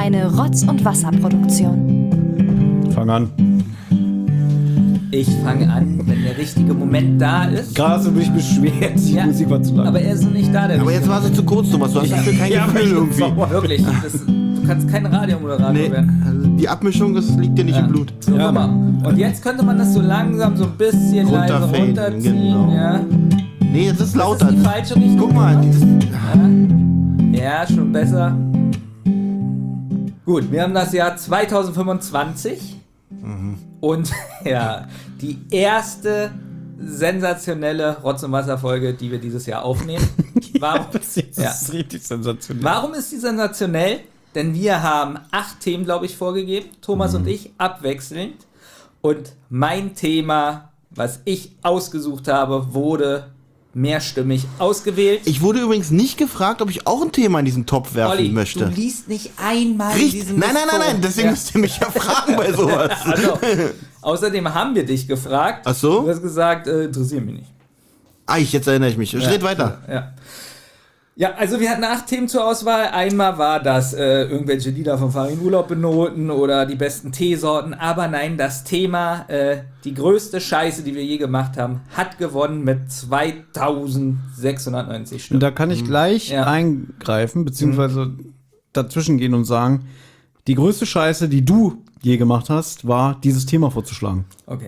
Eine Rotz- und Wasserproduktion. Fang an. Ich fange an, wenn der richtige Moment da ist. Gerade hast du dich beschwert, die Musik war zu lang. Aber er ist noch nicht da, der Aber jetzt war sie zu kurz, Thomas. Du hast dafür kein Gefühl irgendwie. Wirklich. Du kannst kein Radiomoderator Nee, werden. also die Abmischung, das liegt dir nicht im Blut. So, guck mal. Und jetzt könnte man das so langsam so ein bisschen leise Runterfaden, runterziehen. genau. Ja. Nee, jetzt ist lauter. Das ist die falsche Richtung. Guck mal, Ja, schon besser. Gut, wir haben das Jahr 2025 und ja, die erste sensationelle Rotz- und Wasser-Folge, die wir dieses Jahr aufnehmen. Warum, Das ist richtig sensationell. warum ist die sensationell? Denn wir haben 8 Themen, glaube ich, vorgegeben, Thomas und ich, abwechselnd. Und mein Thema, was ich ausgesucht habe, wurde mehrstimmig ausgewählt. ich wurde übrigens nicht gefragt, ob ich auch ein Thema in diesen Topf werfen Olli, möchte. du liest nicht einmal Richtig. diesen Nein, deswegen Ja. müsst ihr mich ja fragen bei sowas. Also, außerdem haben wir dich gefragt. Ach so? Du hast gesagt, interessiert mich nicht. Jetzt erinnere ich mich. Red weiter. Ja, also wir hatten 8 Themen zur Auswahl. Einmal war das irgendwelche Lieder von Farin Urlaub benoten oder die besten Teesorten. Aber nein, das Thema, die größte Scheiße, die wir je gemacht haben, hat gewonnen mit 2690 Stimmen. Da kann ich gleich eingreifen, beziehungsweise dazwischen gehen und sagen, die größte Scheiße, die du je gemacht hast, war, dieses Thema vorzuschlagen. Okay.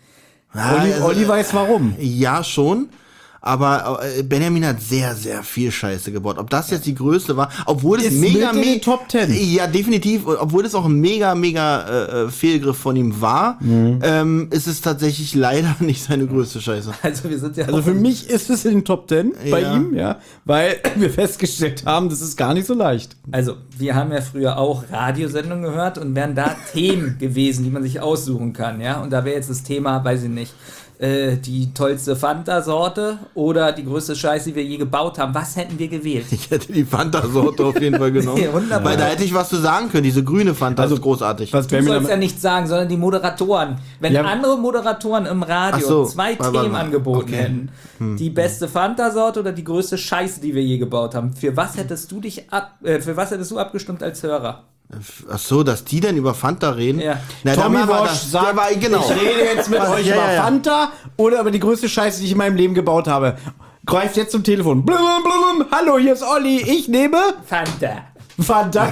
Olli weiß warum. Ja, schon. Aber Benjamin hat sehr, sehr viel Scheiße gebaut. Ob das jetzt die größte war, obwohl es Ist mega, mit in den Top 10. Ja, definitiv. Obwohl es auch ein mega, Fehlgriff von ihm war, ist es tatsächlich leider nicht seine größte Scheiße. Also wir sind ja Also für mich ist es in den Top 10 bei Ja. ihm, ja, weil wir festgestellt haben, das ist gar nicht so leicht. Also, wir haben ja früher auch Radiosendungen gehört und wären da Themen gewesen, die man sich aussuchen kann, ja. Und da wäre jetzt das Thema, weiß ich nicht, die tollste Fanta-Sorte oder die größte Scheiße, die wir je gebaut haben. Was hätten wir gewählt? Ich hätte die Fanta-Sorte auf jeden Fall genommen. Nee, wunderbar. Weil da hätte ich was zu sagen können. Diese grüne Fanta ist großartig. Was Du wäre mir sollst ja damit, nicht sagen, sondern die Moderatoren. Wenn Ja. andere Moderatoren im Radio Ach so, 2 warte, Themen warte. angeboten Okay. hätten, die beste Fanta-Sorte oder die größte Scheiße, die wir je gebaut haben, für was hättest du abgestimmt als Hörer? Ach so, dass die denn über Fanta reden? Ja. Na, Tommy dann war Walsh das, sagt, der war, genau. ich rede jetzt mit euch Ja, über ja, ja. Fanta oder über die größte Scheiße, die ich in meinem Leben gebaut habe. Greift jetzt zum Telefon. Blum, blum, blum. Hallo, hier ist Olli. Ich nehme Fanta. Fanta.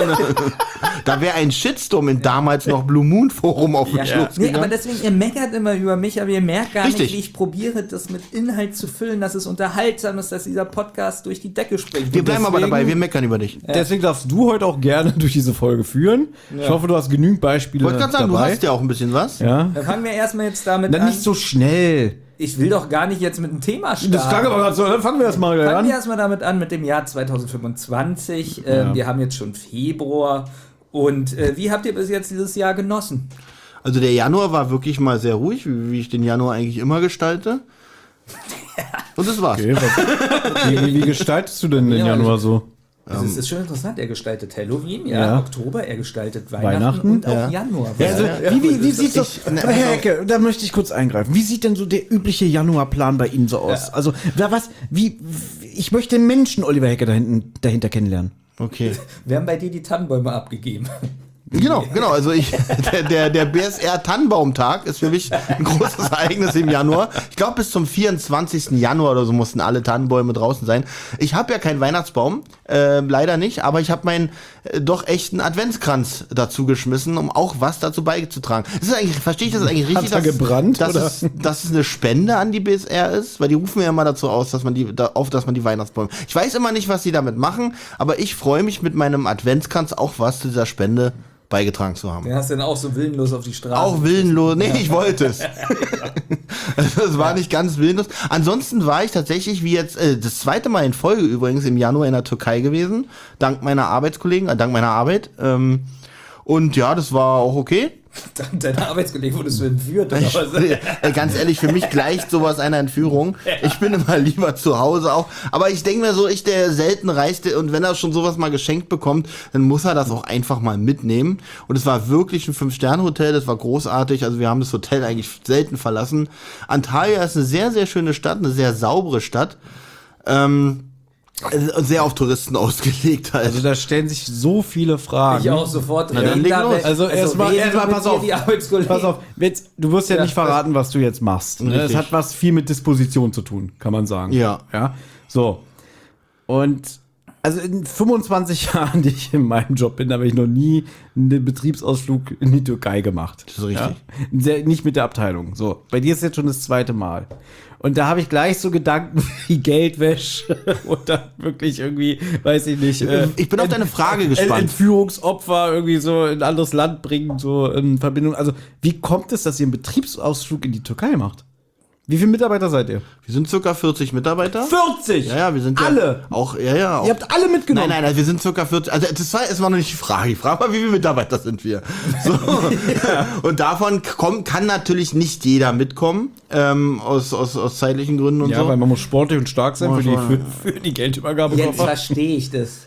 Da wäre ein Shitstorm in damals noch Blue Moon Forum auf den Ja. Schluss Nee, aber gegangen. deswegen, ihr meckert immer über mich, aber ihr merkt gar Richtig. nicht, wie ich probiere, das mit Inhalt zu füllen, dass es unterhaltsam ist, dass dieser Podcast durch die Decke springt. Wir bleiben aber deswegen- dabei, wir meckern über dich. Deswegen darfst du heute auch gerne durch diese Folge führen. Ich hoffe, du hast genügend Beispiele Ich wollte gerade sagen, du dabei. hast ja auch ein bisschen was. Ja. Dann fangen wir erstmal jetzt damit Dann an. nicht so schnell. Ich will doch gar nicht jetzt mit einem Thema starten. Das klang aber gerade so. Dann fangen wir erstmal Fangen an. wir erstmal damit an, mit dem Jahr 2025. Wir haben jetzt schon Februar. Und wie habt ihr bis jetzt dieses Jahr genossen? Also der Januar war wirklich mal sehr ruhig, wie ich den Januar eigentlich immer gestalte. Und das war's. Okay, wie gestaltest du denn den Ja, Januar so? Also es ist schon interessant, er gestaltet Halloween, Ja. Oktober, er gestaltet Weihnachten, Weihnachten, und auch ja. Januar. Ja, also, wie sieht so, ne, Herr Hecke, da möchte ich kurz eingreifen. Wie sieht denn so der übliche Januarplan bei Ihnen so aus? Ja. Also, ich möchte den Menschen Oliver Hecke dahinter kennenlernen. Okay. Wir haben bei dir die Tannenbäume abgegeben. Genau. Also der BSR Tannenbaumtag ist für mich ein großes Ereignis im Januar. Ich glaube, bis zum 24. Januar oder so mussten alle Tannenbäume draußen sein. Ich habe ja keinen Weihnachtsbaum, leider nicht, aber ich habe meinen doch echten Adventskranz dazu geschmissen, um auch was dazu beizutragen. Das ist eigentlich, verstehe ich das eigentlich richtig, Hat's da gebrannt, dass oder? es eine Spende an die BSR ist? Weil die rufen ja immer dazu aus, dass man die Weihnachtsbäume. Ich weiß immer nicht, was sie damit machen, aber ich freue mich mit meinem Adventskranz auch was zu dieser Spende beigetragen zu haben. Den hast du dann auch so willenlos auf die Straße. Auch willenlos. Nee, ich wollte es. Also, es war nicht ganz willenlos. Ansonsten war ich tatsächlich, wie jetzt, das zweite Mal in Folge übrigens im Januar in der Türkei gewesen. Dank meiner Arbeitskollegen, dank meiner Arbeit. Und ja, das war auch okay. Deine Arbeitskollegen wurdest du entführt oder was? Ganz ehrlich, für mich gleicht sowas einer Entführung. Ich bin immer lieber zu Hause auch. Aber ich denke mir so, der selten reist und wenn er schon sowas mal geschenkt bekommt, dann muss er das auch einfach mal mitnehmen. Und es war wirklich ein 5-Sterne-Hotel, das war großartig. Also wir haben das Hotel eigentlich selten verlassen. Antalya ist eine sehr, sehr schöne Stadt, eine sehr saubere Stadt. Sehr auf Touristen ausgelegt halt. Also da stellen sich so viele Fragen. Ich auch sofort. Na, dann reden leg da los. weg. Also erstmal reden mit pass mir auf. die Arbeitskollegen. Pass auf, du wirst ja, Ja, nicht verraten, was du jetzt machst. Ne? Es Richtig. hat was viel mit Disposition zu tun, kann man sagen. Ja. Ja. So. Und also in 25 Jahren, die ich in meinem Job bin, habe ich noch nie einen Betriebsausflug in die Türkei gemacht. Das ist richtig. Ja? Nicht mit der Abteilung. So. Bei dir ist jetzt schon das zweite Mal. Und da habe ich gleich so Gedanken wie Geldwäsche oder wirklich irgendwie, weiß ich nicht. Ich bin auf deine Frage gespannt. Entführungsopfer irgendwie so in ein anderes Land bringen, so in Verbindung. Also, wie kommt es, dass ihr einen Betriebsausflug in die Türkei macht? Wie viele Mitarbeiter seid ihr? Wir sind circa 40 Mitarbeiter. 40! Ja, wir sind ja Alle! Auch, Auch, Ihr habt alle mitgenommen. Nein, wir sind circa 40. Also es war noch nicht die Frage. Die Frage war, wie viele Mitarbeiter sind wir? So. Und davon kann natürlich nicht jeder mitkommen, aus zeitlichen Gründen und Ja, so. weil man muss sportlich und stark sein Muss man. für die Geldübergabe. Jetzt verstehe ich das.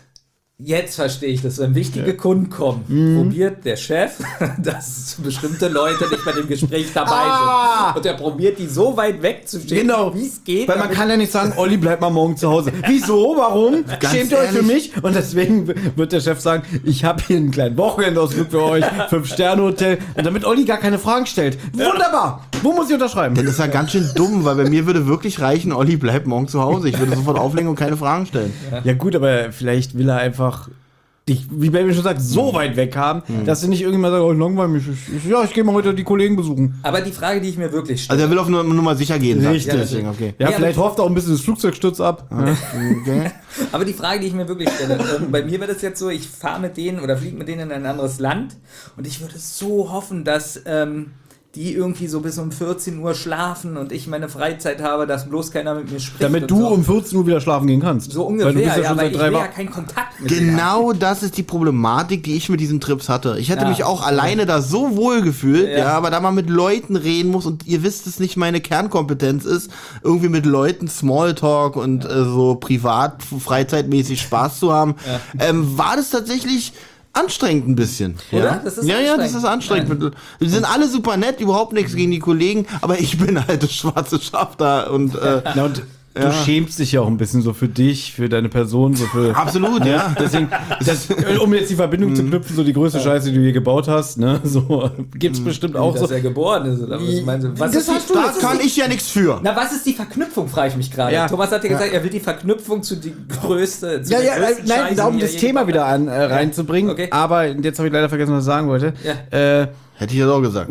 Wenn wichtige Kunden kommen, probiert der Chef, dass bestimmte Leute nicht bei dem Gespräch dabei sind. Und er probiert, die so weit wegzuschieben, Genau. wie es geht. Weil man damit- kann ja nicht sagen, Olli, bleib mal morgen zu Hause. Wieso? Warum? Ganz Schämt ihr euch für ehrlich. mich? Und deswegen wird der Chef sagen, ich habe hier einen kleinen Wochenendausflug für euch, 5-Sterne-Hotel. Und damit Olli gar keine Fragen stellt. Wunderbar! Wo muss ich unterschreiben? Das ist ja ganz schön dumm, weil bei mir würde wirklich reichen, Olli bleibt morgen zu Hause. Ich würde sofort auflegen und keine Fragen stellen. Ja gut, aber vielleicht will er einfach dich, wie Baby schon sagt, so weit weg haben, dass du nicht irgendjemand sagt, oh, langweilig, ich gehe mal heute die Kollegen besuchen. Aber die Frage, die ich mir wirklich stelle, Also er will auf Nummer sicher gehen. sagt Richtig. er. Deswegen, okay. Ja, Ja, vielleicht aber- hofft er auch ein bisschen das Flugzeug stürzt ab. Okay. Aber die Frage, die ich mir wirklich stelle, bei mir wird es jetzt so, ich fahre mit denen oder fliege mit denen in ein anderes Land und ich würde so hoffen, dass die irgendwie so bis um 14 Uhr schlafen und ich meine Freizeit habe, dass bloß keiner mit mir spricht. Damit und du so. um 14 Uhr wieder schlafen gehen kannst. So Weil ungefähr, du bist ja ja, schon weil seit ich 3 will ja Wochen. keinen Kontakt mit denen haben. Genau das ist die Problematik, die ich mit diesen Trips hatte. Ich hätte Ja. mich auch alleine da so wohl gefühlt, Ja. ja, aber da man mit Leuten reden muss und ihr wisst es nicht, meine Kernkompetenz ist, irgendwie mit Leuten Smalltalk und so privat, freizeitmäßig Spaß zu haben, war das tatsächlich anstrengend ein bisschen. Oder? Ja, Das ist ja, das anstrengend. ist anstrengend. Die sind alle super nett, überhaupt nichts gegen die Kollegen, aber ich bin halt das schwarze Schaf da und Na, und du schämst dich ja auch ein bisschen so für dich, für deine Person, so für. absolut, ja. Deswegen, um jetzt die Verbindung zu knüpfen, so die größte Scheiße, die du je gebaut hast, ne? So gibt's bestimmt auch dass so. er geboren ist. Oder was meinst du? Was Das ist die, hast du Da was ist kann die, ich ja nichts für. Na, was ist die Verknüpfung, frage ich mich gerade. Ja. Thomas hat ja gesagt, er will die Verknüpfung zu die größte. Zu Ja, der ja, größten nein, Scheiße, da um die er das je Thema gebaut hat. wieder reinzubringen. Okay. Aber jetzt habe ich leider vergessen, was ich sagen wollte. Ja. Hätte ich das auch gesagt.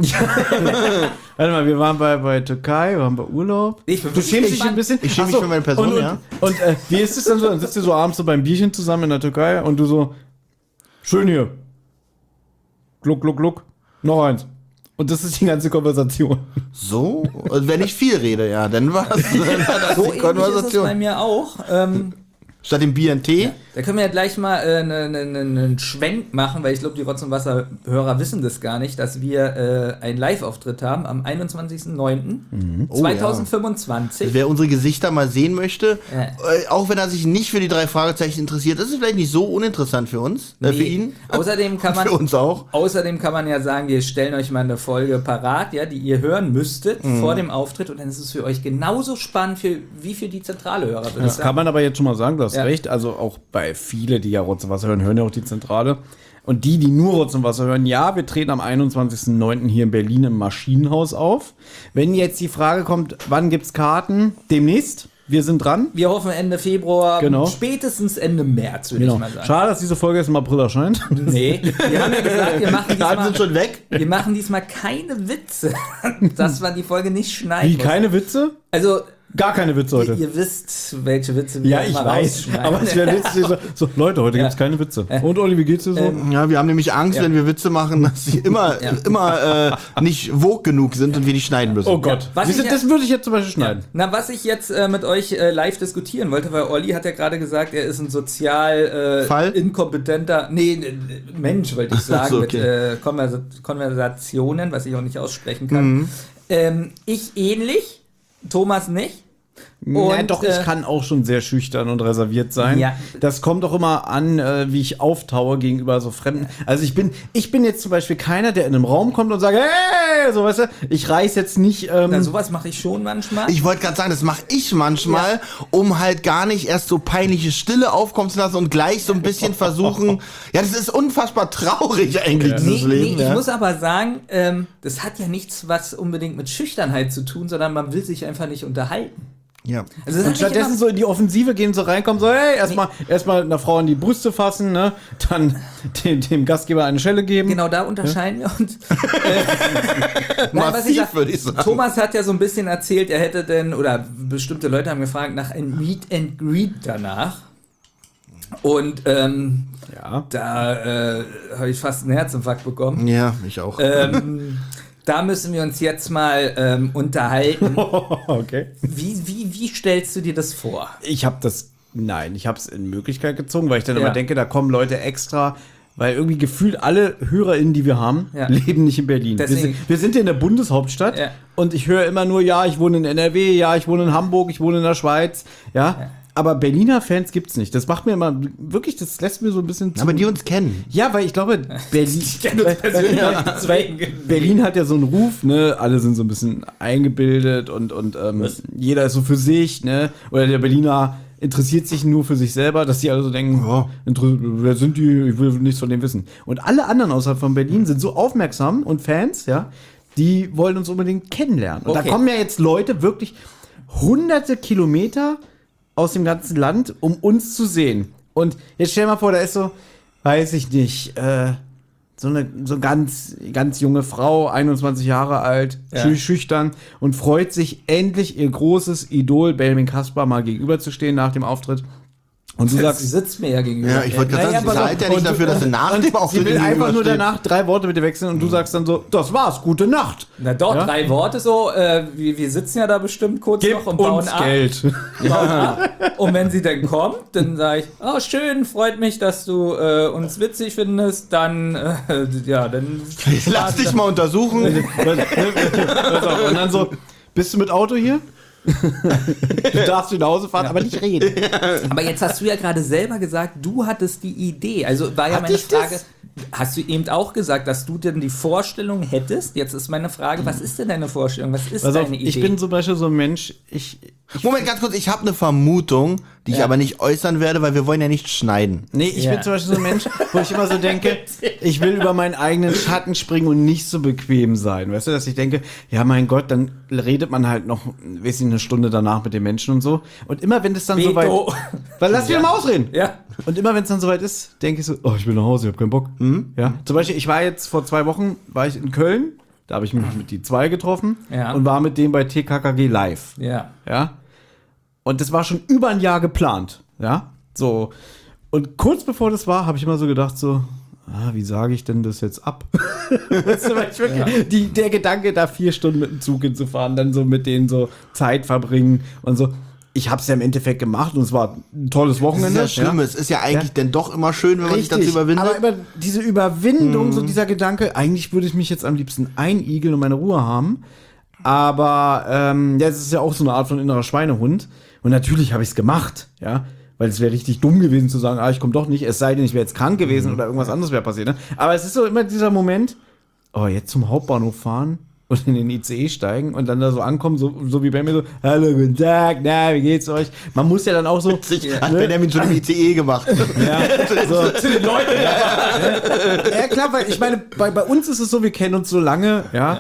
Warte mal, wir waren bei Türkei, wir waren bei Urlaub. Ich bin Du wirklich schämst dich gespannt. ein bisschen? Ich schäme mich Ach so, für meine Person, und, ja. Und wie ist es denn so? Dann sitzt ihr so abends so beim Bierchen zusammen in der Türkei und du so, schön hier. Gluck, gluck, gluck. Noch eins. Und das ist die ganze Konversation. So? Und wenn ich viel rede, ja, dann war das So die ähnlich ist es bei Konversation. mir auch. Statt dem Bier und Tee. Da können wir ja gleich mal einen Schwenk machen, weil ich glaube, die Rotz- und Wasser-Hörer wissen das gar nicht, dass wir einen Live-Auftritt haben am 21.09.2025. Wer unsere Gesichter mal sehen möchte, Ja. auch wenn er sich nicht für die 3 Fragezeichen interessiert, ist es vielleicht nicht so uninteressant für uns, für Nee. ihn. Außerdem kann man Für uns auch. Außerdem kann man ja sagen, wir stellen euch mal eine Folge parat, ja, die ihr hören müsstet vor dem Auftritt und dann ist es für euch genauso spannend wie für die zentrale Hörer. würde ich Das sagen. kann man aber jetzt schon mal sagen, du hast Ja. recht. Also auch bei viele, die ja Rotz und Wasser hören, hören ja auch die Zentrale. Und die nur Rotz und Wasser hören, ja, wir treten am 21.09. hier in Berlin im Maschinenhaus auf. Wenn jetzt die Frage kommt, wann gibt's Karten? Demnächst. Wir sind dran. Wir hoffen Ende Februar, Genau. spätestens Ende März, würde Genau. ich mal sagen. Schade, dass diese Folge erst im April erscheint. Nee, wir haben ja gesagt, Karten sind schon weg. wir machen diesmal keine Witze, dass wir die Folge nicht schneiden Wie, müssen. keine Witze? Also, Gar keine Witze heute. ihr wisst, welche Witze wir Ja, ich immer weiß. rausschneiden. Aber es wäre witzig. So, Leute, heute gibt's keine Witze. Und Olli, wie geht's dir so? Ja, wir haben nämlich Angst, wenn wir Witze machen, dass sie immer nicht vogue genug sind und wir die schneiden müssen. Oh Gott. Was Siehst du, ich- das würde ich jetzt zum Beispiel schneiden. Na, was ich jetzt mit euch live diskutieren wollte, weil Olli hat ja gerade gesagt, er ist ein sozial Fall? inkompetenter, Mensch, wollte ich sagen, Ach so, okay. mit Konversationen, was ich auch nicht aussprechen kann. Ich ähnlich, Thomas nicht. Ja, doch, ich kann auch schon sehr schüchtern und reserviert sein. Ja. Das kommt doch immer an, wie ich auftaue gegenüber so Fremden. Also ich bin jetzt zum Beispiel keiner, der in einem Raum kommt und sagt, hey, so weißt du, ich reiß jetzt nicht. Na, sowas mache ich schon manchmal. Ich wollte gerade sagen, das mache ich manchmal, um halt gar nicht erst so peinliche Stille aufkommen zu lassen und gleich so ein bisschen versuchen. Ja, das ist unfassbar traurig eigentlich, dieses Leben. Ich muss aber sagen, das hat ja nichts, was unbedingt mit Schüchternheit zu tun, sondern man will sich einfach nicht unterhalten. Ja. Also das Und hat stattdessen nicht so in die Offensive gehen, so reinkommen, so, hey, erstmal einer Frau in die Brüste fassen, ne? Dann dem Gastgeber eine Schelle geben. genau, da unterscheiden wir uns. Massiv, würde ich sagen. Thomas hat ja so ein bisschen erzählt, er hätte denn, oder bestimmte Leute haben gefragt nach einem Meet and Greet danach. Und Ja. da habe ich fast einen Herzinfarkt bekommen. Ja, ich auch. Da müssen wir uns jetzt mal unterhalten. Okay. Wie stellst du dir das vor? Ich habe es in Möglichkeit gezogen, weil ich dann Ja. immer denke, da kommen Leute extra, weil irgendwie gefühlt alle HörerInnen, die wir haben, Ja. leben nicht in Berlin. Deswegen- Wir sind hier in der Bundeshauptstadt Ja. und ich höre immer nur, ja, ich wohne in NRW, ja, ich wohne in Hamburg, ich wohne in der Schweiz, ja. Aber Berliner Fans gibt's nicht. Das macht mir immer wirklich, das lässt mir so ein bisschen zu. Aber die uns kennen. Ja, weil ich glaube, Berlin. Ich kenne uns persönlich, deswegen. Berlin hat ja so einen Ruf, ne? Alle sind so ein bisschen eingebildet und jeder ist so für sich, ne? Oder der Berliner interessiert sich nur für sich selber, dass die alle so denken, Ja. Wer sind die? Ich will nichts von dem wissen. Und alle anderen außerhalb von Berlin sind so aufmerksam und Fans, ja, die wollen uns unbedingt kennenlernen. Und Okay. da kommen ja jetzt Leute wirklich hunderte Kilometer aus dem ganzen Land, um uns zu sehen. Und jetzt stell dir mal vor, da ist so, weiß ich nicht, so eine ganz junge Frau, 21 Jahre alt, schüchtern und freut sich endlich, ihr großes Idol Benjamin Kasper mal gegenüberzustehen nach dem Auftritt. Und du Sie sagst, sitzt mir ja gegenüber. Ja, ich wollte gerade sagen, pass sie auf. zahlt ja nicht Und- dafür, dass sie nach dem sie Auftritt will einfach nur gegenübersteht. danach 3 Worte mit dir wechseln und du sagst dann so, das war's, gute Nacht. Na doch, Ja? 3 Worte so. Wir sitzen ja da bestimmt kurz noch und bauen ab. Geld. Bauen ab. Und wenn sie dann kommt, dann sage ich, oh schön, freut mich, dass du uns witzig findest. Dann, dann Lass dich mal untersuchen. Pass auf, und dann so, bist du mit Auto hier? Du darfst nach Hause fahren, aber nicht reden. Aber jetzt hast du ja gerade selber gesagt, du hattest die Idee. Also war ja meine ich das? Frage, hast du eben auch gesagt, dass du denn die Vorstellung hättest? Jetzt ist meine Frage, was ist denn deine Vorstellung? Was ist Pass auf, deine Idee? ich bin zum Beispiel so ein Mensch, Moment, ganz kurz, ich habe eine Vermutung, die ich aber nicht äußern werde, weil wir wollen ja nicht schneiden. Nee, ich Ja. bin zum Beispiel so ein Mensch, wo ich immer so denke, ich will über meinen eigenen Schatten springen und nicht so bequem sein. Weißt du, dass ich denke, ja mein Gott, dann redet man halt noch, weiß ich, eine Stunde danach mit den Menschen und so. Und immer wenn es dann soweit... Veto. Weil lass mich mal ausreden. Ja. Und immer wenn es dann soweit ist, denke ich so, oh, ich will nach Hause, ich habe keinen Bock. Ja. Zum Beispiel, ich war jetzt vor 2 Wochen, war ich in Köln, da habe ich mich mit die 2 getroffen Ja. und war mit dem bei TKKG live. Ja. Ja. Und das war schon über ein Jahr geplant. Ja. So. Und kurz bevor das war, habe ich immer so gedacht, so, wie sage ich denn das jetzt ab? Weißt du, weil ich wirklich, der Gedanke, da 4 Stunden mit dem Zug hinzufahren, dann so mit denen so Zeit verbringen und so. Ich habe es ja im Endeffekt gemacht und es war ein tolles Das ist Wochenende. ja schlimm, es ist ja eigentlich denn doch immer schön, wenn man sich dazu überwindet. Aber über diese Überwindung, so dieser Gedanke, eigentlich würde ich mich jetzt am liebsten einigeln und meine Ruhe haben. Aber ja, es ist ja auch so eine Art von innerer Schweinehund. Und natürlich habe ich es gemacht, ja. Weil es wäre richtig dumm gewesen zu sagen, ich komme doch nicht, es sei denn, ich wäre jetzt krank gewesen oder irgendwas anderes wäre passiert. Ne? Aber es ist so immer dieser Moment, jetzt zum Hauptbahnhof fahren und in den ICE steigen und dann da so ankommen, so wie bei mir so, hallo, guten Tag, na, wie geht's euch? Man muss ja dann auch so... Hat Benjamin schon im ICE gemacht. Ja, so. Zu den Leuten. Ja, klar, weil ich meine, bei uns ist es so, wir kennen uns so lange, ja.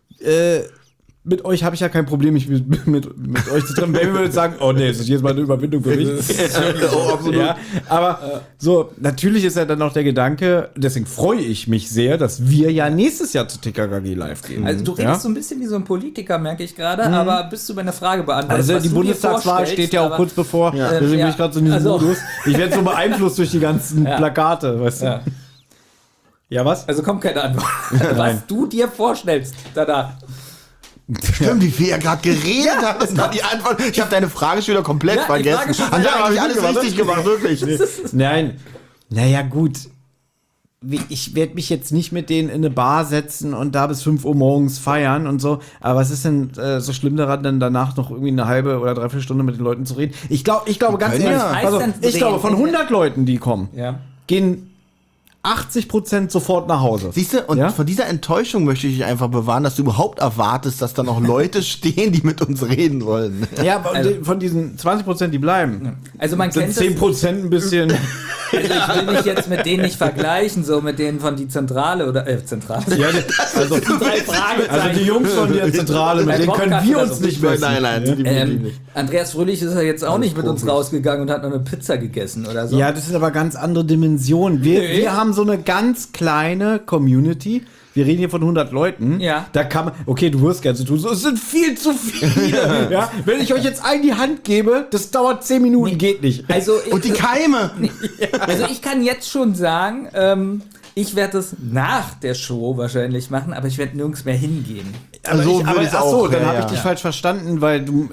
Mit euch habe ich ja kein Problem, mich mit euch zu treffen. Baby würde sagen, oh nee, das ist jetzt mal eine Überwindung für mich. Oh, absolut. Ja, aber so, natürlich ist ja dann noch der Gedanke, deswegen freue ich mich sehr, dass wir ja nächstes Jahr zu TKKG live gehen. Also du redest so ein bisschen wie so ein Politiker, merke ich gerade, aber bis du meine Frage beantwortest, Also was die du dir Bundestagswahl vorstellst, steht ja auch aber- kurz bevor, deswegen bin Ja. ich gerade so in diesem Also- Modus. Ich werde so beeinflusst durch die ganzen Plakate, weißt du. Ja. Ja, was? Also kommt keine Antwort. Was du dir vorstellst danach. Stimmt, wie viel er gerade geredet hat, ist gerade die Antwort. Ich habe deine Frage schon wieder komplett Ja, die vergessen. Frage schon Und da wieder habe ich gut alles gemacht, richtig gemacht, wirklich. Nein. Naja, gut. ich werde mich jetzt nicht mit denen in eine Bar setzen und da bis 5 Uhr morgens feiern und so. Aber was ist denn so schlimm daran, dann danach noch irgendwie eine halbe oder 3/4 Stunde mit den Leuten zu reden? Ich glaube ganz ehrlich, ja. also, ich glaube, von 100 Leuten, die kommen, Ja. gehen 80% sofort nach Hause. Siehst du, und Ja? vor dieser Enttäuschung möchte ich dich einfach bewahren, dass du überhaupt erwartest, dass da noch Leute stehen, die mit uns reden wollen. Ja, aber von diesen 20%, die bleiben, Also man sind kennt es. 10% ein bisschen. Also ich will mich jetzt mit denen nicht vergleichen, so mit denen von die Zentrale oder Zentrale. Ja, also, Drei Fragezeichen. also die Jungs von der Zentrale, mit denen können wir uns nicht messen. Nein, die nicht. Andreas Fröhlich ist ja jetzt auch nicht mit uns rausgegangen und hat noch eine Pizza gegessen oder so. Ja, das ist aber ganz andere Dimension. Wir haben so eine ganz kleine Community. Wir reden hier von 100 Leuten. Ja. Da kann man, okay, du wirst gerne zu tun. So, es sind viel zu viele. Ja, wenn ich euch jetzt allen die Hand gebe, das dauert 10 Minuten, geht nicht. Also Und die Keime! Also ich kann jetzt schon sagen, ich werde es nach der Show wahrscheinlich machen, aber ich werde nirgends mehr hingehen. Aber so ich, würde ich es ach so, auch, dann ja, habe ich ja. dich falsch verstanden, weil du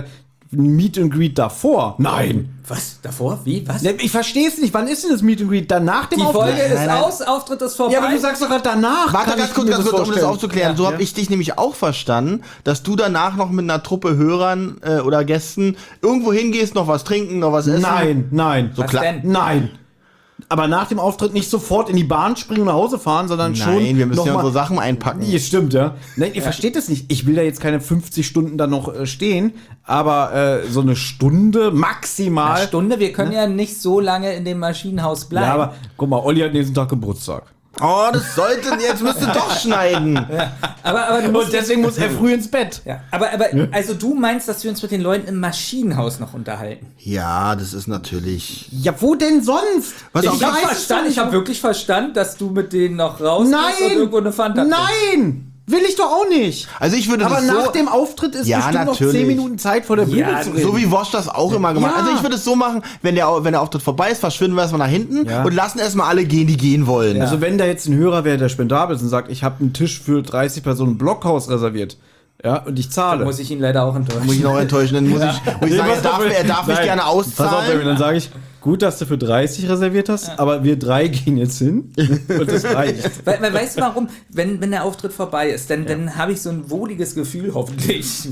Meet and Greet davor. Nein. Was? Davor? Wie? Was? Ich verstehe es nicht. Wann ist denn das Meet and Greet? Danach dem Die Folge Auftritt? ist aus, Auftritt ist vorbei. Ja, aber du sagst doch gerade danach. Warte, kann ganz ich kurz, mir um das vorstellen. aufzuklären. So habe ich dich nämlich auch verstanden, dass du danach noch mit einer Truppe Hörern oder Gästen irgendwo hingehst, noch was trinken, noch was essen. Nein. Was klar. denn? Nein. Aber nach dem Auftritt nicht sofort in die Bahn springen und nach Hause fahren, sondern schon. Nein, wir müssen noch ja mal unsere Sachen einpacken. Ja, stimmt, ja. Nein, ihr versteht das nicht. Ich will da jetzt keine 50 Stunden da noch stehen, aber so eine Stunde maximal. Eine Stunde, wir können ja nicht so lange in dem Maschinenhaus bleiben. Ja, aber guck mal, Olli hat nächsten Tag Geburtstag. Oh, das sollte, jetzt müsst ihr doch schneiden. aber du musst Und deswegen muss er früh ins Bett. ja, aber also du meinst, dass wir uns mit den Leuten im Maschinenhaus noch unterhalten? Ja, das ist natürlich. Ja, wo denn sonst? Was auch- Ich habe wirklich verstanden, dass du mit denen noch raus Nein! und irgendwo eine Fanta trinkst. Nein! Will ich doch auch nicht. Also ich würde Aber das nach so, dem Auftritt ist Ja, bestimmt noch natürlich. 10 Minuten Zeit vor der Bühne Ja, zu reden. so wie Wosch das auch immer gemacht hat. Ja. Also ich würde es so machen, wenn der Auftritt vorbei ist, verschwinden wir erstmal nach hinten Ja. und lassen erstmal alle gehen, die gehen wollen. Also wenn da jetzt ein Hörer wäre, der spendabel ist und sagt, ich habe einen Tisch für 30 Personen im Blockhaus reserviert, ja, und ich zahle. Muss ich ihn leider auch enttäuschen. Muss ich noch enttäuschen, dann muss ich sagen, er darf mich gerne Pass auf, auszahlen. David, dann sage ich, gut, dass du für 30 reserviert hast, aber wir 3 gehen jetzt hin und das reicht. Weil, weißt du warum? Wenn der Auftritt vorbei ist, dann habe ich so ein wohliges Gefühl, hoffentlich.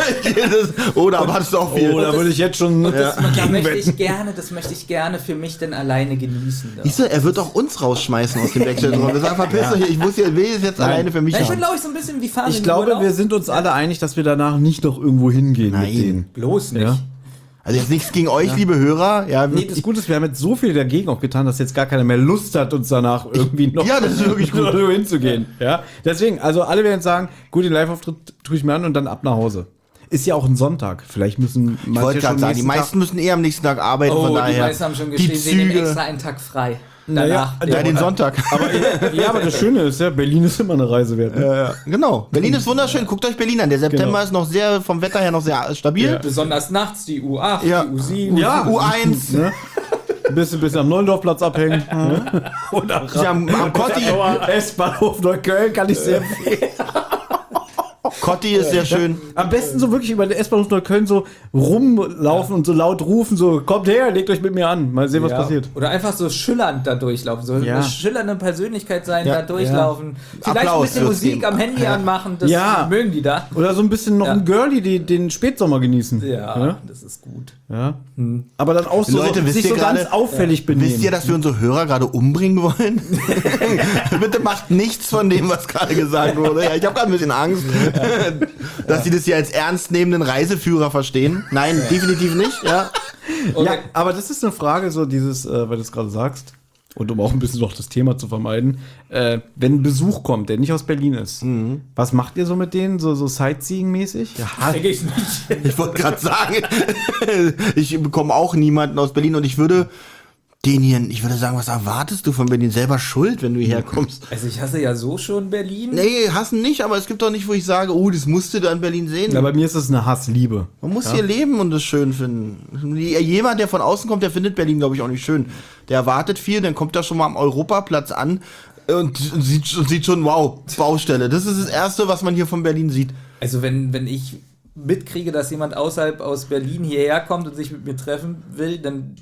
Oder wartest du auch viel? Oh, da würde ich jetzt schon Das gegen möchte wetten. das möchte ich gerne für mich denn alleine genießen. Da. Siehst du, er wird auch uns rausschmeißen aus dem Backstage-Raum. Wir sagen, verpiss dich, will es jetzt alleine für mich Ja, ich bin, haben. glaube ich, so ein bisschen wie fahren Ich in glaube, Urlaub. wir sind uns alle einig, dass wir danach nicht noch irgendwo hingehen Nein. mit denen. bloß nicht. Ja. Also jetzt nichts gegen euch, liebe Hörer. Ja, Nee, das Gute ist, wir haben jetzt so viel dagegen auch getan, dass jetzt gar keiner mehr Lust hat, uns danach irgendwie noch Ja, das ist wirklich gut. irgendwo hinzugehen. Ja? Deswegen, also alle werden sagen, gut, den Live-Auftritt tue ich mir an und dann ab nach Hause. Ist ja auch ein Sonntag. Vielleicht müssen ich wollte gerade sagen, die meisten müssen eher am nächsten Tag arbeiten, Oh, von die daher. meisten haben schon geschrieben, sie nehmen Züge. extra einen Tag frei. Naja, Ja, den Sonntag. Ja, aber das Schöne ist ja, Berlin ist immer eine Reise wert. Ne? Genau. Berlin ist wunderschön. Guckt euch Berlin an. Der September Genau. ist noch sehr, vom Wetter her noch sehr stabil. Besonders nachts die U8, Ja. die U7. Ja. U1. Ne? Ein bisschen am Neulendorfplatz abhängen. Ne? Oder Ja, am Kotti. S-Bahnhof Neukölln kann ich sehr empfehlen. Kotti ist sehr schön. Am besten so wirklich über den S-Bahnhof Neukölln so rumlaufen und so laut rufen, so, kommt her, legt euch mit mir an. Mal sehen, was Ja. passiert. Oder einfach so schillernd da durchlaufen, so Ja. eine schillernde Persönlichkeit sein, Ja. da durchlaufen. Vielleicht Applaus ein bisschen wird's Musik geben. am Handy anmachen, das Ja. mögen die da. Oder so ein bisschen noch Ja. ein Girlie, die den Spätsommer genießen. Ja, das ist gut. Ja. Aber dann auch so, Leute, wisst sich ihr so ganz gerade- auffällig benehmen. Wisst ihr, dass wir unsere Hörer gerade umbringen wollen? Bitte macht nichts von dem, was gerade gesagt wurde. Ja, ich habe gerade ein bisschen Angst, dass sie das hier als ernstnehmenden Reiseführer verstehen. Nein, definitiv nicht. Ja. Ja, aber das ist eine Frage, so dieses, weil du es gerade sagst, und um auch ein bisschen noch das Thema zu vermeiden, wenn ein Besuch kommt, der nicht aus Berlin ist, was macht ihr so mit denen, so Sightseeing-mäßig? Ja, Denke ich nicht. Ich wollte gerade sagen, ich bekomme auch niemanden aus Berlin und ich würde sagen, was erwartest du von Berlin? Selber schuld, wenn du hierher kommst. Also ich hasse ja so schon Berlin. Nee, hassen nicht, aber es gibt doch nicht, wo ich sage, oh, das musst du da in Berlin sehen. Ja, bei mir ist es eine Hassliebe. Man muss hier leben und es schön finden. Jemand, der von außen kommt, der findet Berlin, glaube ich, auch nicht schön. Der erwartet viel, dann kommt er schon mal am Europaplatz an und sieht schon, wow, Baustelle. Das ist das Erste, was man hier von Berlin sieht. Also wenn ich mitkriege, dass jemand außerhalb aus Berlin hierher kommt und sich mit mir treffen will, dann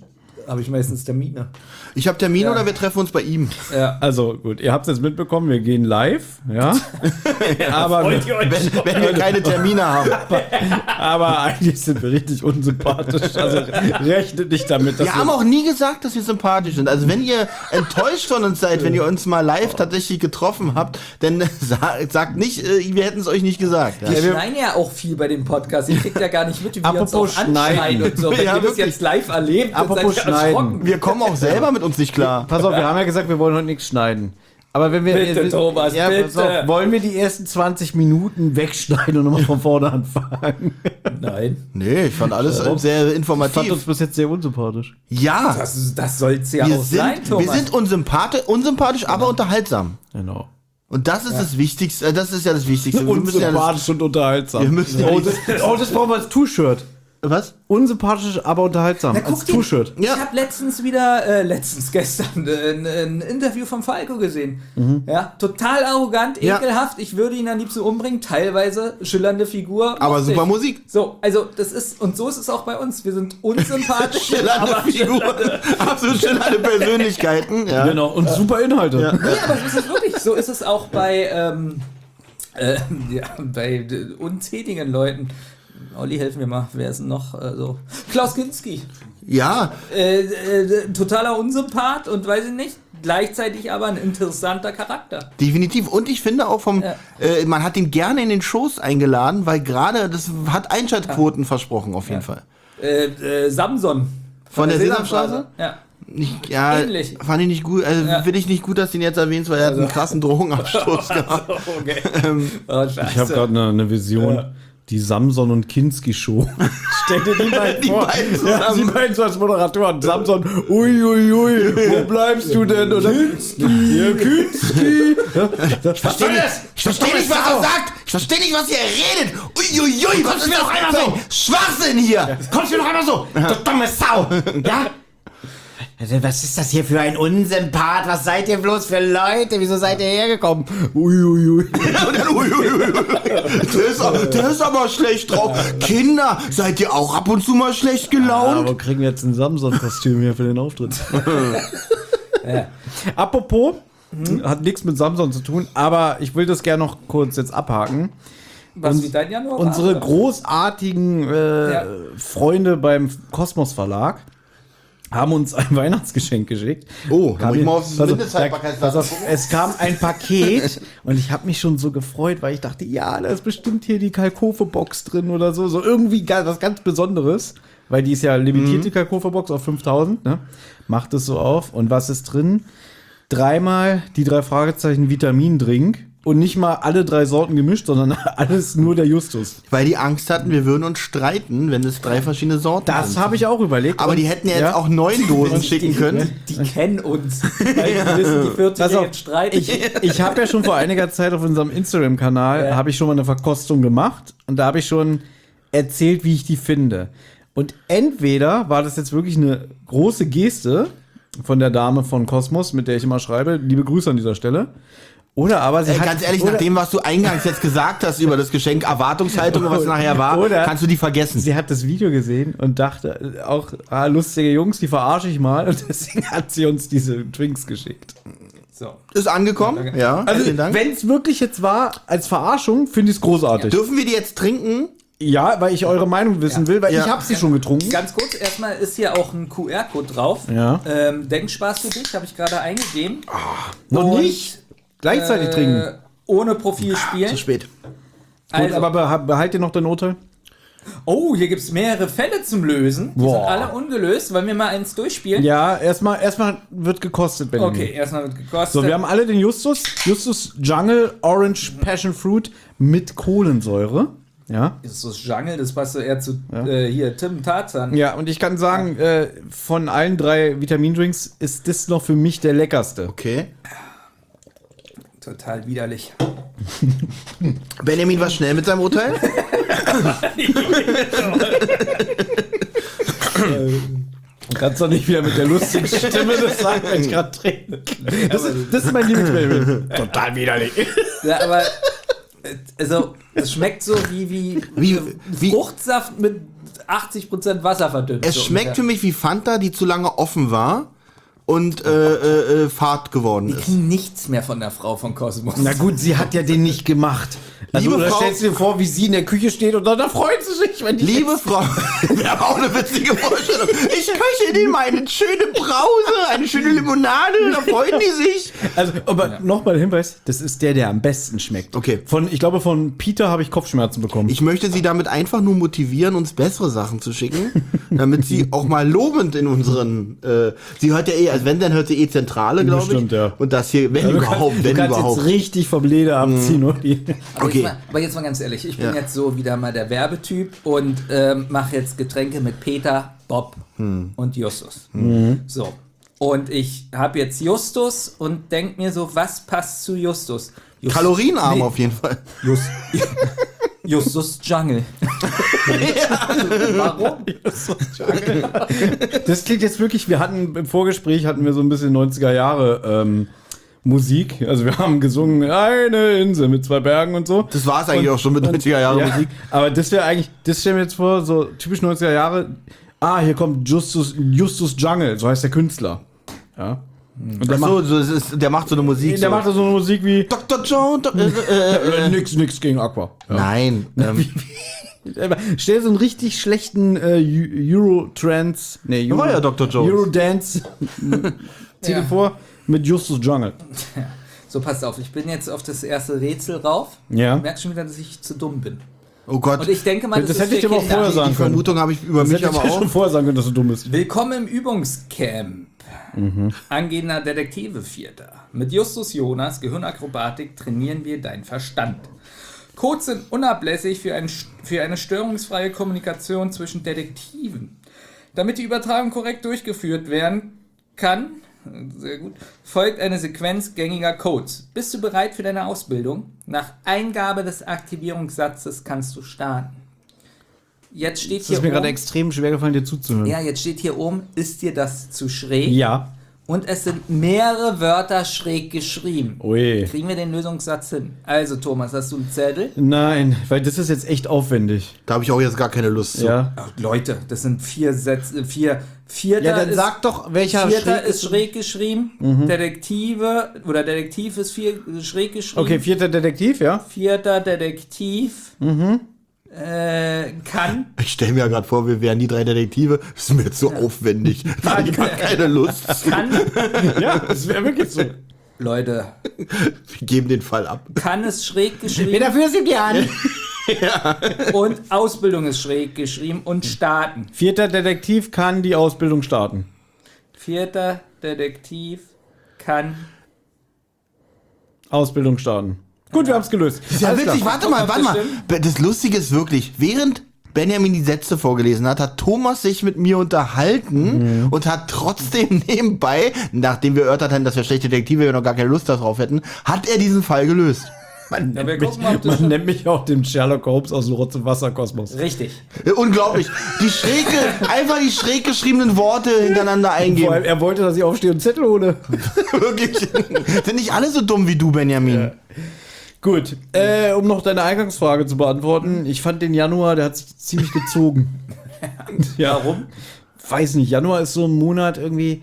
habe ich meistens Termine. Ich habe Termin Ja. oder wir treffen uns bei ihm. Ja. Also gut, ihr habt es jetzt mitbekommen, wir gehen live, ja. aber Wenn wir keine Termine haben. eigentlich sind wir richtig unsympathisch. Also rechnet nicht damit, dass Wir haben auch nie gesagt, dass wir sympathisch sind. Also wenn ihr enttäuscht von uns seid, wenn ihr uns mal live tatsächlich getroffen habt, dann sagt nicht, wir hätten es euch nicht gesagt. Ja. Wir schneiden ja auch viel bei dem Podcast. Ihr kriegt ja gar nicht mit, wie wir uns auch Apropos schneiden. anschneiden und so. Wenn Ja, ihr das wirklich. jetzt live erlebt, dann Apropos seid ihr erschrocken. schneiden. Wir kommen auch selber mit uns nicht klar. Pass auf, wir haben ja gesagt, wir wollen heute nichts schneiden. Aber wenn wir. Bitte, Thomas, pass bitte. auf, wollen wir die ersten 20 Minuten wegschneiden und nochmal von vorne anfangen? Nein. Nee, ich fand alles sehr Ich fand informativ. uns bis jetzt sehr unsympathisch. Ja, Das soll es ja wir auch sein, sind, Thomas. wir sind unsympathisch, aber unterhaltsam. Genau. Und das ist das Wichtigste. Das ist ja das Wichtigste. Wir müssen ja das, Unsympathisch und unterhaltsam. wir müssen ja das brauchen wir als T-Shirt. was? Unsympathisch, aber unterhaltsam. Na, guck Als dir- T-Shirt. Ich Ja. habe gestern ein Interview vom Falco gesehen. Ja, total arrogant, Ja. ekelhaft. Ich würde ihn am liebsten umbringen. Teilweise schillernde Figur. Aber lustig. super Musik. So, also das ist, und so ist es auch bei uns. Wir sind unsympathisch. Schillernde Figur. Absolut schillernde Persönlichkeiten. Ja. Genau. Und super Inhalte. Ja, aber so ist es wirklich. So ist es auch bei, bei unzähligen Leuten. Olli, helfen mir mal. Wer ist denn noch so? Klaus Kinski. Ja, Totaler Unsympath und weiß ich nicht. Gleichzeitig aber ein interessanter Charakter. definitiv. Und ich finde auch man hat ihn gerne in den Shows eingeladen, weil gerade das hat Einschaltquoten versprochen, auf jeden Fall. Samson. Von der Sesamstraße? Ja. Ja, Ähnlich. fand ich nicht gut. Also Ja. finde ich nicht gut, dass du ihn jetzt erwähnst, weil er hat einen krassen Drogenabstoß gehabt. Okay. Oh, scheiße. Ich habe gerade eine Vision. Ja. Die Samson und Kinski Show. Stell dir die beiden Die vor. beiden Ja, zusammen. die beiden so als Moderatoren. Samson, uiuiui, wo bleibst du denn? Oder Kinski, ja, Kinski. Ich verstehe nicht, was er sagt. Ich verstehe nicht, was ihr redet. Uiuiui, was ist das doch einmal für ein Schwachsinn hier? Kommst du noch einmal so, du dumme Sau, ja? Was ist das hier für ein Unsympath? Was seid ihr bloß für Leute? Wieso seid ihr hergekommen? Uiuiui. Und dann, uiuiui. Der ist aber schlecht drauf. Kinder, seid ihr auch ab und zu mal schlecht gelaunt? Aber kriegen wir jetzt ein Samson-Kostüm hier für den Auftritt. Apropos, hat nichts mit Samson zu tun, aber ich will das gerne noch kurz jetzt abhaken. Was wie dein Januar? Unsere war? großartigen Freunde beim Kosmos Verlag haben uns ein Weihnachtsgeschenk geschickt. Oh, da muss ich mal aufs Pass auf, Mindesthaltbarkeitsdatum pass auf, es kam ein Paket und ich habe mich schon so gefreut, weil ich dachte, ja, da ist bestimmt hier die Kalkofe-Box drin oder so. So irgendwie was ganz Besonderes, weil die ist ja limitiert, die Kalkofe-Box auf 5000. Ne? Macht es so auf. Und was ist drin? Dreimal die 3 Fragezeichen Vitamindrink. Und nicht mal alle 3 Sorten gemischt, sondern alles nur der Justus. Weil die Angst hatten, wir würden uns streiten, wenn es 3 verschiedene Sorten Das sind. habe ich auch überlegt. Aber Und- die hätten ja jetzt auch 9 Dosen schicken können. Die kennen uns. Weil die wissen, die 40 Pass auf, jetzt streiten. ich habe ja schon vor einiger Zeit auf unserem Instagram-Kanal habe ich schon mal eine Verkostung gemacht und da habe ich schon erzählt, wie ich die finde. Und entweder war das jetzt wirklich eine große Geste von der Dame von Kosmos, mit der ich immer schreibe, liebe Grüße an dieser Stelle, oder aber sie hat... Ganz ehrlich, oder, nach dem, was du eingangs jetzt gesagt hast über das Geschenk, Erwartungshaltung und was nachher war, Oder- kannst du die vergessen. Sie hat das Video gesehen und dachte auch, lustige Jungs, die verarsche ich mal. Und deswegen hat sie uns diese Drinks geschickt. so. Ist angekommen, ja. Also, vielen Dank. wenn es wirklich jetzt war, als Verarschung, finde ich es großartig. Dürfen wir die jetzt trinken? Ja, weil ich eure Meinung wissen will, weil Ja. ich habe sie schon getrunken. Ganz kurz, erstmal ist hier auch ein QR-Code drauf. Ja. Denkspaß für dich, habe ich gerade eingegeben. Noch Und, nicht. Gleichzeitig trinken. Ohne Profil spielen. Zu spät. Gut, Also, aber behalt ihr noch dein Urteil? oh, hier gibt es mehrere Fälle zum Lösen. Die Boah. sind alle ungelöst. Wollen wir mal eins durchspielen? Ja, erstmal wird gekostet, Benjamin. Okay, erstmal wird gekostet. So, wir haben alle den Justus Jungle Orange Passion Fruit mit Kohlensäure. Ja. Das ist das Jungle, das passt so eher zu hier Tim Tarzan. Ja, und ich kann sagen, von allen 3 Vitamindrinks ist das noch für mich der leckerste. Okay. Total widerlich. Benjamin war schnell mit seinem Urteil. Du kannst doch nicht wieder mit der lustigen Stimme das sagen, wenn ich gerade trinke. Das ist mein Lieblingsbaby. Total widerlich. Ja, aber also es schmeckt so wie Wie- Fruchtsaft mit 80% Wasser verdünnt. Es so schmeckt ungefähr. für mich wie Fanta, die zu lange offen war und fad geworden Wir ist. kriegen nichts mehr von der Frau von Kosmos. Na gut, sie hat ja den nicht gemacht. Also, Liebe oder Frau- stellst du dir vor, wie sie in der Küche steht und dann da freut sie sich, wenn die Liebe Frau, wir haben auch eine witzige Vorstellung. Ich köche Ihnen mal eine schöne Brause, eine schöne Limonade, da freuen die sich. Also, aber nochmal Hinweis, das ist der am besten schmeckt. Okay. Ich glaube, von Peter habe ich Kopfschmerzen bekommen. Ich möchte Sie damit einfach nur motivieren, uns bessere Sachen zu schicken, damit Sie auch mal lobend in unseren, sie hört ja als wenn, dann hört sie Zentrale, glaube ich. Bestimmt, ja. Und das hier, wenn überhaupt, du wenn kannst überhaupt. jetzt richtig vom Leder abziehen. Oder? Okay. Aber jetzt mal ganz ehrlich, ich bin Ja. jetzt so wieder mal der Werbetyp und mache jetzt Getränke mit Peter, Bob und Justus. So. Und ich habe jetzt Justus und denke mir so, was passt zu Justus? Kalorienarm Nee, auf jeden Fall. Justus Jungle. Warum? Das klingt jetzt wirklich, im Vorgespräch hatten wir so ein bisschen 90er Jahre Musik. Also wir haben gesungen, eine Insel mit 2 Bergen und so. Das war es eigentlich auch schon mit 90er Jahre Ja, Musik. aber das wäre eigentlich, das stellen wir jetzt vor, so typisch 90er Jahre. Hier kommt Justus Jungle, so heißt der Künstler. Ja. Und der Ach so, der macht so eine Musik. der so. macht da so eine Musik wie Dr. John. nix gegen Aqua. Ja. Nein. Stell dir so einen richtig schlechten Euro-Trance, war ja Dr. Jones. Eurodance zieh dir Ja. vor, mit Justus Jungle. So, passt auf, ich bin jetzt auf das erste Rätsel rauf. Ja. Ich merke schon wieder, dass ich zu dumm bin. Oh Gott. Und ich denke mal, Das das, hätte ist ich für dir aber auch Kinder. vorher sagen Die können. Vermutung habe ich über Das mich hätte ich aber dir schon auch. vorher sagen können, dass du dumm bist. Willkommen im Übungscamp. Angehender Detektive Vierter. Mit Justus Jonas, Gehirnakrobatik, trainieren wir deinen Verstand. Codes sind unablässig für eine störungsfreie Kommunikation zwischen Detektiven. Damit die Übertragung korrekt durchgeführt werden kann, sehr gut, folgt eine Sequenz gängiger Codes. Bist du bereit für deine Ausbildung? Nach Eingabe des Aktivierungssatzes kannst du starten. Jetzt steht Es hier ist mir gerade oben, extrem schwer gefallen, dir zuzuhören. ja, jetzt steht hier oben, ist dir das zu schräg? Ja. Und es sind mehrere Wörter schräg geschrieben. Ui. Kriegen wir den Lösungssatz hin? Also, Thomas, hast du einen Zettel? Nein, weil das ist jetzt echt aufwendig. Da habe ich auch jetzt gar keine Lust zu. Ja. Ach, Leute, das sind 4 Sätze. Vierter Ja, dann ist, sag doch, welcher Vierter schräg ist schräg geschrieben. Detektiv ist schräg geschrieben. Okay, 4. Detektiv, ja? 4. Detektiv kann. Ich stelle mir ja gerade vor, wir wären die 3 Detektive. Das ist mir jetzt so aufwendig. Da habe ich gar keine Lust zu. Kann, Ja, das wäre wirklich so. Leute, Wir geben den Fall ab. kann ist schräg geschrieben Dafür sind die an. und Ausbildung ist schräg geschrieben und starten. 4. Detektiv kann die Ausbildung starten. 4. Detektiv kann. Ausbildung starten. Gut, wir haben es gelöst. Ja, Alles witzig, klar. warte mal. Das Lustige ist wirklich, während Benjamin die Sätze vorgelesen hat, hat Thomas sich mit mir unterhalten und hat trotzdem nebenbei, nachdem wir erörtert haben, dass wir schlechte Detektive noch gar keine Lust darauf hätten, hat er diesen Fall gelöst. Man, wir nennt mich, gucken mal, ob das man nennt mich auch den Sherlock Holmes aus dem Rotz- und Wasserkosmos. Richtig. Unglaublich. Einfach die schräg geschriebenen Worte hintereinander Vor allem, eingeben. er wollte, dass ich aufstehe und Zettel hole. Wirklich. Sind nicht alle so dumm wie du, Benjamin. Gut, um noch deine Eingangsfrage zu beantworten. Ich fand den Januar, der hat sich ziemlich gezogen. Ja. Warum? Weiß nicht, Januar ist so ein Monat irgendwie,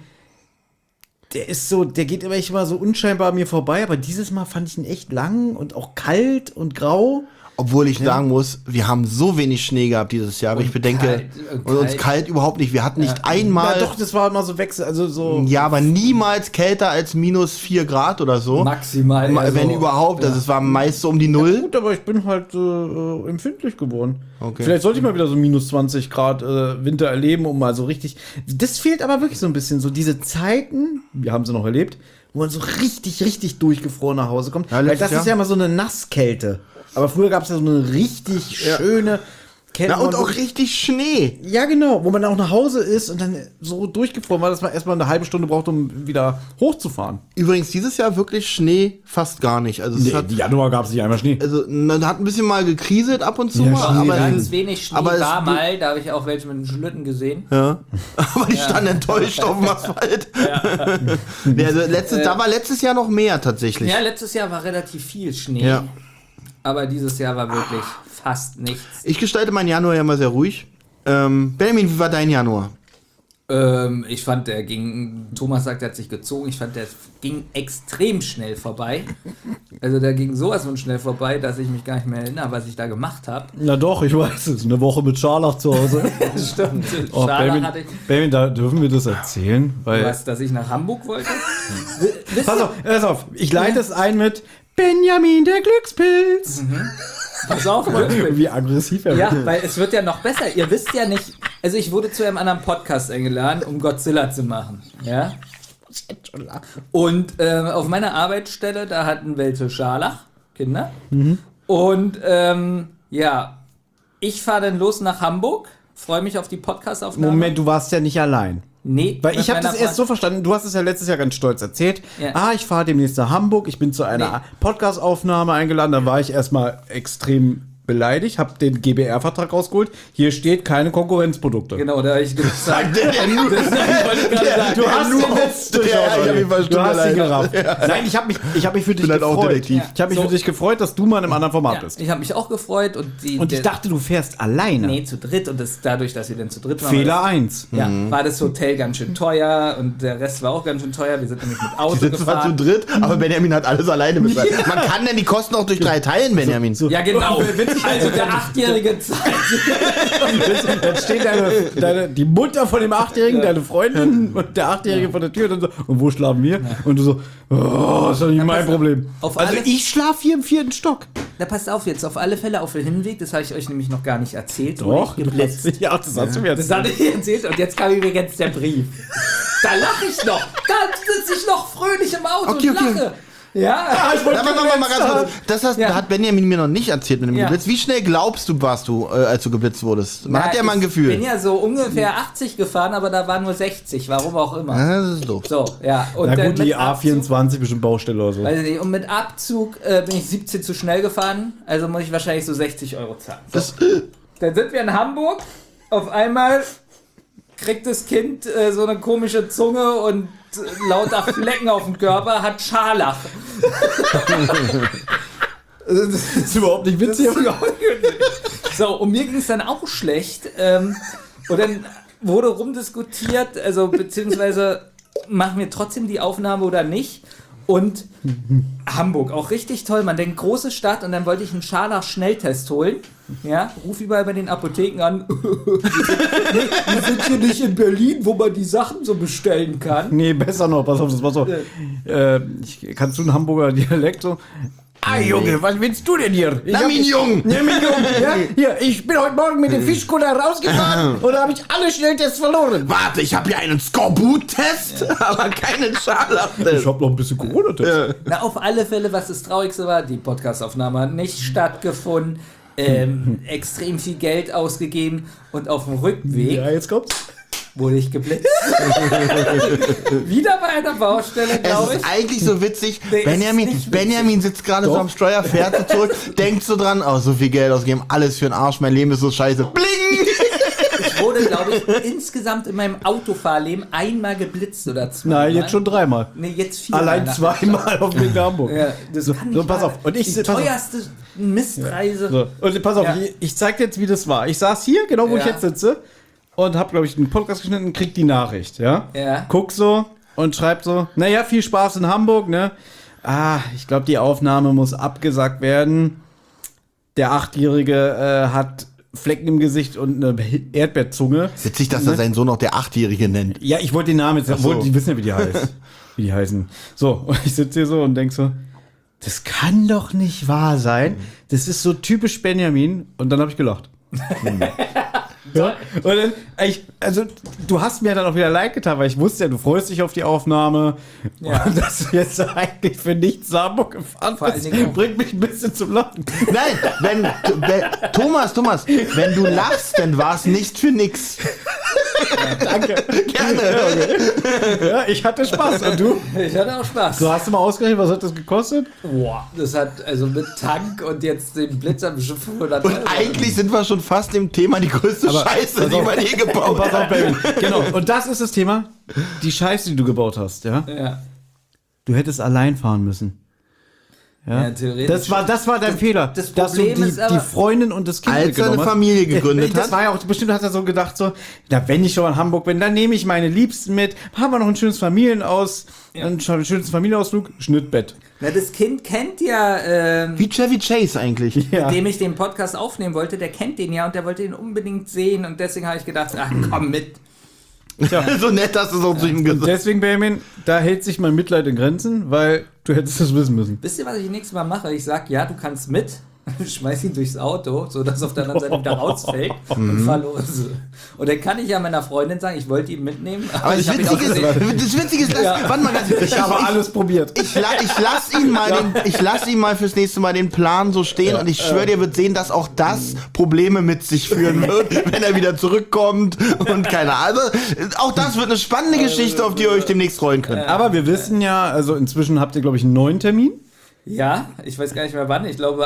der geht immer echt mal so unscheinbar an mir vorbei, aber dieses Mal fand ich ihn echt lang und auch kalt und grau. Obwohl ich sagen muss, wir haben so wenig Schnee gehabt dieses Jahr, aber ich bedenke, kalt, und uns kalt überhaupt nicht. Wir hatten nicht einmal, Ja, doch, das war immer so Wechsel, also so. ja, aber niemals kälter als minus 4 Grad oder so. Maximal. also, Wenn überhaupt, also es war meist so um die Null. Gut, aber ich bin halt empfindlich geworden. Okay. Vielleicht sollte ich mal wieder so minus 20 Grad Winter erleben, um mal so richtig. Das fehlt aber wirklich so ein bisschen, so diese Zeiten, wir haben sie noch erlebt, wo man so richtig durchgefroren nach Hause kommt. Ja, Weil letztes das ist Jahr. ja immer so eine Nasskälte. Aber früher gab es ja so eine richtig schöne Kälte. Ja, wo und man auch wirklich- richtig Schnee. Ja, genau, wo man auch nach Hause ist und dann so durchgefroren war, dass man erstmal eine halbe Stunde braucht, um wieder hochzufahren. Übrigens, dieses Jahr wirklich Schnee fast gar nicht. Also, es hat, Januar gab es nicht einmal Schnee. also man hat ein bisschen mal gekriselt ab und zu, Ja, mal, Schnee aber, ganz wenig Schnee aber es- war mal, da habe ich auch welche mit den Schlitten gesehen. ja. Aber die standen enttäuscht auf dem Asphalt. Nee, also da war letztes Jahr noch mehr tatsächlich. Ja, letztes Jahr war relativ viel Schnee. Ja. Aber dieses Jahr war wirklich fast nichts. Ich gestalte meinen Januar ja mal sehr ruhig. Benjamin, wie war dein Januar? Ich fand, Thomas sagt, er hat sich gezogen, ich fand, der ging extrem schnell vorbei. Also der ging sowas von schnell vorbei, dass ich mich gar nicht mehr erinnere, was ich da gemacht habe. Na doch, ich weiß es. Eine Woche mit Scharlach zu Hause. Stimmt, Oh, Scharlach hatte ich. Benjamin, da dürfen wir das erzählen? Weil, Was, dass ich nach Hamburg wollte? pass auf, ich leite es ein mit Benjamin, der Glückspilz. Pass auf, Wie aggressiv er ja, wird. weil es wird ja noch besser. Ihr wisst ja nicht, also ich wurde zu einem anderen Podcast eingeladen, um Godzilla zu machen. Ja? Und auf meiner Arbeitsstelle, da hatten welche Scharlach, Kinder. Und ja, ich fahre dann los nach Hamburg, freue mich auf die Podcast-Aufnahme. Moment, du warst ja nicht allein. Nee, Weil mit ich habe meiner das erst so verstanden, du hast es ja letztes Jahr ganz stolz erzählt. Ja. Ich fahre demnächst nach Hamburg, ich bin zu einer Podcast-Aufnahme eingeladen, da war ich erstmal extrem beleidigt, habe den GBR-Vertrag rausgeholt. Hier steht keine Konkurrenzprodukte. Genau, da habe ich gesagt, Sagt der wollte ich gerade sagen. Du hast den Witz durchschaut. Du hast ihn gerafft. Nein, ich hab mich für dich bin halt auch gefreut. Detektiv. Ich habe mich So. für dich gefreut, dass du mal in einem anderen Format ja, bist. ich habe mich auch gefreut und Und ich dachte, du fährst alleine. nee, zu dritt und das dadurch, dass wir dann zu dritt waren, Fehler 1. Ja, war das Hotel ganz schön teuer und der Rest war auch ganz schön teuer. Wir sind nämlich mit Auto Die sitzen zwar zu gefahren. dritt, aber Benjamin hat alles alleine bezahlt. Man kann denn die Kosten auch durch 3 teilen, Benjamin. So. Ja, genau. Also der 8-jährige Zeit. Dann steht die Mutter von dem 8-Jährigen, deine Freundin und der 8-Jährige vor der Tür und, so, und wo schlafen wir? Und du so, ist doch nicht mein Problem. auf Also alle- ich schlafe hier im 4. Stock. Na, passt auf jetzt, auf alle Fälle auf den Hinweg, das habe ich euch nämlich noch gar nicht erzählt. Doch, wurde ich geblitzt. Ja, das hast du mir Das erzählt. hatte ich erzählt und jetzt kam übrigens der Brief. Da lache ich noch. Da sitze ich noch fröhlich im Auto Okay, und okay. lache. Ja, Ich wollte Mal ganz kurz. Das hat Benjamin mir noch nicht erzählt mit dem Ja. Geblitz. Wie schnell glaubst du, warst du, als du geblitzt wurdest? Man hat ja mal ein Ich bin Gefühl. ja so ungefähr 80 gefahren, aber da war nur 60, warum auch immer. Das ist doof. So, ja. Und Na dann gut, die mit Abzug- A24 bestimmt Baustelle oder so. Weiß ich nicht. Und mit Abzug bin ich 17 zu schnell gefahren, also muss ich wahrscheinlich so 60 € zahlen. So. Dann sind wir in Hamburg, auf einmal kriegt das Kind so eine komische Zunge und lauter Flecken auf dem Körper, hat Scharlach. Das ist überhaupt nicht witzig. So, und mir ging es dann auch schlecht. Und dann wurde rumdiskutiert, also beziehungsweise machen wir trotzdem die Aufnahme oder nicht. Und Hamburg, auch richtig toll. Man denkt, große Stadt und dann wollte ich einen Scharlach-Schnelltest holen. Ja, ruf überall bei den Apotheken an. Wir sind hier nicht in Berlin, wo man die Sachen so bestellen kann. Nee, besser noch, pass auf, das war so. Kannst du einen Hamburger Dialekt so? Junge, was willst du denn hier? Na, mein Jung! Ja, mein Junge, ja, hier, ich bin heute Morgen mit dem Fischkutter rausgefahren und da habe ich alle Schnelltests verloren. Warte, ich habe hier einen Skorbut-Test, aber keinen Scharlach-Test. Ich habe noch ein bisschen Corona-Test. Na, auf alle Fälle, was das Traurigste war, die Podcastaufnahme hat nicht stattgefunden. Extrem viel Geld ausgegeben und auf dem Rückweg Ja, jetzt kommt's. wurde ich geblitzt. Wieder bei einer Baustelle, Es glaube ich. ist eigentlich so witzig. Nee, ist Benjamin, nicht witzig. Benjamin sitzt gerade so Doch. am Steuer, fährt so zurück, denkt so dran, so viel Geld ausgeben, alles für den Arsch, mein Leben ist so scheiße. Bling! Ich wurde, glaube ich, insgesamt in meinem Autofahrleben einmal geblitzt oder zweimal. Nein, jetzt schon 3-mal. Nee, jetzt 4 Allein 2-mal auf dem Weg nach Hamburg. Ja, das So, kann nicht so, pass wahr auf. Und ich die pass auf. teuerste Mistreise. So. Und pass auf, Ja. ich zeig dir jetzt, wie das war. Ich saß hier, genau wo ich Ja. jetzt sitze, und hab, glaube ich, einen Podcast geschnitten und krieg die Nachricht, ja? Ja. Guck so und schreib so, naja, viel Spaß in Hamburg, ne? Ich glaube, die Aufnahme muss abgesagt werden. Der 8-Jährige hat Flecken im Gesicht und eine Erdbeerzunge. Witzig, dass er seinen Sohn auch der 8-Jährige nennt. Ja, ich wollte den Namen jetzt, Ach so. obwohl die wissen ja, wie die heißt. Wie die heißen. So, und ich sitze hier so und denk so, das kann doch nicht wahr sein. Das ist so typisch Benjamin. Und dann habe ich gelacht. Ja? Und dann, also du hast mir dann auch wieder leid getan, weil ich wusste ja, du freust dich auf die Aufnahme. Ja. Und dass du jetzt eigentlich für nichts nach Hamburg gefahren Vor allen bist, Dingen auch- bringt mich ein bisschen zum Lachen. Nein, Thomas, wenn du lachst, dann war es nicht für nix. Danke. Gerne. Ja, ich hatte Spaß. Und du? Ich hatte auch Spaß. So, hast du mal ausgerechnet, was hat das gekostet? Boah, das hat also mit Tank und jetzt den Blitzer bestimmt 500 Und eigentlich sind wir schon fast im Thema die größte Scheiße, die man je gebaut Pass auf, hat. Baby. Genau. Und das ist das Thema. Die Scheiße, die du gebaut hast, ja? Ja. Du hättest allein fahren müssen. Ja? Ja, theoretisch. Das war dein Fehler. das dass du Problem ist aber- die Freundin und das Kind Als er mitgenommen eine hast. Familie gegründet Das hat. war ja auch, bestimmt hat er so gedacht, so, na, wenn ich schon in Hamburg bin, dann nehme ich meine Liebsten mit, haben wir noch ein schönes einen schönes Familienausflug, Schnittbett. Na, das Kind kennt ja, Wie Chevy Chase eigentlich. Ja. mit dem ich den Podcast aufnehmen wollte, der kennt den ja und der wollte ihn unbedingt sehen und deswegen habe ich gedacht, ach komm mit. So nett, dass du so zu ihm gesagt hast. Deswegen, Benjamin, da hält sich mein Mitleid in Grenzen, weil du hättest das wissen müssen. Wisst ihr, was ich nächstes Mal mache? Ich sag, ja, du kannst mit, schmeiß ihn durchs Auto, sodass er auf der anderen Seite wieder rausfällt und fahr los. Und dann kann ich ja meiner Freundin sagen, ich wollte ihn mitnehmen. Aber das ich hab ihn Witzige, auch gesehen. ist, das Witzige ist, warte mal ganz Ich habe alles probiert. Ich lass ihn mal fürs nächste Mal den Plan so stehen und ich schwöre dir, wird sehen, dass auch das Probleme mit sich führen wird, wenn er wieder zurückkommt und keine Ahnung. Also, auch das wird eine spannende Geschichte, auf die ihr euch demnächst freuen könnt. Aber wir wissen ja, also inzwischen habt ihr, glaube ich, einen neuen Termin. Ja, ich weiß gar nicht mehr wann, ich glaube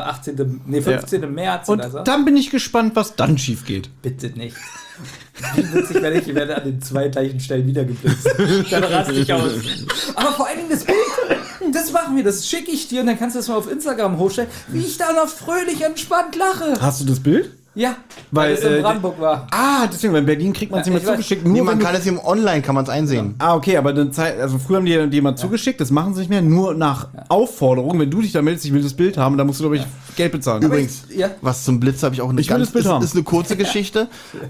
15. März Und oder so. dann bin ich gespannt, was dann schief geht. Bitte nicht. Wie witzig werde ich werde an den 2 gleichen Stellen wieder geblitzt. Dann raste ich aus. Aber vor allen Dingen das Bild, das machen wir, das schicke ich dir und dann kannst du das mal auf Instagram hochstellen, wie ich da noch fröhlich entspannt lache. Hast du das Bild? Ja, Weil, weil es in Brandenburg war. Ah, deswegen, weil in Berlin kriegt man es Ja, nicht mehr ich weiß. zugeschickt. Nee, Nur man wenn du, kann es ihm online, kann man es einsehen. okay, aber eine Zeit, also früher haben die mal zugeschickt, das machen sie nicht mehr, nur nach Aufforderung. Wenn du dich da meldest, ich will das Bild haben, dann musst du, glaube ich, Geld bezahlen. Übrigens, Ja. was zum Blitz habe ich auch eine Ich will das Bild haben. ist eine kurze Geschichte.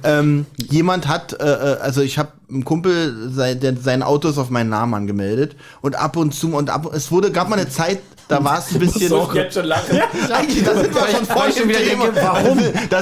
Jemand hat, also ich habe einen Kumpel, sein Auto ist auf meinen Namen angemeldet und ab und zu gab mal eine Zeit, da war es ein bisschen. Jetzt schon lange. Eigentlich, da sind wir schon voll weil ich im schon wieder Thema. denke, warum?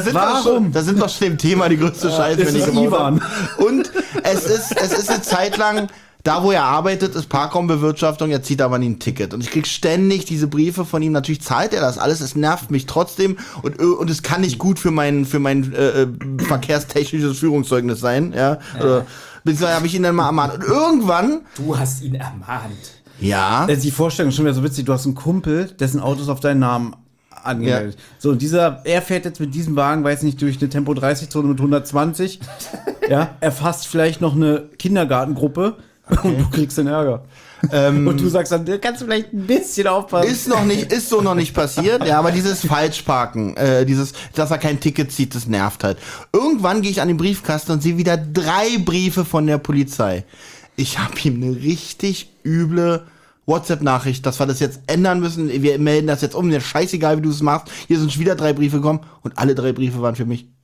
Da sind wir schon im Thema, die größte Scheiße, es wenn ich ist gebaut Ivan. habe. Und es ist eine Zeit lang, da wo er arbeitet, ist Parkraumbewirtschaftung, er zieht aber nie ein Ticket. Und ich krieg ständig diese Briefe von ihm, natürlich zahlt er das alles, es nervt mich trotzdem und es kann nicht gut für mein verkehrstechnisches Führungszeugnis sein, ja. Beziehungsweise habe ich ihn dann mal ermahnt. Und irgendwann, Du hast ihn ermahnt. ja, Die Vorstellung ist schon wieder so witzig, du hast einen Kumpel, dessen Auto ist auf deinen Namen angemeldet. So, und er fährt jetzt mit diesem Wagen, weiß nicht, durch eine Tempo-30-Zone mit 120. Ja, erfasst vielleicht noch eine Kindergartengruppe und du kriegst den Ärger. Und du sagst dann, kannst du vielleicht ein bisschen aufpassen. ist so noch nicht passiert, ja, aber dieses Falschparken, dass er kein Ticket zieht, das nervt halt. Irgendwann gehe ich an den Briefkasten und sehe wieder 3 Briefe von der Polizei. Ich habe ihm eine richtig üble WhatsApp-Nachricht, dass wir das jetzt ändern müssen. Wir melden das jetzt um. Mir scheißegal, wie du es machst. Hier sind schon wieder 3 Briefe gekommen und alle 3 Briefe waren für mich.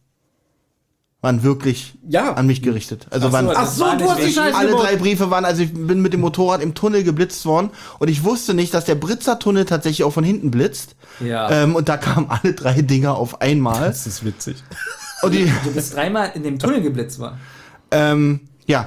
Waren wirklich an mich gerichtet. Also Ach so, waren, also Ach so, du hast die Scheiße alle gebaut. 3 Briefe waren, also ich bin mit dem Motorrad im Tunnel geblitzt worden und ich wusste nicht, dass der Britzertunnel tatsächlich auch von hinten blitzt. Ja. Und da kamen alle 3 Dinger auf einmal. Das ist witzig. Und die, Du bist 3-mal in dem Tunnel geblitzt worden. ja.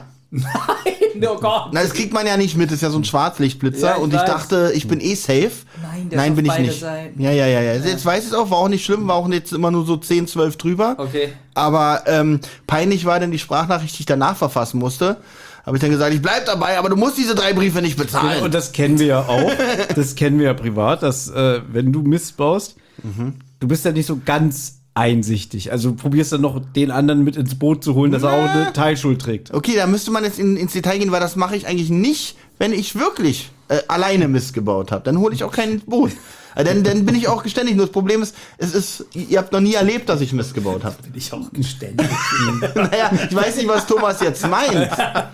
Oh Gott. Na, das kriegt man ja nicht mit, das ist ja so ein Schwarzlichtblitzer Ja, ich und ich weiß. dachte, ich bin safe. Nein, der Nein, ist bin auf ich beide nicht. Seiten. Ja. Jetzt weiß ich es auch, war auch nicht schlimm, war auch jetzt immer nur so 10, 12 drüber. Okay. Aber peinlich war dann die Sprachnachricht, die ich danach verfassen musste. Habe ich dann gesagt, ich bleib dabei, aber du musst diese 3 Briefe nicht bezahlen. Und das kennen wir ja auch. Das kennen wir ja privat, dass wenn du Mist baust, du bist ja nicht so ganz einsichtig. Also du probierst dann noch den anderen mit ins Boot zu holen, dass er auch eine Teilschuld trägt. Okay, da müsste man jetzt ins Detail gehen, weil das mache ich eigentlich nicht, wenn ich wirklich alleine Mist gebaut habe. Dann hole ich auch keinen ins Boot. Dann bin ich auch geständig. Nur das Problem ist, ihr habt noch nie erlebt, dass ich Mist gebaut habe. Bin ich auch geständig. Naja, ich weiß nicht, was Thomas jetzt meint.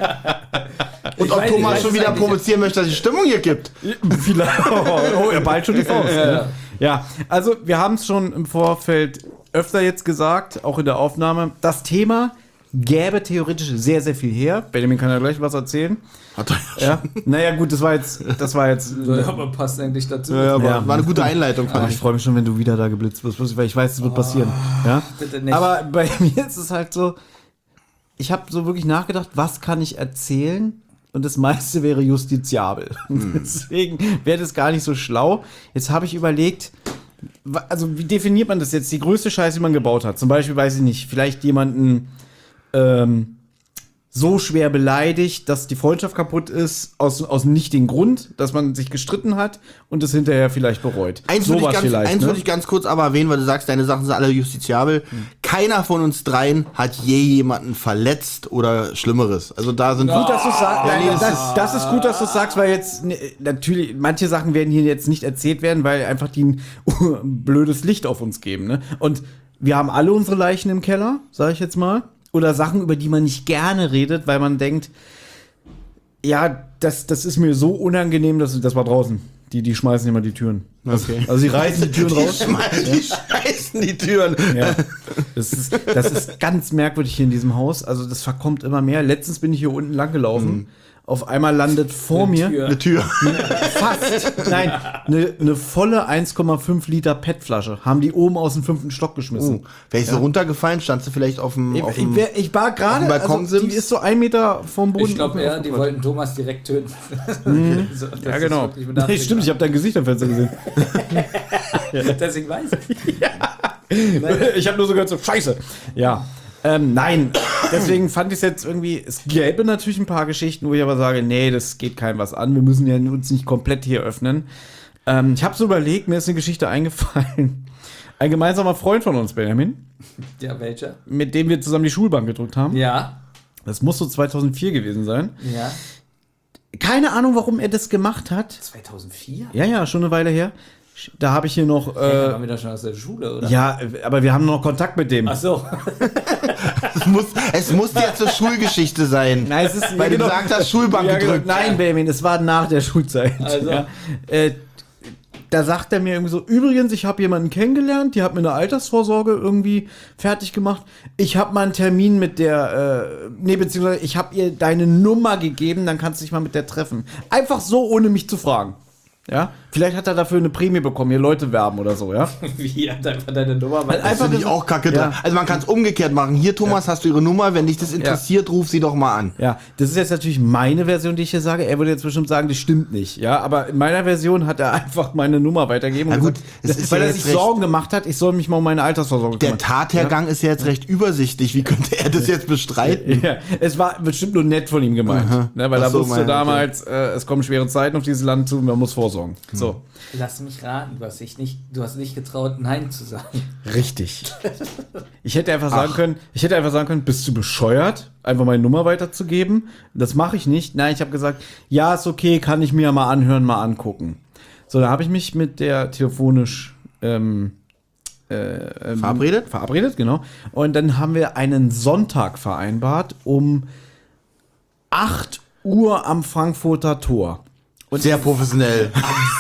Und ob Thomas schon wieder provozieren möchte, dass es Stimmung hier gibt. Vielleicht. Oh, er ballt schon die Faust. Ja, also wir haben es schon im Vorfeld öfter jetzt gesagt, auch in der Aufnahme. Das Thema gäbe theoretisch sehr, sehr viel her. Benjamin kann ja gleich was erzählen. Hat er Ja, naja, gut, das war jetzt. Ja, aber passt eigentlich dazu. ja, aber Ja. war eine gute Einleitung, Aber fand ich ich. freue mich schon, wenn du wieder da geblitzt wirst, weil ich weiß, es wird passieren. Ja? Bitte nicht. Aber bei mir ist es halt so, ich habe so wirklich nachgedacht, was kann ich erzählen? Und das meiste wäre justiziabel. Deswegen wäre das gar nicht so schlau. Jetzt habe ich überlegt, also wie definiert man das jetzt? Die größte Scheiße, die man gebaut hat. Zum Beispiel, weiß ich nicht, vielleicht jemanden so schwer beleidigt, dass die Freundschaft kaputt ist, aus nicht dem Grund, dass man sich gestritten hat und es hinterher vielleicht bereut. Eins würde Sowas ich, vielleicht, würd ne? ich ganz kurz aber erwähnen, weil du sagst, deine Sachen sind alle justiziabel. keiner von uns dreien hat je jemanden verletzt oder Schlimmeres. Also da sind Gut, dass du sagst. Ja, nee, Das ist gut, dass du sagst, weil jetzt natürlich manche Sachen werden hier jetzt nicht erzählt werden, weil einfach die ein blödes Licht auf uns geben. Ne? Und wir haben alle unsere Leichen im Keller, sage ich jetzt mal, oder Sachen, über die man nicht gerne redet, weil man denkt, ja, das ist mir so unangenehm, dass das war draußen. Die schmeißen immer die Türen. Okay. Also sie reißen die Türen raus. Die schmeißen die Türen. Ja. Das ist ganz merkwürdig hier in diesem Haus. Also das verkommt immer mehr. Letztens bin ich hier unten lang gelaufen. Auf einmal landet vor mir Eine Tür. fast, nein, eine volle 1,5 Liter PET-Flasche. Haben die oben aus dem 5. Stock geschmissen. Wäre ich so runtergefallen, standst du vielleicht auf dem Ich war gerade, auf dem Balkon also, die ist so 1 Meter vom Boden. Ich glaube eher, die wollten Thomas direkt töten. So, das Ja, ist genau. wirklich bedacht. Stimmt, ich habe dein Gesicht am Fenster gesehen. Deswegen weiß ich. Ich habe nur so gehört, so Scheiße. Ja. Nein, deswegen fand ich es jetzt irgendwie, es gäbe natürlich ein paar Geschichten, wo ich aber sage, nee, das geht keinem was an, wir müssen ja uns nicht komplett hier öffnen. Ich habe so überlegt, mir ist eine Geschichte eingefallen. Ein gemeinsamer Freund von uns, Benjamin, Ja, welcher? mit dem wir zusammen die Schulbank gedrückt haben. Ja. Das muss so 2004 gewesen sein. Ja. Keine Ahnung, warum er das gemacht hat. 2004? Ja, schon eine Weile her. Da habe ich hier noch, Da waren wir da schon aus der Schule, oder? ja, aber wir haben noch Kontakt mit dem. Ach so. Es muss jetzt eine Schulgeschichte sein. Nein, es ist, Weil du gesagt hast, Schulbank ja, genau. gedrückt. Nein, Benjamin, es war nach der Schulzeit. Also. Ja. Da sagt er mir irgendwie so, übrigens, ich habe jemanden kennengelernt, die hat mir eine Altersvorsorge irgendwie fertig gemacht. Ich habe mal einen Termin mit der, beziehungsweise ich habe ihr deine Nummer gegeben, dann kannst du dich mal mit der treffen. Einfach so, ohne mich zu fragen. Ja, vielleicht hat er dafür eine Prämie bekommen, hier Leute werben oder so, ja. Wie hat einfach deine Nummer? Weil Das finde ich auch kacke dran. Also man kann es umgekehrt machen. Hier, Thomas, hast du ihre Nummer. Wenn dich das interessiert, ruf sie doch mal an. Ja, das ist jetzt natürlich meine Version, die ich hier sage. Er würde jetzt bestimmt sagen, das stimmt nicht. Ja, aber in meiner Version hat er einfach meine Nummer weitergegeben. Na und gut, gesagt, es ist weil ja er jetzt sich Sorgen gemacht hat, ich soll mich mal um meine Altersvorsorge Der kümmern. Tathergang ist ja jetzt recht übersichtlich. Wie könnte er das jetzt bestreiten? Ja, es war bestimmt nur nett von ihm gemeint. Ne, weil Ach er so, wusste okay. damals, es kommen schwere Zeiten auf dieses Land zu und man muss vorsorgen. So. Lass mich raten, du hast nicht getraut, Nein zu sagen. Richtig. Ich hätte einfach sagen können, bist du bescheuert, einfach meine Nummer weiterzugeben? Das mache ich nicht. Nein, ich habe gesagt, ja, ist okay, kann ich mir ja mal anhören, mal angucken. So, da habe ich mich mit der telefonisch verabredet, genau. Und dann haben wir einen Sonntag vereinbart um 8 Uhr am Frankfurter Tor. Und sehr professionell.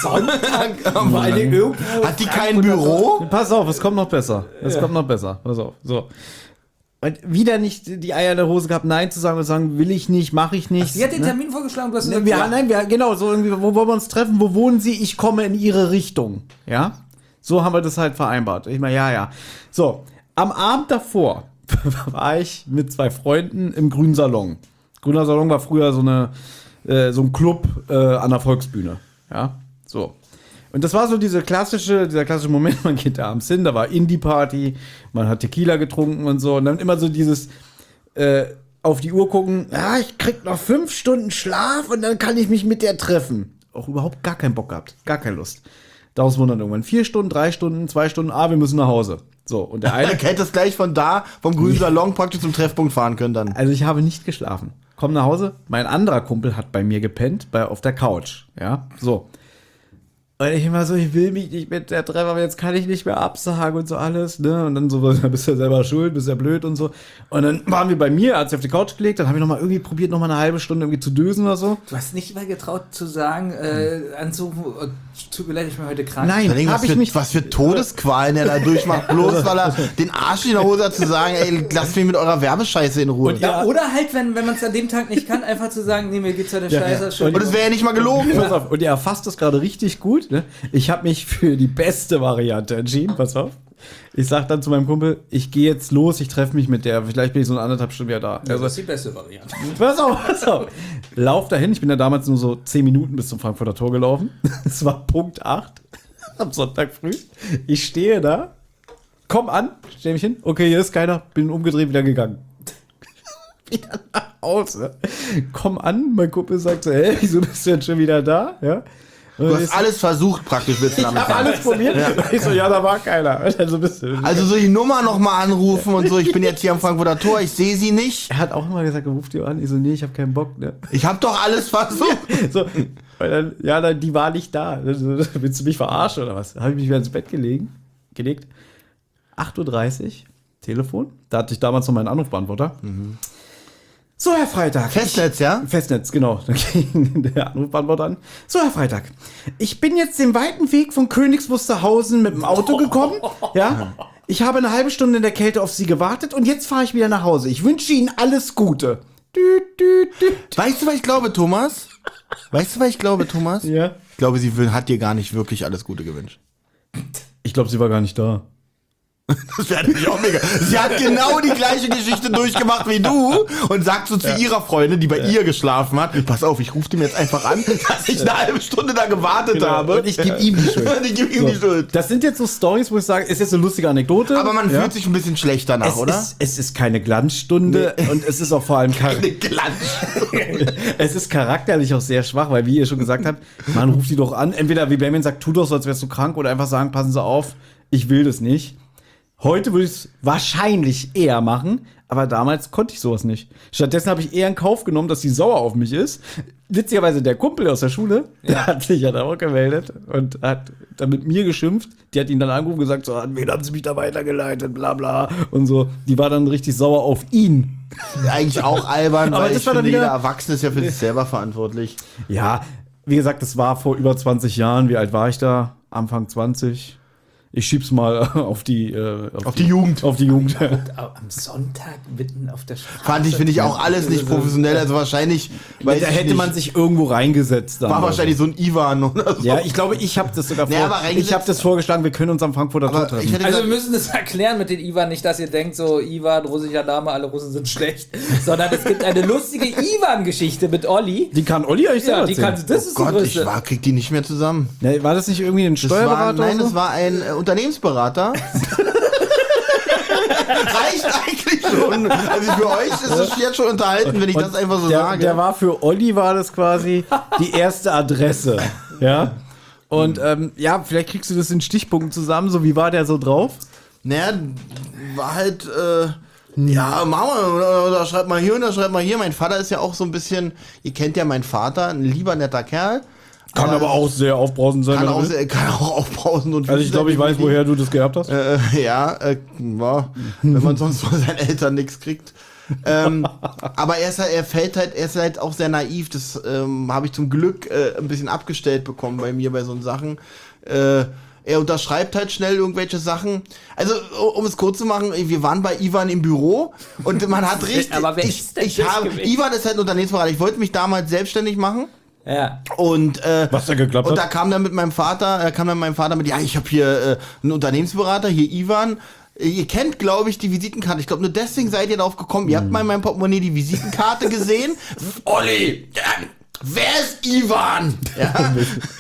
Vor allen Dingen irgendwo. Hat die kein Büro? Pass auf, es kommt noch besser. Kommt noch besser. Pass auf. So. Und wieder nicht die Eier in der Hose gehabt, Nein zu sagen und sagen, will ich nicht, mache ich nicht. Sie hat den Termin vorgeschlagen, du hast gesagt, Genau, so irgendwie, wo wollen wir uns treffen? Wo wohnen Sie? Ich komme in Ihre Richtung. Ja? So haben wir das halt vereinbart. Ich meine, ja. So, am Abend davor war ich mit 2 Freunden im Grünen Salon. Grüner Salon war früher so ein Club an der Volksbühne. Ja, so. Und das war so dieser klassische Moment, man geht da abends hin, da war Indie-Party, man hat Tequila getrunken und so. Und dann immer so dieses auf die Uhr gucken, ich krieg noch 5 Stunden Schlaf und dann kann ich mich mit der treffen. Auch überhaupt gar keinen Bock gehabt, gar keine Lust. Daraus wurden dann irgendwann 4 Stunden, 3 Stunden, 2 Stunden, wir müssen nach Hause. So, und der eine... Er hätte es gleich vom grünen Salon praktisch zum Treffpunkt fahren können dann. Also ich habe nicht geschlafen. Komm nach Hause, mein anderer Kumpel hat bei mir gepennt, auf der Couch. Ja, so. Und ich immer so, ich will mich nicht mit der treffen, aber jetzt kann ich nicht mehr absagen und so alles, ne? Und dann so, bist du ja selber schuld, bist ja blöd und so. Und dann waren wir bei mir, hat sich auf die Couch gelegt, dann habe ich nochmal irgendwie probiert, nochmal eine halbe Stunde irgendwie zu dösen oder so. Du hast nicht mal getraut zu sagen, anzurufen, tut mir leid, ich bin heute krank. Nein, habe ich mich... Was für Todesqualen er da durchmacht, bloß weil er den Arsch in der Hose hat zu sagen, ey, lasst mich mit eurer Werbescheiße in Ruhe. Ja, oder halt, wenn man es an dem Tag nicht kann, einfach zu sagen, nee, mir geht's heute scheiße. Und es wäre ja nicht mal gelogen. Pass auf, und ihr erfasst das gerade richtig gut. Ne? Ich habe mich für die beste Variante entschieden. Pass auf. Ich sag dann zu meinem Kumpel, ich gehe jetzt los, ich treffe mich mit der. Vielleicht bin ich so eine 1,5 Stunden wieder da. Das ist die beste Variante. Pass auf. Lauf dahin. Ich bin ja damals nur so 10 Minuten bis zum Frankfurter Tor gelaufen. Es war Punkt 8 am Sonntag früh. Ich stehe da, komm an, stell mich hin. Okay, hier ist keiner. Bin umgedreht, wieder gegangen. Wieder nach Hause. Komm an, mein Kumpel sagt so, hey, wieso bist du denn schon wieder da? Ja. Du hast alles versucht, praktisch, willst du damit sagen. Alles probiert. Ich so, ja, da war keiner. Also, Also so die Nummer nochmal anrufen und so, ich bin jetzt hier am Frankfurter Tor, ich sehe sie nicht. er hat auch immer gesagt, er ruft die an. Ich so, nee, ich habe keinen Bock. Ne? Ich habe doch alles versucht. So, weil dann, ja, dann, die war nicht da. Also, willst du mich verarschen oder was? Habe ich mich wieder ins Bett gelegt. 8:30 Uhr, Telefon. Da hatte ich damals noch meinen Anrufbeantworter. So, Herr Freitag. Festnetz, ja? Festnetz, genau. Dann ging der Anrufbeantworter an. So, Herr Freitag. Ich bin jetzt den weiten Weg von Königs Wusterhausen mit dem Auto gekommen. Ja. Ich habe eine halbe Stunde in der Kälte auf Sie gewartet und jetzt fahre ich wieder nach Hause. Ich wünsche Ihnen alles Gute. Weißt du, was ich glaube, Thomas? Ja. Ich glaube, sie hat dir gar nicht wirklich alles Gute gewünscht. Ich glaube, sie war gar nicht da. Das wäre natürlich auch mega. Sie hat genau die gleiche Geschichte durchgemacht wie du und sagt so zu ihrer Freundin, die bei ihr geschlafen hat, pass auf, ich rufe dem jetzt einfach an, dass ich eine halbe Stunde da gewartet habe. Und ich gebe ihm die Schuld. Und ich gebe ihm die Schuld. Das sind jetzt so Stories, wo ich sage, ist jetzt eine lustige Anekdote. Aber man fühlt sich ein bisschen schlecht danach, oder? Es ist keine Glanzstunde und es ist auch vor allem Eine Glanz. es ist charakterlich auch sehr schwach, weil wie ihr schon gesagt habt, man ruft die doch an. Entweder wie Benjamin sagt, tu doch so, als wärst du krank, oder einfach sagen, passen Sie auf, ich will das nicht. Heute würde ich es wahrscheinlich eher machen, aber damals konnte ich sowas nicht. Stattdessen habe ich eher in Kauf genommen, dass sie sauer auf mich ist. Witzigerweise der Kumpel aus der Schule, der hat sich ja da auch gemeldet und hat dann mit mir geschimpft. Die hat ihn dann angerufen und gesagt, so, an wen haben sie mich da weitergeleitet, bla bla und so. Die war dann richtig sauer auf ihn. Eigentlich auch albern, Aber weil das ich war dann finde, wieder- jeder Erwachsene ist ja für sich selber verantwortlich. Ja, wie gesagt, das war vor über 20 Jahren. Wie alt war ich da? Anfang 20. Ich schieb's mal auf die Jugend. Auf die Jugend. Am Sonntag mitten auf der Straße. Finde ich auch alles nicht professionell. Also wahrscheinlich, Da hätte man sich irgendwo reingesetzt. Dann war oder wahrscheinlich so ein Ivan oder so. Ja, ich glaube, ich habe das sogar Nee, aber reingesetzt- ich habe das vorgeschlagen, wir können uns am Frankfurter Tor Aber treffen. ich hätte Also wir gesagt, müssen das erklären mit den Ivan, nicht, dass ihr denkt, so Ivan, russischer Name, alle Russen sind schlecht, sondern es gibt eine lustige Ivan-Geschichte mit Olli. Die kann Olli euch Ja, selber die erzählen. kannst das ist die Gott, größte. krieg die nicht mehr zusammen. Nee, war das nicht irgendwie ein Das war, Steuerberater nein, oder das so? war ein Unternehmensberater. Reicht eigentlich schon. Also für euch ist es jetzt schon unterhalten, wenn ich das einfach so sage. Der war für Olli war das quasi die erste Adresse. Ja. Und ja, vielleicht kriegst du das in Stichpunkten zusammen. So, wie war der so drauf? Naja, war halt, ja, machen wir, oder schreibt mal hier und da schreibt mal hier. Mein Vater ist ja auch so ein bisschen, ihr kennt ja meinen Vater, ein lieber, netter Kerl. Kann aber auch sehr aufbrausend sein. Kann wenn du auch, willst. kann auch aufbrausen und Also ich glaube, ich weiß, woher du das gehabt hast. ja, wenn man sonst von seinen Eltern nichts kriegt. Aber er ist halt auch sehr naiv. Das habe ich zum Glück ein bisschen abgestellt bekommen bei mir bei so Sachen. Er unterschreibt halt schnell irgendwelche Sachen. Also, um es kurz zu machen, wir waren bei Ivan im Büro und man hat richtig. Aber wer ist denn das gewesen? Ivan ist halt ein Unternehmensberater. Ich wollte mich damals selbstständig machen. Ja. Und Was da geklappt und da hat? kam dann mit meinem Vater, ja, ich habe hier einen Unternehmensberater, hier Ivan. Ihr kennt, glaube ich, die Visitenkarte. Ich glaube, nur deswegen seid ihr darauf gekommen. Ihr habt mal in meinem Portemonnaie die Visitenkarte gesehen. Olli, wer ist Ivan? Ja.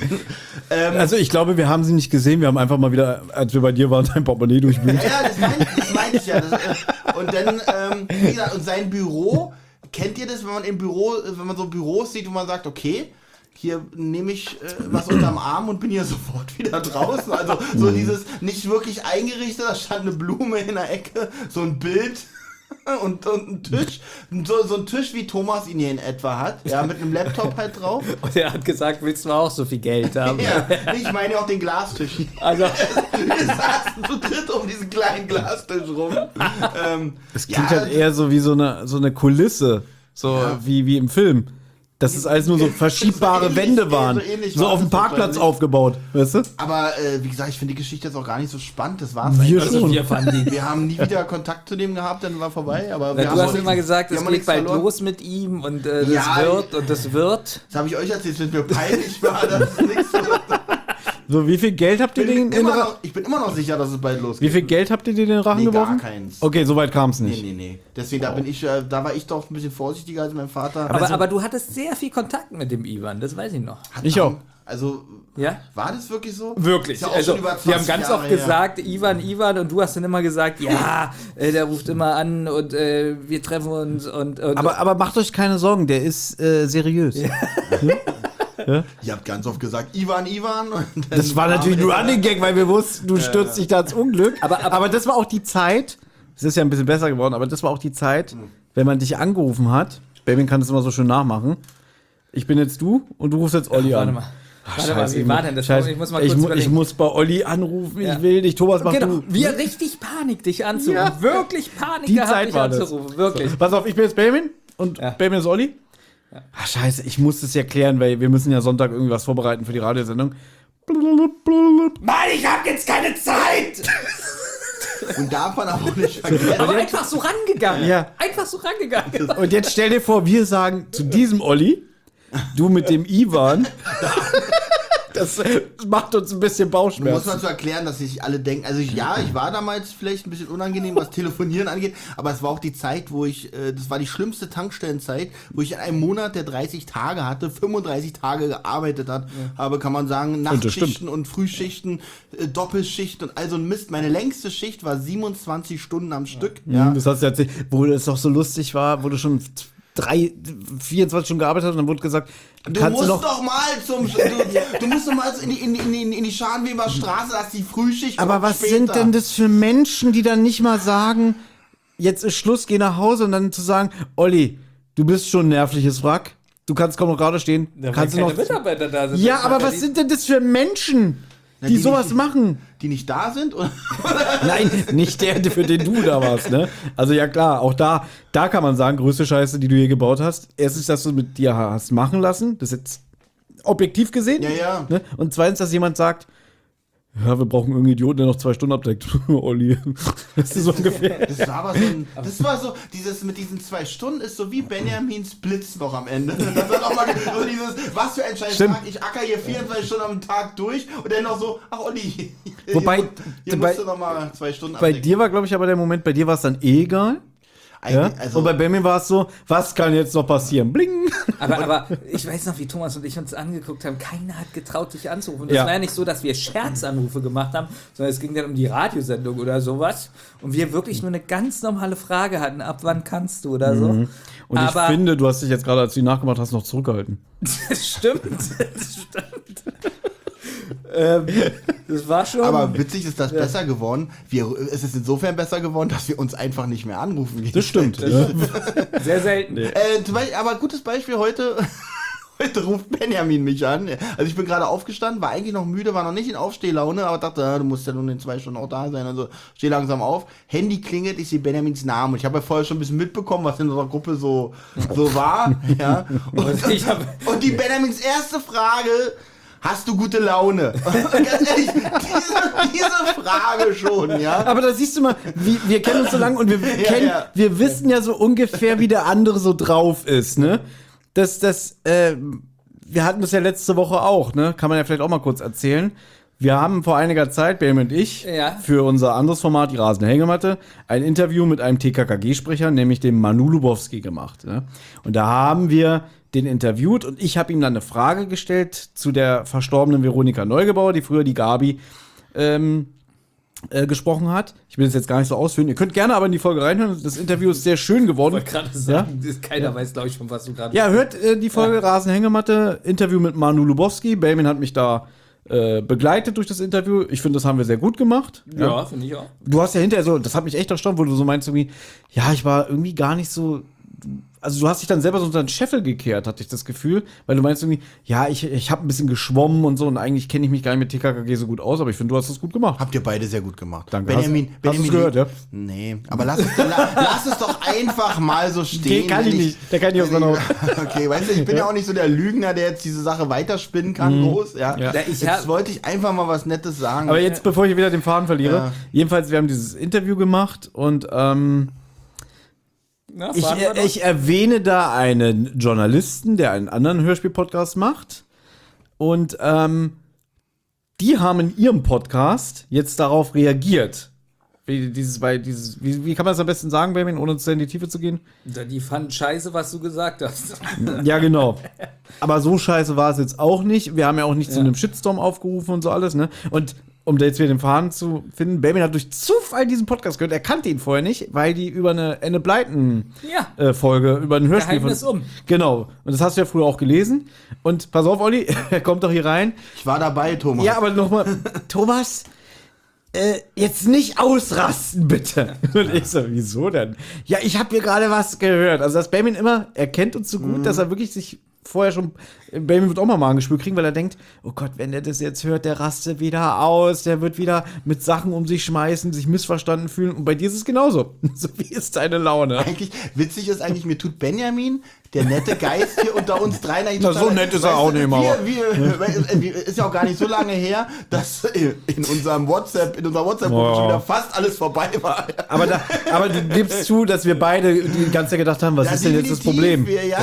Also ich glaube, wir haben sie nicht gesehen. Wir haben einfach mal wieder, als wir bei dir waren, dein Portemonnaie durchwühlt. Ja, das meinte ich ja. Und dann, wie gesagt, und sein Büro, kennt ihr das, wenn man so Büros sieht, wo man sagt, okay, hier nehme ich was unterm Arm und bin hier sofort wieder draußen. Also so dieses nicht wirklich eingerichtet, da stand eine Blume in der Ecke, so ein Bild und ein Tisch. So ein Tisch, wie Thomas ihn hier in etwa hat, ja, mit einem Laptop halt drauf. Und er hat gesagt, willst du auch so viel Geld haben? Ja, ich meine ja auch den Glastisch. Also, Wir saßen zu dritt um diesen kleinen Glastisch rum. Es klingt halt eher so wie so eine Kulisse. So wie im Film. Dass es alles nur so verschiebbare ähnlich, Wände waren. so ähnlich So war auf dem es Parkplatz wahrscheinlich. aufgebaut. Weißt du? Aber wie gesagt, ich finde die Geschichte jetzt auch gar nicht so spannend. Das war's Wir eigentlich. schon. wir fanden die. Wir haben nie wieder Kontakt zu dem gehabt, dann war vorbei. Aber wir Du haben hast auch immer nichts- gesagt, wir es haben auch geht nichts bald verloren. los mit ihm und das Ja, wird und das wird. Das habe ich euch erzählt, es mir peinlich war, dass es nichts wird. So, wie viel Geld habt ihr den in Ich bin immer noch sicher, dass es bald losgeht. Wie viel Geld habt ihr dir in den Rachen Nee, gar geworfen? keins. Okay, so weit kam es nicht. Nee. Deswegen, da war ich doch ein bisschen vorsichtiger als mein Vater. Aber du hattest sehr viel Kontakt mit dem Ivan, das weiß ich noch. Ich auch. Also, Ja? war das wirklich so? Wirklich. Ist ja auch Also, schon über wir haben 20 ganz Jahre oft her. gesagt, Ivan und du hast dann immer gesagt, ja, der ruft immer an und wir treffen uns und Aber macht euch keine Sorgen, der ist seriös. Ihr habt ganz oft gesagt, Ivan. Und Das war natürlich nur Running Gag, weil wir wussten, du stürzt dich da ins Unglück. Aber das war auch die Zeit, es ist ja ein bisschen besser geworden, aber das war auch die Zeit, wenn man dich angerufen hat, Baby kann das immer so schön nachmachen, ich bin jetzt du und du rufst jetzt Olli an. Warte mal, wie war denn das? Scheiße. Ich muss mal kurz überlegen. Ich muss bei Olli anrufen, ich will dich, Thomas, mach Genau, du. wir richtig Panik, dich anzurufen. Ja. Wirklich Panik Die gehabt, Zeit dich war das. anzurufen. Wirklich. So, pass auf, ich bin jetzt Bamin und Bamin ist Olli. Ach, scheiße, ich muss das ja klären, weil wir müssen ja Sonntag irgendwie was vorbereiten für die Radiosendung. Mann, ich hab jetzt keine Zeit! Und darf man aber auch nicht vergessen. Aber einfach so rangegangen. Ja. Einfach so rangegangen. Und jetzt stell dir vor, wir sagen zu diesem Olli, du mit dem Ivan, das macht uns ein bisschen Muss man Bauchschmerzen. zu erklären, dass sich alle denken, also ich war damals vielleicht ein bisschen unangenehm, was Telefonieren angeht, aber es war auch die Zeit, wo das war die schlimmste Tankstellenzeit, wo ich in einem Monat, der 30 Tage hatte, 35 Tage gearbeitet habe, kann man sagen, Nachtschichten und Frühschichten, Doppelschichten und all so ein Mist. Meine längste Schicht war 27 Stunden am Stück. Ja. Das hast du erzählt, wo es doch so lustig war, wo du schon 24 Stunden gearbeitet hast und dann wurde gesagt, Du musst doch mal du musst doch mal in die Scharnweber Straße, das ist die Frühschicht. Aber kommt was später. sind denn das für Menschen, die dann nicht mal sagen, jetzt ist Schluss, geh nach Hause und dann zu sagen, Olli, du bist schon ein nervliches Wrack, du kannst kaum noch gerade stehen. Kannst du noch Mitarbeiter da sind. ja, aber was sind denn das für Menschen, die sowas nicht, machen? Die nicht da sind? Oder? Nein, nicht der, für den du da warst, ne? Also ja klar, auch da kann man sagen, größte Scheiße, die du je gebaut hast. Erstens, dass du mit dir hast machen lassen, das ist jetzt objektiv gesehen. Ja. Ne? Und zweitens, dass jemand sagt, ja, wir brauchen irgendeinen Idioten, der noch 2 Stunden abdeckt. Olli. Das ist so ungefähr. Das war so, dieses mit diesen 2 Stunden ist so wie Benjamins Blitz noch am Ende. Das war doch mal so dieses, was für ein scheiß Stimmt. Tag, ich acker hier 24 Stunden am Tag durch und dann noch so, ach Olli, Wobei, hier musst du noch mal 2 Stunden Bei abdecken. dir war, glaube ich, aber der Moment, bei dir war es dann eh egal. Ja? Also, Und bei Benjamin war es so, was kann jetzt noch passieren? Bling! Aber ich weiß noch, wie Thomas und ich uns angeguckt haben. Keiner hat getraut, dich anzurufen. Das Ja. war ja nicht so, dass wir Scherzanrufe gemacht haben, sondern es ging dann um die Radiosendung oder sowas. Und wir wirklich nur eine ganz normale Frage hatten. Ab wann kannst du oder so. Und Aber- ich finde, du hast dich jetzt gerade, als du die nachgemacht hast, noch zurückgehalten. Das stimmt. Das war schon. aber witzig ist das besser geworden. Es ist insofern besser geworden, dass wir uns einfach nicht mehr anrufen. Das stimmt. Ja. sehr selten. Zum Beispiel, aber gutes Beispiel heute. Heute ruft Benjamin mich an. Also ich bin gerade aufgestanden, war eigentlich noch müde, war noch nicht in Aufstehlaune, aber dachte, du musst ja nun in 2 Stunden auch da sein. Also steh langsam auf. Handy klingelt, ich sehe Benjamins Namen. Und ich habe ja vorher schon ein bisschen mitbekommen, was in unserer Gruppe so war. Ja. Und die Benjamins erste Frage: Hast du gute Laune? Und ganz ehrlich, diese Frage schon, ja. Aber da siehst du mal, wir kennen uns so lange und wir wissen ja so ungefähr, wie der andere so drauf ist, ne? Wir hatten das ja letzte Woche auch, ne? Kann man ja vielleicht auch mal kurz erzählen. Wir haben vor einiger Zeit, Benjamin und ich, für unser anderes Format, die rasende Hängematte, ein Interview mit einem TKKG-Sprecher, nämlich dem Manu Lubowski, gemacht. Ne? Und da haben wir den interviewt und ich habe ihm dann eine Frage gestellt zu der verstorbenen Veronika Neugebauer, die früher die Gabi gesprochen hat. Ich will das jetzt gar nicht so ausführen. Ihr könnt gerne aber in die Folge reinhören. Das Interview ist sehr schön geworden. Ich wollte gerade sagen, keiner weiß, glaube ich, von was du gerade. Ja, hört die Folge Rasenhängematte, Interview mit Manu Lubowski. Benjamin hat mich da begleitet durch das Interview. Ich finde, das haben wir sehr gut gemacht. Ja, finde ich auch. Du hast ja hinterher so, das hat mich echt erstaunt, wo du so meinst irgendwie, ja, ich war irgendwie gar nicht so. Also du hast dich dann selber so unter den Scheffel gekehrt, hatte ich das Gefühl, weil du meinst irgendwie, ja, ich habe ein bisschen geschwommen und so und eigentlich kenne ich mich gar nicht mit TKKG so gut aus, aber ich finde, du hast das gut gemacht. Habt ihr beide sehr gut gemacht. Danke. Benjamin, Hast du es gehört, ja? Nee, aber lass es doch einfach mal so stehen. Den kann ich nicht. Der kann nicht aus meiner Haut. Okay, weißt du, ich bin ja auch nicht so der Lügner, der jetzt diese Sache weiterspinnen kann, groß. Ja. Ja. Jetzt wollte ich einfach mal was Nettes sagen. Aber jetzt, bevor ich wieder den Faden verliere, Ja. jedenfalls, wir haben dieses Interview gemacht und Na, fahren wir doch. ich erwähne da einen Journalisten, der einen anderen Hörspiel-Podcast macht. Und die haben in ihrem Podcast jetzt darauf reagiert. Wie kann man das am besten sagen, Benjamin, ohne zu sehr in die Tiefe zu gehen? Die fanden scheiße, was du gesagt hast. Ja, genau. Aber so scheiße war es jetzt auch nicht. Wir haben ja auch nicht zu einem Shitstorm aufgerufen und so alles, ne? Und um da jetzt wieder den Faden zu finden, Benjamin hat durch Zufall diesen Podcast gehört. Er kannte ihn vorher nicht, weil die über eine Enne Bleiten-Folge, über ein Hörspiel Geheimnis um. Genau. Und das hast du ja früher auch gelesen. Und pass auf, Olli, er kommt doch hier rein. Ich war dabei, Thomas. Ja, aber nochmal, Thomas, jetzt nicht ausrasten, bitte. Und ich so, wieso denn? Ja, ich habe hier gerade was gehört. Also, dass Benjamin immer, er kennt uns so gut, dass er wirklich sich vorher schon, Benjamin wird auch mal Magengeschwür kriegen, weil er denkt, oh Gott, wenn der das jetzt hört, der rastet wieder aus, der wird wieder mit Sachen um sich schmeißen, sich missverstanden fühlen. Und bei dir ist es genauso. So, wie ist deine Laune? Eigentlich, witzig ist eigentlich, mir tut Benjamin, der nette Geist hier unter uns dreien, eigentlich Na, so total- nett ist er auch nicht, aber. Ist ja auch gar nicht so lange her, dass in unserer WhatsApp-Gruppe schon wieder fast alles vorbei war. Aber du gibst zu, dass wir beide die ganze Zeit gedacht haben, was ist denn jetzt das Problem?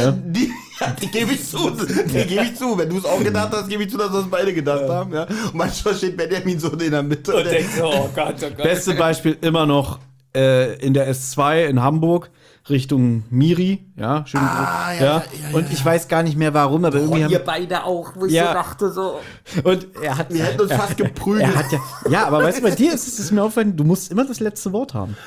Die gebe ich zu. Die gebe ich zu. Wenn du es auch gedacht hast, gebe ich zu, dass wir es beide gedacht haben. Ja? Und manchmal steht Benjamin so in der Mitte. Und denkst so, oh Gott, oh Gott. Beste Beispiel immer noch in der S2 in Hamburg Richtung Miri, ja, schön. Und ich weiß gar nicht mehr warum, aber irgendwie Ihr haben beide auch, wo ich Ja. so dachte, so. und er hat Wir hätten uns fast geprügelt. aber weißt du, bei dir ist es mir aufgefallen, du musst immer das letzte Wort haben.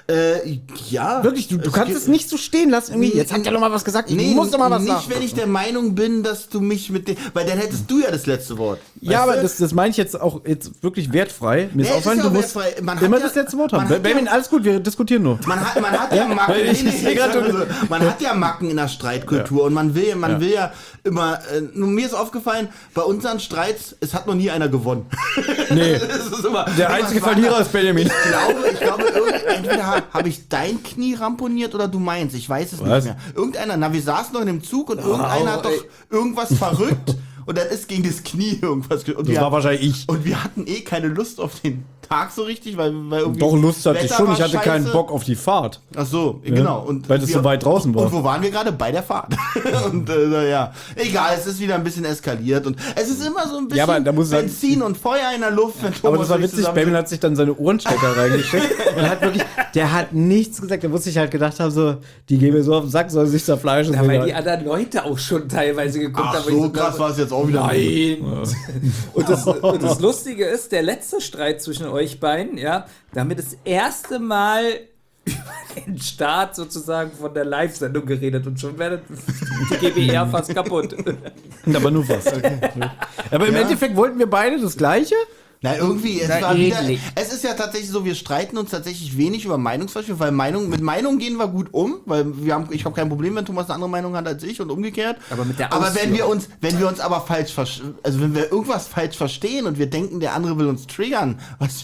Ja. Wirklich, du kannst es nicht so stehen lassen irgendwie. Jetzt hat er noch mal was gesagt, ich muss doch mal was nicht, sagen. wenn ich der Meinung bin, dass du mich mit dem, weil dann hättest du ja das letzte Wort. Ja, Weißt aber du? das meine ich jetzt auch jetzt wirklich wertfrei. Mir ist Nee, aufgefallen, ist ja du musst wertfrei. Man hat immer ja- das letzte Wort man haben. hat ja- Benjamin, alles gut, wir diskutieren nur. Man hat ja Macken. Ich sehe grad, Man hat ja Macken in der Streitkultur und man will ja immer. Nur mir ist aufgefallen, bei unseren Streits, es hat noch nie einer gewonnen. Nee, Es ist immer, der einzige Verlierer ist Benjamin. Ich glaube, entweder habe ich dein Knie ramponiert oder du meins. Ich weiß es Was? nicht mehr. Irgendeiner, wir saßen noch in dem Zug und irgendeiner hat doch irgendwas verrückt und dann ist gegen das Knie irgendwas. Und Das war wahrscheinlich ich. und wir hatten keine Lust auf den Tag so richtig, weil irgendwie. Doch, Lust hatte ich Wetter schon, war ich hatte keinen scheiße. Bock auf die Fahrt. Ach so, genau. Und weil das so weit draußen war. Und wo waren wir gerade? Bei der Fahrt. Und ja, egal, es ist wieder ein bisschen eskaliert. Und es ist immer so ein bisschen Ja, aber da muss er- Benzin und Feuer in der Luft. Wenn Aber Thomas das war und ich witzig, zusammen Benjamin sind. hat sich dann seine Ohrenstecker reingesteckt und hat wirklich, der hat nichts gesagt, da musste ich halt gedacht haben, so, die gehen mir so auf den Sack, soll sich zerfleischen. Ja, So, weil ja. die anderen Leute auch schon teilweise geguckt Ach, haben. wo ich so krass war es jetzt auch wieder. Nein. Und das Lustige ist, der letzte Streit zwischen euch beiden, ja, damit das erste Mal über den Start sozusagen von der Live-Sendung geredet und schon wäre die GBR fast kaputt. Aber nur was. Aber im Endeffekt wollten wir beide das Gleiche. Na, irgendwie, Na, war wieder, eklig. es ist ja tatsächlich so, wir streiten uns tatsächlich wenig über Meinungsverschiedenheit, weil mit Meinung gehen wir gut um, weil ich habe kein Problem, wenn Thomas eine andere Meinung hat als ich und umgekehrt. Aber mit der Aber Ausführung. wenn wir uns aber wenn wir irgendwas falsch verstehen und wir denken, der andere will uns triggern,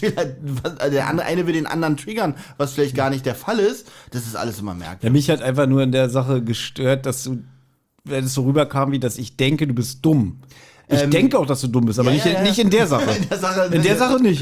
der eine will den anderen triggern, was vielleicht gar nicht der Fall ist, das ist alles immer merkwürdig. Ja, mich hat einfach nur in der Sache gestört, dass du, wenn es so rüberkam, wie dass ich denke, du bist dumm. Ich denke auch, dass du dumm bist, aber ja, ja. nicht in der Sache. In der Sache nicht.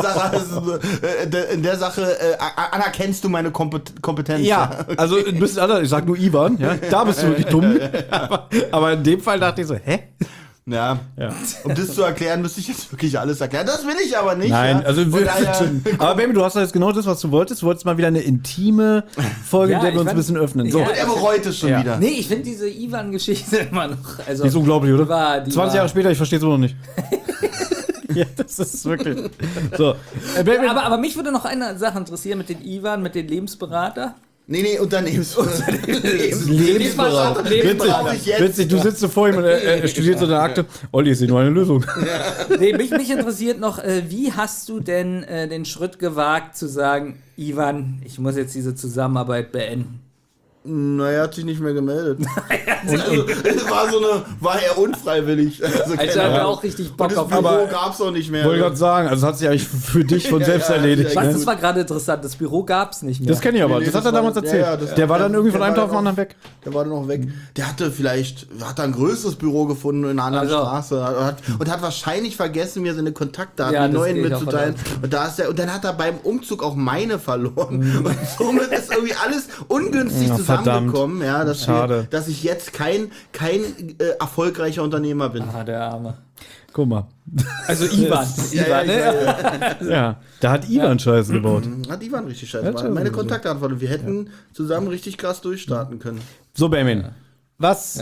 In der Sache anerkennst du meine Kompetenz. Ja, also ein bisschen anders. Ich sag nur Ivan, ja, da bist du wirklich dumm. Aber in dem Fall dachte ich so, hä? Ja. Um das zu erklären, müsste ich jetzt wirklich alles erklären. Das will ich aber nicht. Nein, ja. also Von daher- aber Baby, du hast jetzt genau das, was du wolltest. Du wolltest mal wieder eine intime Folge, Ja, in der wir ich uns ein fand- bisschen öffnen. So. Ja, Und er bereut es schon Ja. wieder. Nee, ich finde diese Ivan-Geschichte immer noch. Also, Die ist unglaublich, oder? Die 20 Jahre später, ich verstehe es immer noch nicht. Ja, das ist wirklich. So. Baby, Aber mich würde noch eine Sache interessieren mit den Ivan, mit den Lebensberater. Nee, Unternehmensberater. Lebensberater. Brauche ich jetzt. Witzig, du sitzt so vor ihm und er studiert so eine Akte. Olli, ist hier nur eine Lösung. Nee, mich interessiert noch, wie hast du denn den Schritt gewagt zu sagen, Ivan, ich muss jetzt diese Zusammenarbeit beenden? Naja, hat sich nicht mehr gemeldet. Also, es war eher unfreiwillig. Also, Also keine hat er Ahnung. auch richtig Und Bock das auf Büro gab's auch nicht mehr. Wollte gerade sagen, also hat sich eigentlich für dich von selbst erledigt. Was, Ne? das war gerade interessant, das Büro gab es nicht mehr. Das kenne ich aber, Nee, das hat das er damals war- erzählt. ja, das- der war dann irgendwie von der einem war Tag auf den dann anderen weg. Der war dann noch weg. Der hat ein größeres Büro gefunden in einer anderen Also. Straße und hat wahrscheinlich vergessen, mir seine Kontaktdaten, Ja, die das neuen gehe ich auch mitzuteilen. Und dann hat er beim Umzug auch meine verloren. Und somit ist irgendwie alles ungünstig Ja, zusammengekommen, ja, Schade. dass ich jetzt kein erfolgreicher Unternehmer bin. Ah, der Arme. Guck mal. Also Ivan. Ivan, ne? Ja, da hat Ivan Scheiße gebaut. Hat Ivan richtig scheiße Ja, gemacht. Meine so. Kontaktdaten verloren. Wir hätten zusammen richtig krass durchstarten können. So, Benjamin. Was Ja.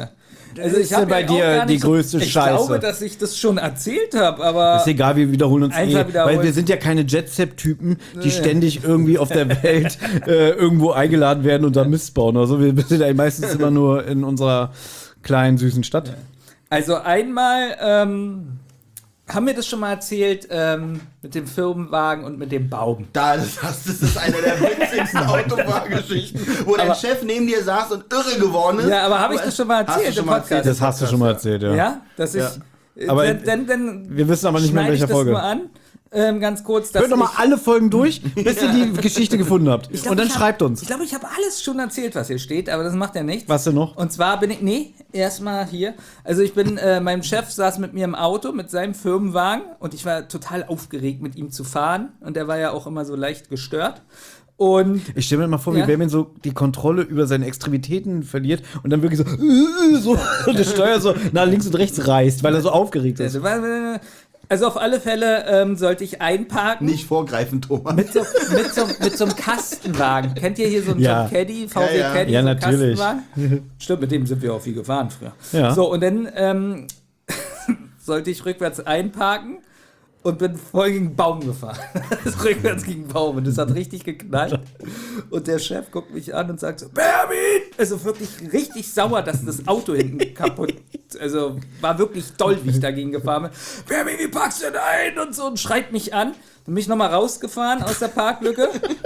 Also ich ist habe denn bei ja auch dir gar die nicht größte ich Scheiße? glaube, dass ich das schon erzählt habe, aber Ist egal, wir wiederholen uns Einfach wiederholen. weil wir sind ja keine Jet-Set-Typen, die ständig irgendwie auf der Welt irgendwo eingeladen werden und da Mist bauen. Also wir sind ja meistens immer nur in unserer kleinen, süßen Stadt. also einmal haben wir das schon mal erzählt mit dem Firmenwagen und mit dem Baum. Das ist eine der witzigsten Autofahrgeschichten, wo dein Chef neben dir saß und irre geworden ist. Ja, aber habe ich das schon mal Hast du erzählt schon im mal Podcast? erzählt? Das hast du schon mal erzählt, ja. Ja, dass ich. Aber dann wir wissen aber nicht mehr, in schneide ich welcher das Folge. nur an, ganz kurz. Dass Hört nochmal ich- alle Folgen durch, bis ihr die Geschichte gefunden habt. Ich glaub, Und dann ich hab- schreibt uns. Ich glaube, ich habe alles schon erzählt, was hier steht, aber das macht ja nichts. Was denn noch? Und zwar bin ich, erstmal hier. Also ich bin, mein Chef saß mit mir im Auto mit seinem Firmenwagen und ich war total aufgeregt, mit ihm zu fahren. Und der war ja auch immer so leicht gestört. Und Ich stelle mir mal vor, wie Ja. Benjamin so die Kontrolle über seine Extremitäten verliert und dann wirklich so und das Steuer so nach links und rechts reißt, weil er so aufgeregt ist. also auf alle Fälle sollte ich einparken. Nicht vorgreifen, Thomas. Mit so einem Kastenwagen. Kennt ihr hier so einen Ja. John Caddy, VW Ja, ja. Caddy, Ja, so einen natürlich. Kastenwagen? Stimmt, mit dem sind wir auch viel gefahren früher. Ja. So, und dann sollte ich rückwärts einparken und bin voll gegen einen Baum gefahren. Rückwärts gegen einen Baum und das hat richtig geknallt. Und der Chef guckt mich an und sagt so, Benjamin! Also wirklich richtig sauer, dass das Auto hinten kaputt, also war wirklich doll, wie ich dagegen gefahren bin. Benjamin, wie packst du denn ein? Und so und schreit mich an. Dann bin ich nochmal rausgefahren aus der Parklücke.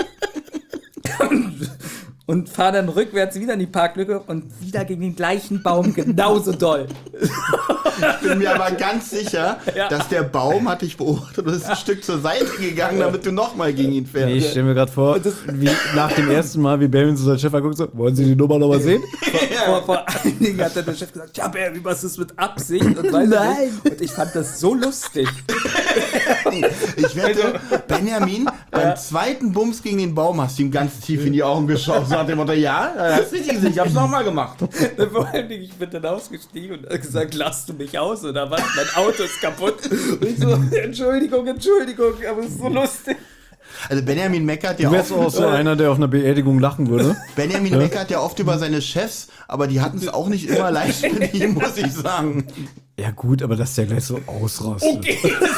Und fahre dann rückwärts wieder in die Parklücke und wieder gegen den gleichen Baum genauso doll. Ich bin mir aber ganz sicher, Ja. dass der Baum, hat dich beobachtet, und ist ein Stück zur Seite gegangen, damit du nochmal gegen ihn fährst. Nee, ich stelle mir gerade vor, wie nach dem ersten Mal, wie Benjamin zu seinem Chef guckt, so, wollen Sie die Nummer nochmal sehen? Vor allen Dingen hat dann der Chef gesagt, ja, Baby, was ist mit Absicht? Und, weiß ich nicht. Und ich fand das so lustig. Ich wette, Benjamin, beim zweiten Bums gegen den Baum hast du ihm ganz tief in die Augen geschaut. So nach dem Motto, ja, das ist richtig gesehen, ich hab's nochmal gemacht. Vor allen Dingen, ich bin dann ausgestiegen und habe gesagt, lass du mich aus oder was? Mein Auto ist kaputt. Und ich so, Entschuldigung, aber es ist so lustig. Also Benjamin meckert ja Du wärst auch so einer, der auf einer Beerdigung lachen würde. Benjamin meckert ja oft über seine Chefs, aber die hatten es auch nicht immer leicht mit ihm, muss ich sagen. Ja gut, aber dass der gleich so ausrastet. Okay.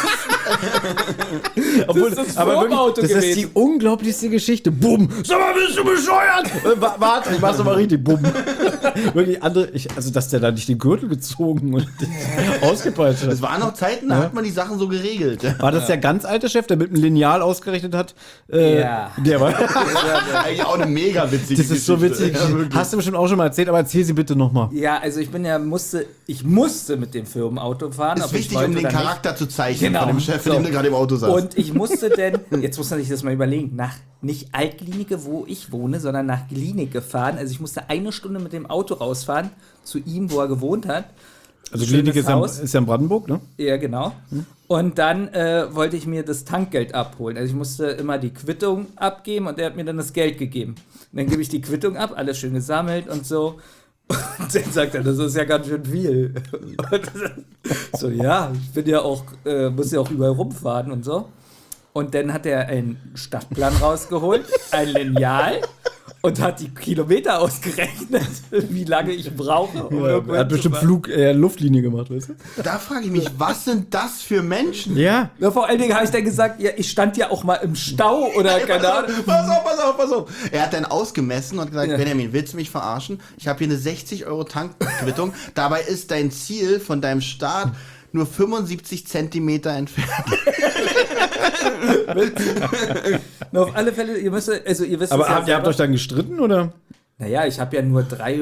Obwohl, Das ist das aber Firmenauto wirklich, das ist gewesen. die unglaublichste Geschichte. Bumm! Sag mal, bist du bescheuert? Warte, ich mach's doch mal richtig. Bumm. Wirklich andere, also dass der da nicht den Gürtel gezogen und ausgepeitscht hat. Es waren noch Zeiten, da hat man die Sachen so geregelt. War das der ganz alte Chef, der mit einem Lineal ausgerechnet hat? Ja. Der war. Eigentlich auch eine mega witzige Das ist so witzig. Ja, wirklich. Hast du bestimmt auch schon mal erzählt, aber erzähl sie bitte nochmal. Ja, also ich musste mit dem Firmenauto fahren. Ist ob ich wichtig, wollte um den oder nicht. Charakter zu zeichnen Genau. von dem Chef, So. in dem du gerade im Auto saßt. Und ich musste denn, jetzt muss man sich das mal überlegen, nach nicht Altklinike, wo ich wohne, sondern nach Klinike fahren. Also ich musste 1 Stunde mit dem Auto rausfahren zu ihm, wo er gewohnt hat. Also Schönes Klinik Haus. ist ja in Brandenburg, ne? Ja, genau. Und dann wollte ich mir das Tankgeld abholen. Also ich musste immer die Quittung abgeben und er hat mir dann das Geld gegeben. Und dann gebe ich die Quittung ab, alles schön gesammelt und so. Und dann sagt er, das ist ja ganz schön viel. Und so, ja, ich bin ja auch, muss ja auch überall rumfahren und so. Und dann hat er einen Stadtplan rausgeholt, ein Lineal und hat die Kilometer ausgerechnet, wie lange ich brauche. Um irgendwo Er hat bestimmt hinzufahren. Luftlinie gemacht, weißt du? Da frage ich mich, was sind das für Menschen? Ja. Ja, vor allen Dingen habe ich dann gesagt, ja, ich stand ja auch mal im Stau oder keine Ahnung. Pass auf. Er hat dann ausgemessen und gesagt, Benjamin, willst du mich verarschen? Ich habe hier eine 60 € Tankquittung. Dabei ist dein Ziel von deinem Start nur 75 Zentimeter entfernt. Nur auf alle Fälle, ihr wisst es Aber ja ihr habt selber. euch dann gestritten, oder? Naja, ich habe ja nur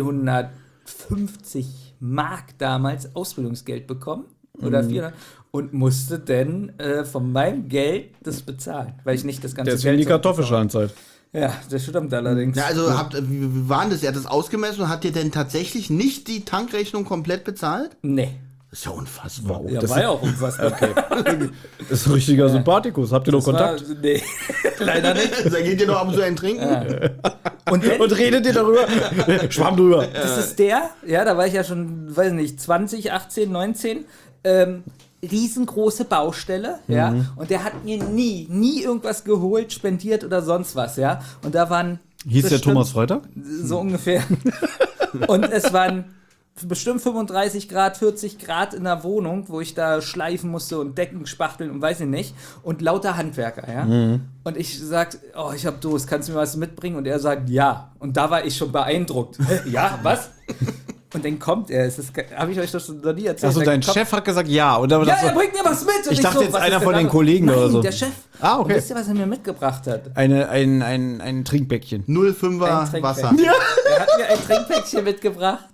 350 Mark damals Ausbildungsgeld bekommen. Oder 400. Und musste dann von meinem Geld das bezahlen. Weil ich nicht das ganze Deswegen die zurückbekomme. Kartoffelschalenzeit. Ja, das stimmt allerdings. Ja, also wie war das? Er hat das ausgemessen und hat dir denn tatsächlich nicht die Tankrechnung komplett bezahlt? Nee. Das ist ja unfassbar. Ja, das war ja auch unfassbar. Das ist ein richtiger Sympathikus. Habt ihr noch Kontakt? Nee, leider nicht. Da geht ihr noch ab und zu ein Trinken? Und dann, Und redet ihr darüber? Schwamm drüber. das ist der, ja, da war ich ja schon, weiß nicht, 20, 18, 19, riesengroße Baustelle, ja, und der hat mir nie irgendwas geholt, spendiert oder sonst was, ja, und da waren Hieß der bestimmt Thomas Freitag? so ungefähr, und es waren bestimmt 35 Grad, 40 Grad in der Wohnung, wo ich da schleifen musste und Decken spachteln und weiß ich nicht. Und lauter Handwerker, ja. Und ich sag, oh, ich hab Durst, kannst du mir was mitbringen? Und er sagt, ja. Und da war ich schon beeindruckt. Ja, was? Und dann kommt er, habe ich euch das noch nie erzählt. Achso, dein Chef hat gesagt ja. Oder ja, er bringt mir was mit. Und ich dachte jetzt was einer ist denn von den da? Kollegen Nein, oder so. Der Chef. Ah, okay. Und wisst ihr, was er mir mitgebracht hat? Ein Trinkbäckchen. 0,5er Ein Wasser. Trinkpäckchen. Er hat mir ein Trinkpäckchen mitgebracht.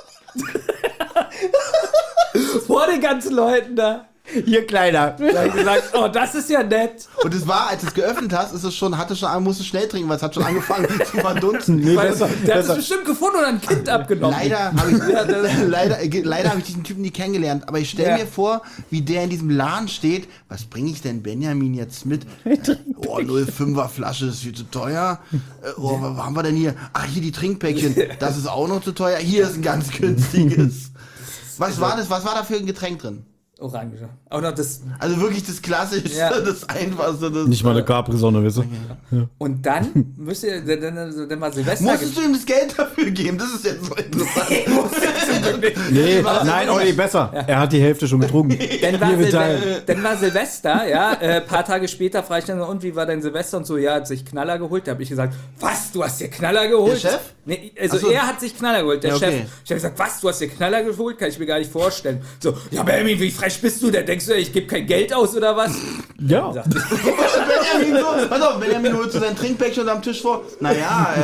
Vor den ganzen Leuten da. Hier, Kleiner. Da habe ich gesagt, oh, das ist ja nett. Und es war, als du es geöffnet hast, musst du schnell trinken, weil es hat schon angefangen zu verdunsten. Nee, Weil besser, der hat es besser. bestimmt gefunden und ein Kind abgenommen. Leider habe ich diesen Typen nie kennengelernt, aber ich stelle mir vor, wie der in diesem Laden steht. Was bringe ich denn Benjamin jetzt mit? Oh, 0,5er Flasche, das ist viel zu teuer. Oh, was haben wir denn hier? Ach, hier die Trinkpäckchen, das ist auch noch zu teuer. Hier ist ein ganz günstiges. Was war das? Was war da für ein Getränk drin? Orange. Auch noch das. Also wirklich das Klassischste, Ja. das Einfachste. Das Nicht mal eine Capri-Sonne, weißt du? Und dann müsst ihr, dann war Silvester. Musstest du ihm das Geld dafür geben? Das ist jetzt so interessant. Nee, nein, Olli, besser. Er hat die Hälfte schon getrunken. Dann war Silvester, ja, paar Tage später frage ich dann so, und wie war dein Silvester? Und so, ja, hat sich Knaller geholt. Da habe ich gesagt, was, du hast dir Knaller geholt? Der Chef? Nee, also Ach so. er hat sich Knaller geholt, der Ja, okay. Chef. Ich habe gesagt, was, du hast dir Knaller geholt? Kann ich mir gar nicht vorstellen. So, ja, Benjamin, wie frech bist du denn? Denkst du, ich gebe kein Geld aus oder was? Ja. Dachte ich, Benjamin so, pass auf, Benjamin holt so sein Trinkpäckchen unterm Tisch vor. Naja,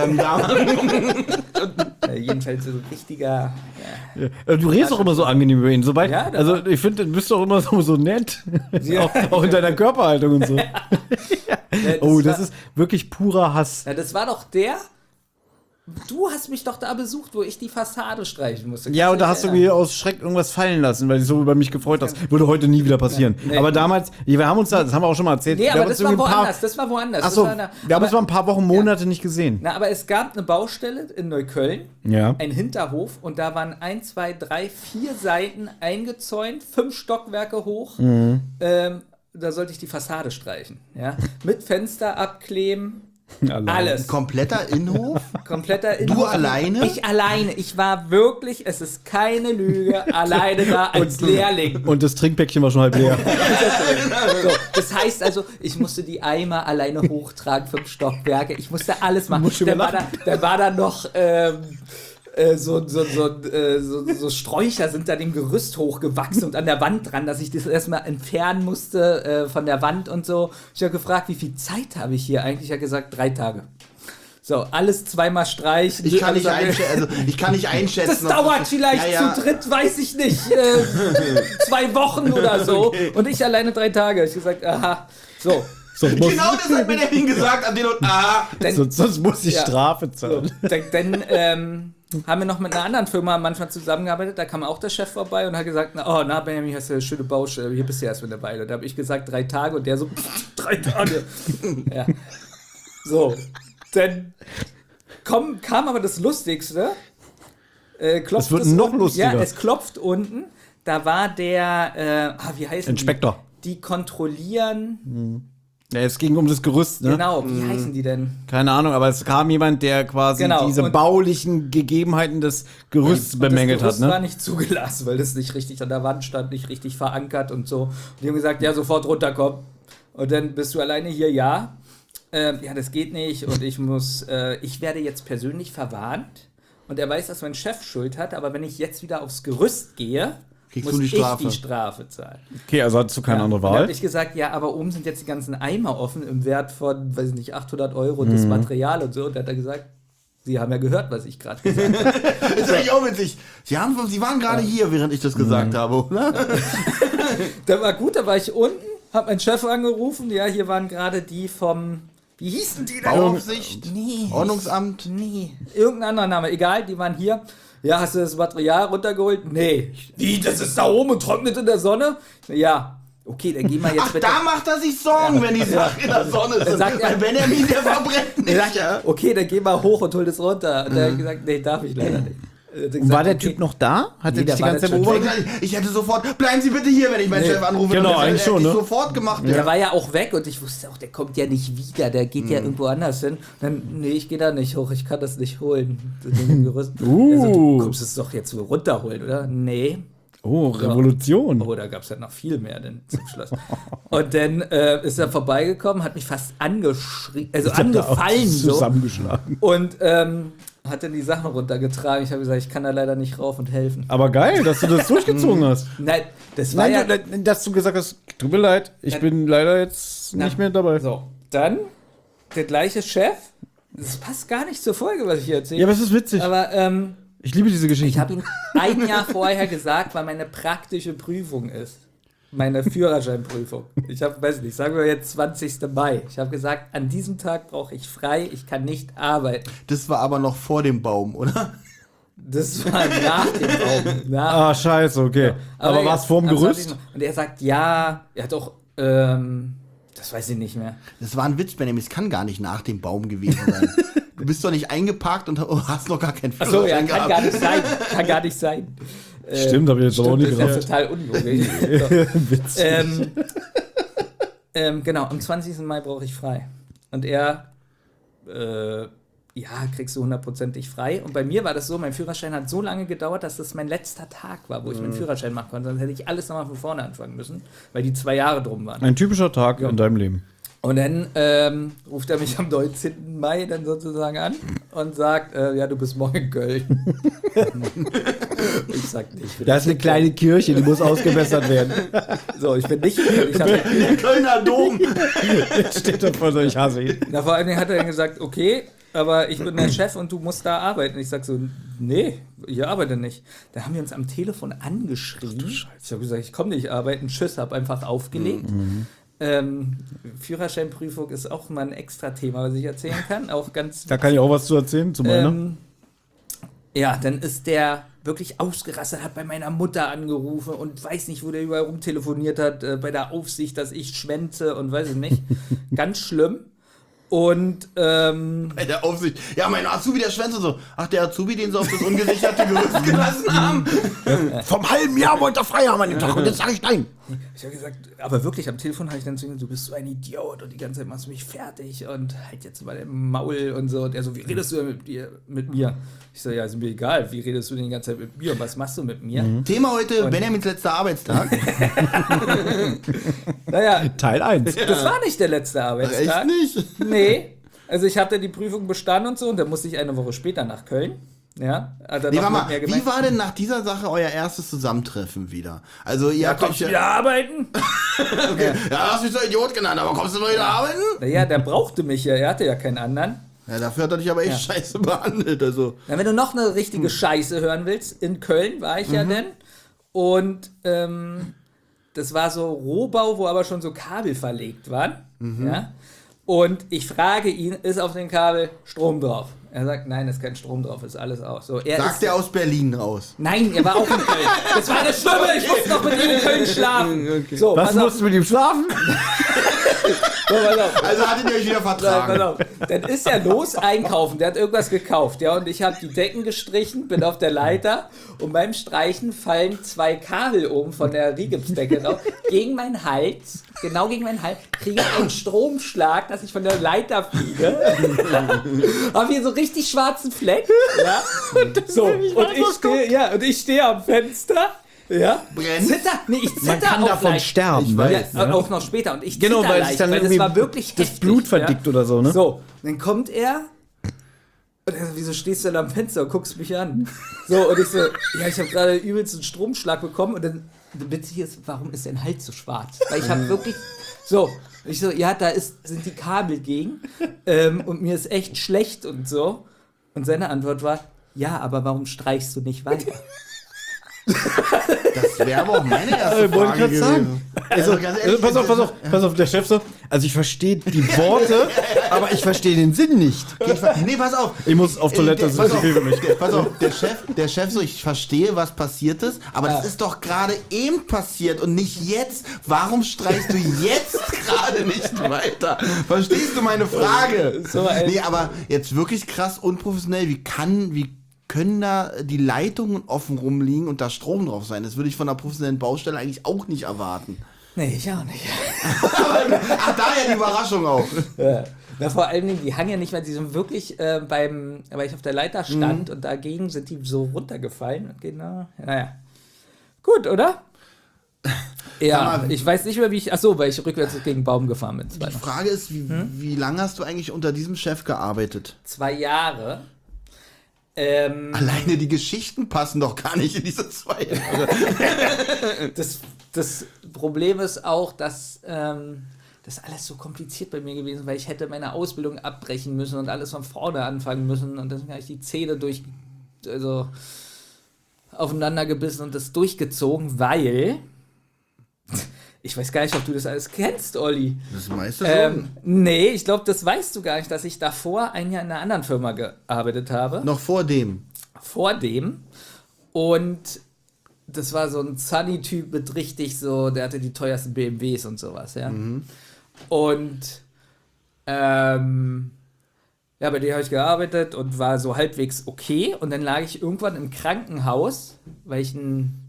jedenfalls so ein richtiger. Du redest doch immer so angenehm über ihn. Sobald, Ja, also ich finde, du bist doch immer so nett. Auch in deiner Körperhaltung und so. Oh, das ist wirklich purer Hass. Ja, das war doch der. Du hast mich doch da besucht, wo ich die Fassade streichen musste. Ja, Kannst und da dich hast du erinnern? mir aus Schreck irgendwas fallen lassen, weil du dich so über mich gefreut hast. Würde heute nie wieder passieren. Nee. Aber damals, wir haben uns das haben wir auch schon mal erzählt. Nee, wir aber haben uns das war irgendwie woanders. Das war woanders. Achso, Das war wir haben uns mal ein paar Wochen, Monate nicht gesehen. Na, aber es gab eine Baustelle in Neukölln, Ja. ein Hinterhof, und da waren 1, 2, 3, 4 Seiten eingezäunt, 5 Stockwerke hoch. Da sollte ich die Fassade streichen. Ja? Mit Fenster abkleben, alles. kompletter Innenhof? Kompletter Du Innenhof. alleine? Ich alleine. Ich war wirklich, es ist keine Lüge, alleine da als Lehrling. Und das Trinkpäckchen war schon halb leer. So, das heißt also, ich musste die Eimer alleine hochtragen, 5 Stockwerke. Ich musste alles machen. Musst du Dann mal war da noch so Sträucher sind da dem Gerüst hochgewachsen und an der Wand dran, dass ich das erstmal entfernen musste von der Wand und so. Ich habe gefragt, wie viel Zeit habe ich hier eigentlich? Ich habe gesagt, 3 Tage. So, alles zweimal streichen. Ich kann nicht Also, einschätzen. das ob dauert vielleicht zu dritt, weiß ich nicht, 2 Wochen oder so. Okay. Und ich alleine 3 Tage. Ich gesagt, aha, so. Genau das hat Benjamin gesagt an den und Sonst muss ich Ja. Strafe zahlen. Dann haben wir noch mit einer anderen Firma manchmal zusammengearbeitet. Da kam auch der Chef vorbei und hat gesagt, na Benjamin, hast du eine schöne Baustelle, hier bist du erst mit dabei. Da habe ich gesagt 3 Tage und der so, 3 Tage. Ja. So, dann kam aber das Lustigste. Klopft Es wird es noch unten. lustiger. Ja, es klopft unten. Da war der, wie heißt Inspektor. Die kontrollieren, Ja, es ging um das Gerüst, ne? genau, wie heißen die denn? Keine Ahnung, aber es kam jemand, der quasi Genau, diese und- baulichen Gegebenheiten des Gerüsts bemängelt das Gerüst hat, war ne? nicht zugelassen, weil das nicht richtig an der Wand stand, nicht richtig verankert und so. Und die haben gesagt, ja, sofort runterkommen. Und dann bist du alleine hier, ja. Ja, das geht nicht und ich werde jetzt persönlich verwarnt. Und er weiß, dass mein Chef Schuld hat, aber wenn ich jetzt wieder aufs Gerüst gehe, Kriegst muss du die ich Strafe. die Strafe zahlen. Okay, also hattest du keine andere Und dann Wahl. habe ich gesagt, ja, aber oben sind jetzt die ganzen Eimer offen im Wert von, weiß ich nicht, 800 € und das Material und so. Und dann hat er gesagt, Sie haben ja gehört, was ich gerade gesagt habe. Das ist eigentlich auch witzig. Sie waren gerade hier, während ich das gesagt habe, oder? Da war gut, da war ich unten, hab meinen Chef angerufen. Ja, hier waren gerade die vom, wie hießen die denn? Bauaufsicht? Nee. Ordnungsamt? Nee, irgendein anderer Name, egal, die waren hier. Ja, hast du das Material runtergeholt? Nee. Wie, das ist da oben und trocknet in der Sonne? Ja. Okay, dann gehen wir jetzt Ach, bitte. da macht er sich Sorgen, wenn die Sachen in der Sonne sind. sagt er- Weil Benjamin, der verbrennt Er nicht. sagt, Ja? okay, dann geh mal hoch und hol das runter. Und er hat gesagt, nee, darf ich leider nicht. Und war der Typ noch da? Hat Nee, er dich die der war ganze Zeit jetzt schon beobachtet? Ich hätte sofort, bleiben Sie bitte hier, wenn ich meinen Chef anrufe. Genau, Das eigentlich hätte schon, ich ne? sofort gemacht. Der war ja auch weg und ich wusste auch, der kommt ja nicht wieder, der geht ja irgendwo anders hin. Dann, nee, ich gehe da nicht hoch, ich kann das nicht holen. Also, du kommst es doch jetzt wohl runterholen, oder? Nee. Oh, Revolution. Oh, da gab es ja noch viel mehr dann zum Schluss. Und dann ist er vorbeigekommen, hat mich fast angeschrien, also Ich hab da auch angefallen so. zusammengeschlagen. Und hat dann die Sachen runtergetragen. Ich habe gesagt, ich kann da leider nicht rauf und helfen. Aber geil, dass du das durchgezogen hast. Nein, das war Nein, ja... dass du gesagt hast, tut mir leid, ich bin leider jetzt nicht mehr dabei. So, dann der gleiche Chef. Das passt gar nicht zur Folge, was ich hier erzähle. Ja, aber es ist witzig. Aber Ich liebe diese Geschichte. ich habe ihm ein Jahr vorher gesagt, wann meine praktische Prüfung ist. Meine Führerscheinprüfung. Ich habe, weiß nicht, sagen wir jetzt 20. Mai. Ich habe gesagt, an diesem Tag brauche ich frei, ich kann nicht arbeiten. Das war aber noch vor dem Baum, oder? Das war nach dem Baum. Scheiße, okay. Aber war es vorm am Gerüst? 20. Und er sagt, ja, er hat auch, das weiß ich nicht mehr. Das war ein Witz, Benjamin. Es kann gar nicht nach dem Baum gewesen sein. Du bist doch nicht eingeparkt und hast noch gar keinen Achso, ja, Führerschein kann gar nicht sein. Kann gar nicht sein. Stimmt, habe ich jetzt auch nicht Das ist ja gedacht. total unlogisch. Witzig. Genau, am 20. Mai brauche ich frei. Und er, ja, kriegst du 100%ig frei. Und bei mir war das so, mein Führerschein hat so lange gedauert, dass das mein letzter Tag war, wo ich meinen Führerschein machen konnte. Sonst hätte ich alles nochmal von vorne anfangen müssen, weil die 2 Jahre drum waren. Ein typischer Tag in deinem Leben. Und dann ruft er mich am 19. Mai dann sozusagen an und sagt, ja, du bist morgen in Köln. Ich sag nicht. Da ist eine kleine Kirche, die muss ausgebessert werden. So, ich bin nicht. Ich hab, Kölner Dom. Steht da vor so, ich hasse ihn. na, vor allen Dingen hat er dann gesagt, okay, aber ich bin der Chef und du musst da arbeiten. Ich sag so, nee, ich arbeite nicht. Da haben wir uns am Telefon angeschrien. Ich habe gesagt, ich komme nicht arbeiten. Tschüss, habe einfach aufgelegt. Führerscheinprüfung ist auch mal ein extra Thema, was ich erzählen kann. Auch ganz. Da kann ich auch was zu erzählen, zu meiner. Ja, dann ist der wirklich ausgerastet, hat bei meiner Mutter angerufen und weiß nicht, wo der überall rumtelefoniert hat, bei der Aufsicht, dass ich schwänze und weiß ich nicht. Ganz schlimm. Und Bei der Aufsicht. Ja, mein Azubi, der Schwänze so. Ach, der Azubi, den sie auf das ungesicherte Gerüst gelassen haben. Vom halben Jahr wollte er frei haben an dem Tag und jetzt sage ich nein. ich habe gesagt, aber wirklich, am Telefon habe ich dann zu ihm, du bist so ein Idiot und die ganze Zeit machst du mich fertig und halt jetzt mal im Maul und so. Und er so, wie redest du denn mit mir? Ich so, ja, ist mir egal, wie redest du denn die ganze Zeit mit mir und was machst du mit mir? Thema heute, Benjamins letzter Arbeitstag. Naja, Teil 1. das war nicht der letzte Arbeitstag. Echt nicht? Nee. Also ich habe dann die Prüfung bestanden und so und dann musste ich eine Woche später nach Köln. Ja, hat er Nee, noch warte mit mal, mir wie gemeint, war denn nach dieser Sache euer erstes Zusammentreffen wieder? Also, ihr habt kommst euch du wieder arbeiten? Ja, hast mich so Idiot genannt, aber kommst du mal wieder arbeiten? Naja, der brauchte mich ja, er hatte ja keinen anderen. Ja, dafür hat er dich aber echt scheiße behandelt. Also. Na, wenn du noch eine richtige Scheiße hören willst, in Köln war ich ja denn. Und das war so Rohbau, wo aber schon so Kabel verlegt waren. Ja? Und ich frage ihn, ist auf dem Kabel Strom drauf? Er sagt, nein, ist kein Strom drauf, ist alles aus. So, Sagt er aus Berlin raus. Nein, er war auch in Köln. Das war das Schlimme, ich musste noch mit ihm in Köln schlafen. So, Was pass auf. musst du mit ihm schlafen? So, pass auf. Also hattet ihr euch wieder Pass vertragen. auf. Dann ist er los einkaufen, der hat irgendwas gekauft, ja, und ich habe die Decken gestrichen, bin auf der Leiter und beim Streichen fallen 2 Kabel oben von der Rigipsdecke raus, gegen meinen Hals, genau gegen meinen Hals, kriege ich einen Stromschlag, dass ich von der Leiter fliege, habe hier so richtig schwarzen Fleck, ja, so, und ich stehe am Fenster, ja, Brennt? ich zitter Man kann auch davon leicht. sterben, Ich weil weiß. Ja, auch noch später. Und ich Genau, zitter weil sich leicht, dann weil das irgendwie war wirklich das heftig, Blut verdickt oder so, ne? So, dann kommt er und er so, wieso stehst du denn am Fenster und guckst mich an? So, und ich so, ja, ich habe gerade übelst einen Stromschlag bekommen und dann witzig ist, warum ist dein Hals so schwarz? Weil ich habe wirklich, so, ich so, ja, sind die Kabel gegen und mir ist echt schlecht und so. Und seine Antwort war, ja, aber warum streichst du nicht weiter? Das wäre aber auch meine erste Wollte ich Frage gerade sagen. gewesen. Also, ganz ehrlich, Pass auf, der Chef so. Also ich verstehe die Worte, aber ich verstehe den Sinn nicht. Nee, pass auf. Ich muss auf Toilette, das ist Pass zu auf, viel für mich. pass auf, der Chef so, ich verstehe, was passiert ist, aber das ist doch gerade eben passiert und nicht jetzt. Warum streichst du jetzt gerade nicht weiter? Verstehst du meine Frage? So, Nee, aber jetzt wirklich krass unprofessionell. Wie können da die Leitungen offen rumliegen und da Strom drauf sein? Das würde ich von einer professionellen Baustelle eigentlich auch nicht erwarten. Nee, ich auch nicht. Ach, daher die Überraschung auch. Ja. Na, vor allen Dingen, die hangen ja nicht, weil die sind wirklich weil ich auf der Leiter stand und dagegen sind die so runtergefallen. Genau. Naja. Gut, oder? Ja, Sag mal, ich weiß nicht mehr, wie ich. Achso, weil ich rückwärts gegen einen Baum gefahren bin. Die Frage ist, wie lange hast du eigentlich unter diesem Chef gearbeitet? 2 Jahre. Alleine die Geschichten passen doch gar nicht in diese 2 Jahre. Das Problem ist auch, dass das alles so kompliziert bei mir gewesen, weil ich hätte meine Ausbildung abbrechen müssen und alles von vorne anfangen müssen und deswegen habe ich die Zähne aufeinander gebissen und das durchgezogen, weil ich weiß gar nicht, ob du das alles kennst, Olli. Das meiste schon. Nee, ich glaube, das weißt du gar nicht, dass ich davor ein Jahr in einer anderen Firma gearbeitet habe. Noch vor dem. Vor dem. Und das war so ein Sunny-Typ mit richtig so, der hatte die teuersten BMWs und sowas, ja. Und ja, bei dem habe ich gearbeitet und war so halbwegs okay. Und dann lag ich irgendwann im Krankenhaus, weil ich ein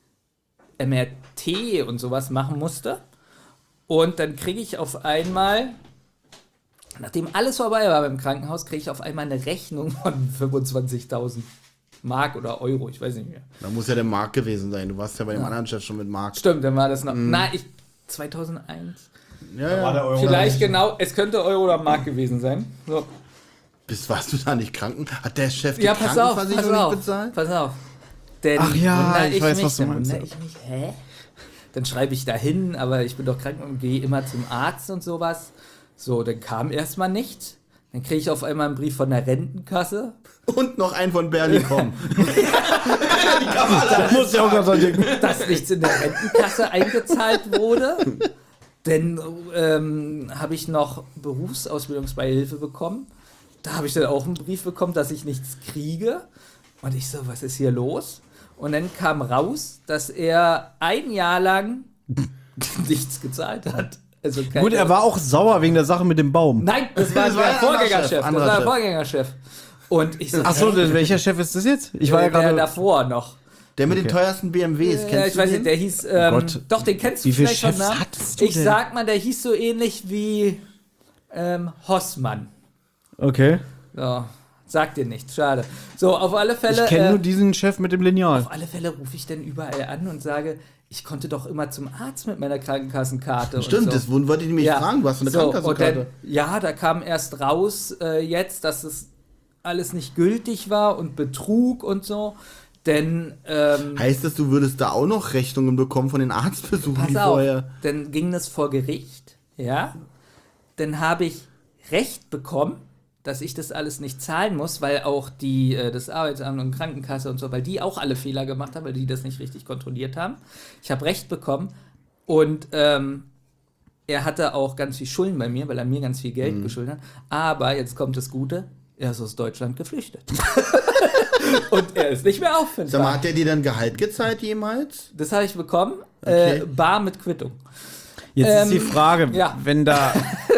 MRT und sowas machen musste. Und dann kriege ich auf einmal, nachdem alles vorbei war beim Krankenhaus, kriege ich auf einmal eine Rechnung von 25.000 Mark oder Euro, ich weiß nicht mehr. Da muss ja der Mark gewesen sein. Du warst ja bei dem anderen Chef schon mit Mark. Stimmt, dann war das noch. 2001. Ja, ja. Vielleicht genau, es könnte Euro oder Mark gewesen sein. So. Warst du da nicht kranken? Hat der Chef die Ja, pass auf, Krankenversicherung nicht bezahlt? pass auf. Denn Ach ja, wundere ich weiß, mich, was du dann meinst. wundere ich mich, hä? Dann schreibe ich da hin, aber ich bin doch krank und gehe immer zum Arzt und sowas. So, dann kam erstmal nichts. Dann kriege ich auf einmal einen Brief von der Rentenkasse. Und noch ein von Berlin kommen. Das muss ja auch ganz denken. Dass nichts in der Rentenkasse eingezahlt wurde. Dann habe ich noch Berufsausbildungsbeihilfe bekommen. Da habe ich dann auch einen Brief bekommen, dass ich nichts kriege. Und ich so, was ist hier los? Und dann kam raus, dass er 1 Jahr lang nichts gezahlt hat. Also Gut, er war auch sauer wegen der Sache mit dem Baum. Nein, das war Das war der ein anderer Vorgängerchef. Chef, Das anderer war der Chef. Vorgängerchef. Und ich so, Achso, hä? welcher Chef ist das jetzt? Ich war ja Der gerade. davor noch. Der mit den teuersten BMWs, Ja, kennst ich du weiß den? nicht, der hieß, Gott. doch, den kennst du Wie viele vielleicht schon, Chefs ne? hattest du Ich denn? sag mal, der hieß so ähnlich wie Hossmann. Okay. So, sagt dir nichts, schade. So, auf alle Fälle. Ich kenne nur diesen Chef mit dem Lineal. Auf alle Fälle rufe ich dann überall an und sage, ich konnte doch immer zum Arzt mit meiner Krankenkassenkarte. Stimmt, und so. das wollte ich nämlich fragen. Du hast eine so, Krankenkassenkarte. und dann, ja, da kam erst raus jetzt, dass es alles nicht gültig war und Betrug und so. Denn, Heißt das, du würdest da auch noch Rechnungen bekommen von den Arztbesuchen, die pass auf, vorher? dann ging das vor Gericht, ja. Dann habe ich Recht bekommen, dass ich das alles nicht zahlen muss, weil auch das Arbeitsamt und Krankenkasse und so, weil die auch alle Fehler gemacht haben, weil die das nicht richtig kontrolliert haben. Ich habe Recht bekommen und er hatte auch ganz viel Schulden bei mir, weil er mir ganz viel Geld geschuldet hat. Aber, jetzt kommt das Gute, er ist aus Deutschland geflüchtet. Und er ist nicht mehr auffindbar. Sag mal, hat der dir dann Gehalt gezahlt jemals? Das habe ich bekommen, Okay. bar mit Quittung. Jetzt ist die Frage, ja. wenn da.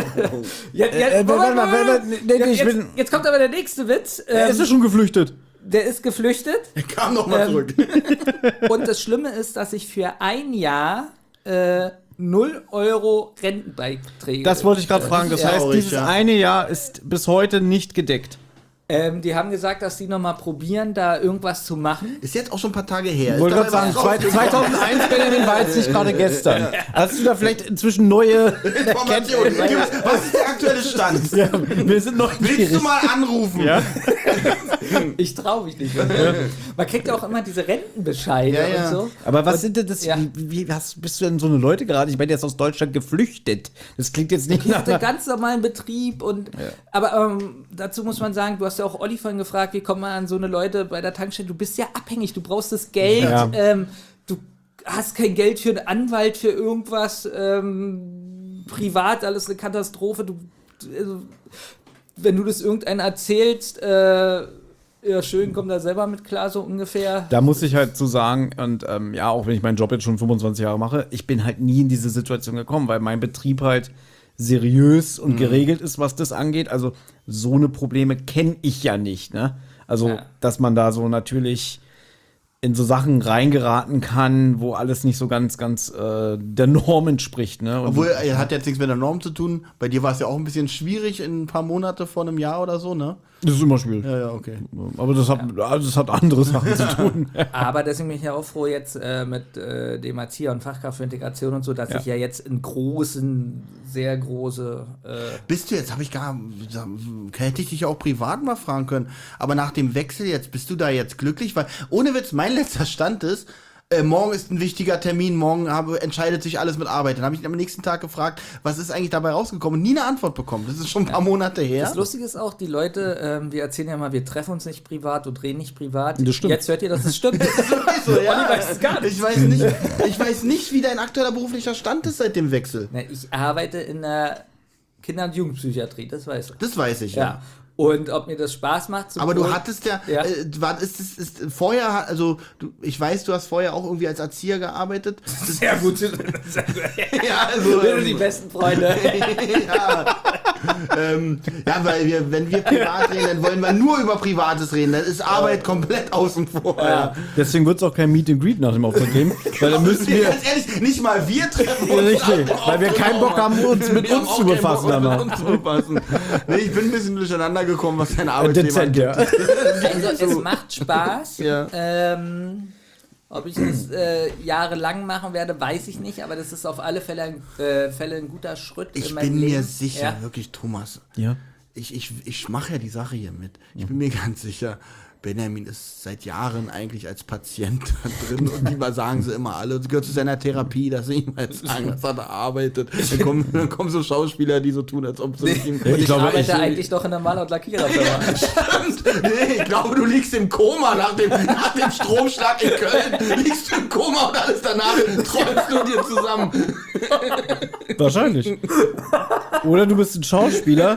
Jetzt kommt aber der nächste Witz. Er ist ja schon geflüchtet. Der ist geflüchtet. Er kam noch mal zurück. Und das Schlimme ist, dass ich für 1 Jahr 0 Euro Rentenbeiträge. Das wollte ich gerade fragen. Das ist heißt, traurig, dieses ja. eine Jahr ist bis heute nicht gedeckt. Die haben gesagt, dass die nochmal probieren, da irgendwas zu machen. Ist jetzt auch schon ein paar Tage her. Ich wollte Ist gerade dabei sagen, was rausgekommen? 2001, Benjamin, war jetzt nicht gerade gestern. Hast du da vielleicht inzwischen neue Informationen. Was ist der aktuelle Stand? Ja, wir sind noch Willst du mal anrufen? Ja? Ich traue mich nicht. Man kriegt ja auch immer diese Rentenbescheide Ja, ja. und so. Aber was sind denn das? Ja. Bist du denn so eine Leute gerade? Ich bin jetzt aus Deutschland geflüchtet. Das klingt jetzt nicht Ich nach. hatte ganz normalen Betrieb und aber dazu muss man sagen, du hast ja auch Olli vorhin gefragt, wie kommt man an so eine Leute bei der Tankstelle? Du bist ja abhängig, du brauchst das Geld, Ja. Du hast kein Geld für einen Anwalt, für irgendwas, privat, alles eine Katastrophe. Also, wenn du das irgendeinem erzählst, ja schön, komm da selber mit klar, so ungefähr. Da muss ich halt zu sagen, und ja, auch wenn ich meinen Job jetzt schon 25 Jahre mache, ich bin halt nie in diese Situation gekommen, weil mein Betrieb halt seriös und geregelt ist, was das angeht. Also so eine Probleme kenne ich ja nicht, ne? Also, Ja. dass man da so natürlich in so Sachen reingeraten kann, wo alles nicht so ganz der Norm entspricht. Ne? Und Obwohl, er hat jetzt nichts mit der Norm zu tun. Bei dir war es ja auch ein bisschen schwierig in ein paar Monate vor einem Jahr oder so, ne? das ist immer schwierig. Ja, okay. Aber das hat andere Sachen zu tun. Aber deswegen bin ich ja auch froh jetzt mit dem Erzieher und Fachkraft für Integration und so, dass ich ja jetzt in sehr große Bist du jetzt, hätte ich dich auch privat mal fragen können, aber nach dem Wechsel jetzt, bist du da jetzt glücklich? Weil, ohne Witz, mein letzter Stand ist, morgen ist ein wichtiger Termin, morgen entscheidet sich alles mit Arbeit. Dann habe ich ihn am nächsten Tag gefragt, was ist eigentlich dabei rausgekommen? Nie eine Antwort bekommen. Das ist schon ein paar Monate her. Das Lustige ist auch, die Leute, wir erzählen ja mal, wir treffen uns nicht privat und reden nicht privat. Das stimmt. Jetzt hört ihr, dass es stimmt. So, ja. Olli weiß es gar nicht. Ich weiß nicht, wie dein aktueller beruflicher Stand ist seit dem Wechsel. Na, ich arbeite in der Kinder- und Jugendpsychiatrie, das weißt du. Das weiß ich, Ja. Und ob mir das Spaß macht. Aber du hattest ja, Ja. vorher, also ich weiß, du hast vorher auch irgendwie als Erzieher gearbeitet. sehr gut. Ja, also, Wir sind die besten Freunde. weil wenn wir privat reden, dann wollen wir nur über Privates reden. Dann ist Arbeit komplett außen vor. Ja. Deswegen wird es auch kein Meet and Greet nach dem Auftritt geben, weil dann müssen wir Ganz ehrlich, nicht mal wir treffen uns. richtig, weil wir keinen Bock haben, uns mit Wir uns haben zu auch keinen befassen. Bock, danach. mit uns zu befassen. Nee, ich bin ein bisschen durcheinander gekommen, was dein Arbeitsleben Dezent, ja. Also es macht Spaß. Ja. Ob ich das jahrelang machen werde, weiß ich nicht, aber das ist auf alle Fälle ein guter Schritt Ich in meinem bin Leben. mir sicher, Ja. wirklich, Thomas. Ja. Ich mache ja die Sache hier mit. Ich bin mir ganz sicher, Benjamin ist seit Jahren eigentlich als Patient da drin und die sagen sie immer alle. Das gehört zu seiner Therapie, dass sie ihm jetzt sagen, dass er da arbeitet. Dann kommen so Schauspieler, die so tun, als ob sie mit ihm. Ich glaube, arbeite eigentlich doch in der Maler- und Lackiererfirma. Nee, ich glaube, du liegst im Koma nach dem Stromschlag in Köln. Liegst du im Koma und alles danach träumst du dir zusammen. Wahrscheinlich. Oder du bist ein Schauspieler,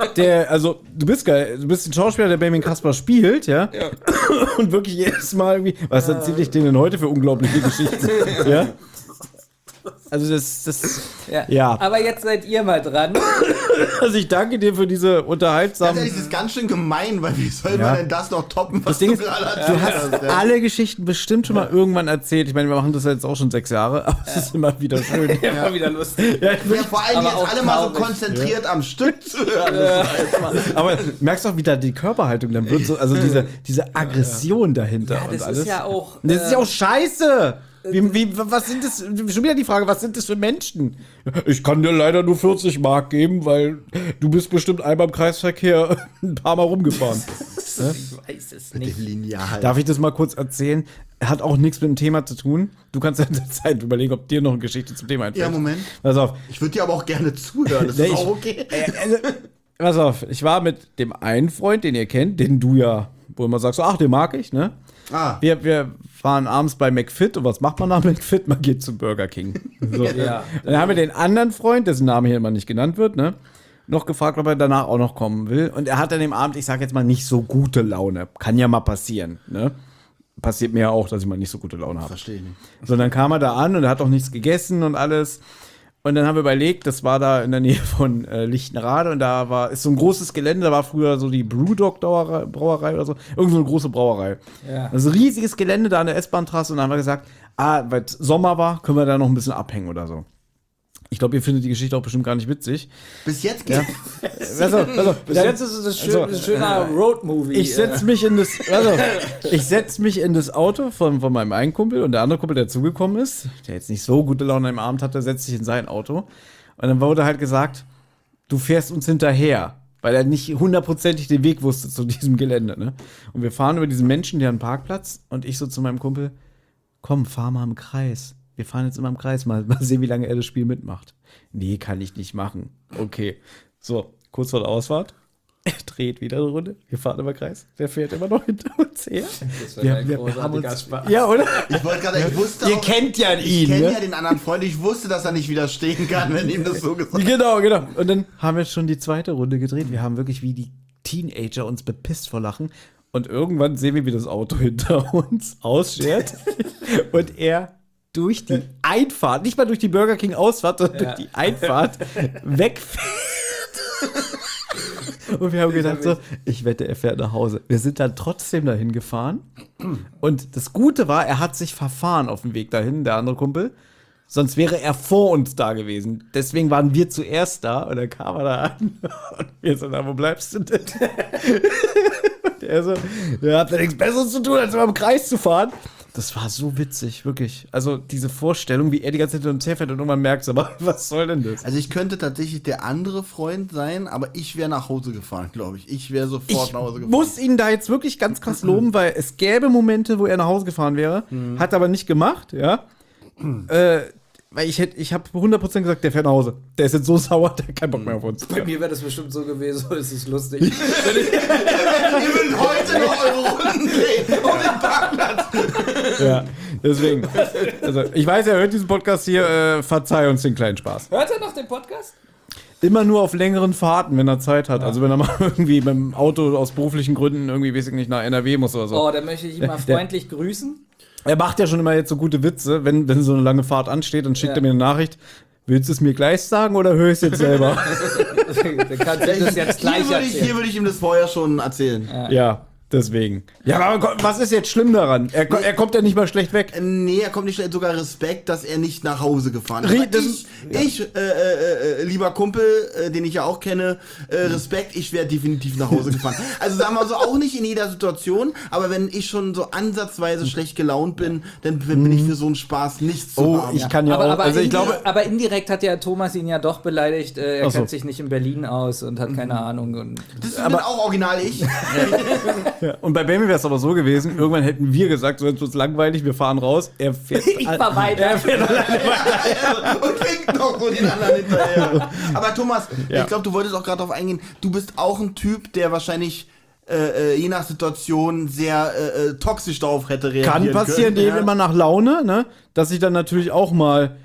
du bist ein Schauspieler, der Benjamin Kasper spielt, ja? Und wirklich jedes Mal irgendwie, was erzähle ich denen denn heute für unglaubliche Geschichten? Ja? Also das ja. Aber jetzt seid ihr mal dran. Also ich danke dir für diese Ganz unterhaltsamen. ehrlich, das ist ganz schön gemein, weil wie soll Ja. man denn das noch toppen, was Das Ding ist, du alle du hast ja. alle Geschichten bestimmt schon mal irgendwann erzählt. Ich meine, wir machen das jetzt auch schon 6 Jahre, aber es ist immer wieder schön. Immer wieder lustig. Ja, ich will- Ja, vor allem Aber jetzt auch alle mal so traurig. konzentriert am Stück zu hören. Das ist jetzt mal- aber merkst du auch wieder die Körperhaltung, dann wird so, also diese Aggression dahinter und Das alles. ist ja auch. Das ist ja auch scheiße. Was sind das? Schon wieder die Frage, was sind das für Menschen? Ich kann dir leider nur 40 Mark geben, weil du bist bestimmt einmal im Kreisverkehr ein paar Mal rumgefahren. Ich weiß es Mit nicht. dem Lineal. Darf ich das mal kurz erzählen? Hat auch nichts mit dem Thema zu tun. Du kannst ja in der Zeit überlegen, ob dir noch eine Geschichte zum Thema einfällt. Ja, Moment. Pass auf. Ich würde dir aber auch gerne zuhören. Das Nee, ist ich- auch okay. Also, pass auf, ich war mit dem einen Freund, den ihr kennt, den du ja, wo immer sagst, ach, den mag ich, ne? Ah, Wir waren abends bei McFit und was macht man nach McFit? Man geht zum Burger King. So. Ja. Dann haben wir den anderen Freund, dessen Name hier immer nicht genannt wird, ne? Noch gefragt, ob er danach auch noch kommen will. Und er hat an dem Abend, ich sag jetzt mal, nicht so gute Laune. Kann ja mal passieren, ne? Passiert mir ja auch, dass ich mal nicht so gute Laune habe. verstehe ich nicht. So, dann kam er da an und er hat auch nichts gegessen und alles. Und dann haben wir überlegt, das war da in der Nähe von Lichtenrade und da ist so ein großes Gelände, da war früher so die Brewdog Brauerei oder so, irgend so eine große Brauerei. Ja. Also ein riesiges Gelände da an der S-Bahn-Trasse und dann haben wir gesagt, weil Sommer war, können wir da noch ein bisschen abhängen oder so. Ich glaube, ihr findet die Geschichte auch bestimmt gar nicht witzig. Bis jetzt geht's. Bis jetzt ist es ein schöner Roadmovie. Ich setze mich in das Auto von meinem einen Kumpel und der andere Kumpel, der zugekommen ist, der jetzt nicht so gute Laune am Abend hatte, setzt sich in sein Auto. Und dann wurde halt gesagt, du fährst uns hinterher, weil er nicht hundertprozentig den Weg wusste zu diesem Gelände. Ne? Und wir fahren über diesen Menschen, der einen Parkplatz und ich so zu meinem Kumpel, komm, fahr mal im Kreis. Wir fahren jetzt immer im Kreis, mal sehen, wie lange er das Spiel mitmacht. Nee, kann ich nicht machen. Okay. So, kurz vor der Ausfahrt. Er dreht wieder eine Runde. Wir fahren immer Kreis. Der fährt immer noch hinter uns her. Das wird ein wir großartiger haben uns, Spaß. ja, oder? Ich wollte gerade, ich wusste Ihr auch, kennt ja ich ihn, kenne ne? ja den anderen Freund, ich wusste, dass er nicht widerstehen kann, wenn ihm das so gesagt wird. Genau. Und dann haben wir schon die zweite Runde gedreht. Wir haben wirklich wie die Teenager uns bepisst vor Lachen. Und irgendwann sehen wir, wie das Auto hinter uns ausschert. Und er durch die Einfahrt, nicht mal durch die Burger King Ausfahrt, sondern durch die Einfahrt wegfährt. Und wir haben gedacht so, ich wette, er fährt nach Hause. Wir sind dann trotzdem dahin gefahren. Und das Gute war, er hat sich verfahren auf dem Weg dahin, der andere Kumpel. Sonst wäre er vor uns da gewesen. Deswegen waren wir zuerst da und dann kam er da an. Und wir so, na, wo bleibst du denn? Und er so, ihr habt ja nichts Besseres zu tun, als immer im Kreis zu fahren. Das war so witzig, wirklich. Also diese Vorstellung, wie er die ganze Zeit hin und her fährt und irgendwann merkt, aber was soll denn das? Also ich könnte tatsächlich der andere Freund sein, aber ich wäre nach Hause gefahren, glaube ich. Ich wäre sofort nach Hause gefahren. Muss ihn da jetzt wirklich ganz krass loben, weil es gäbe Momente, wo er nach Hause gefahren wäre, hat aber nicht gemacht, ja. Weil ich habe 100% gesagt, der fährt nach Hause. Der ist jetzt so sauer, der hat keinen Bock mehr auf uns. Bei mir wäre das bestimmt so gewesen, so ist es lustig. Ihr würdet heute noch eure Runden drehen um den Parkplatz. Ja, deswegen. Also, ich weiß, er hört diesen Podcast hier, verzeih uns den kleinen Spaß. Hört er noch den Podcast? Immer nur auf längeren Fahrten, wenn er Zeit hat. Also wenn er mal irgendwie mit dem Auto aus beruflichen Gründen irgendwie, weiß ich nicht, nach NRW muss oder so. Oh, dann möchte ich ihn mal freundlich grüßen. Er macht ja schon immer jetzt so gute Witze, wenn so eine lange Fahrt ansteht, dann schickt er mir eine Nachricht. Willst du es mir gleich sagen oder höre ich es jetzt selber? Dann kannst du das jetzt gleich erzählen. Hier würde ich ihm das vorher schon erzählen. Ja, deswegen. Ja, aber was ist jetzt schlimm daran? Er kommt ja nicht mal schlecht weg. Nee, er kommt nicht schlecht, sogar Respekt, dass er nicht nach Hause gefahren ist. Rie- Aber das lieber Kumpel, den ich ja auch kenne, Respekt, ich wäre definitiv nach Hause gefahren. Also sagen wir so, auch nicht in jeder Situation, aber wenn ich schon so ansatzweise schlecht gelaunt bin, dann bin ich für so einen Spaß nichts zu haben. Ich kann ja auch. Also ich glaube. Aber indirekt hat ja Thomas ihn ja doch beleidigt. Er Ach so. kennt sich nicht in Berlin aus und hat keine Ahnung. Und Das bin auch original ich. Ja, und bei Baby wäre es aber so gewesen, irgendwann hätten wir gesagt, so jetzt wird's langweilig, wir fahren raus. Er fährt. ich fahr weiter. Und winkt noch so den anderen hinterher. Aber Thomas, ich glaube, du wolltest auch gerade darauf eingehen, du bist auch ein Typ, der wahrscheinlich je nach Situation sehr toxisch darauf hätte reagieren Kann passieren, können. dem immer nach Laune, ne? Dass ich dann natürlich auch mal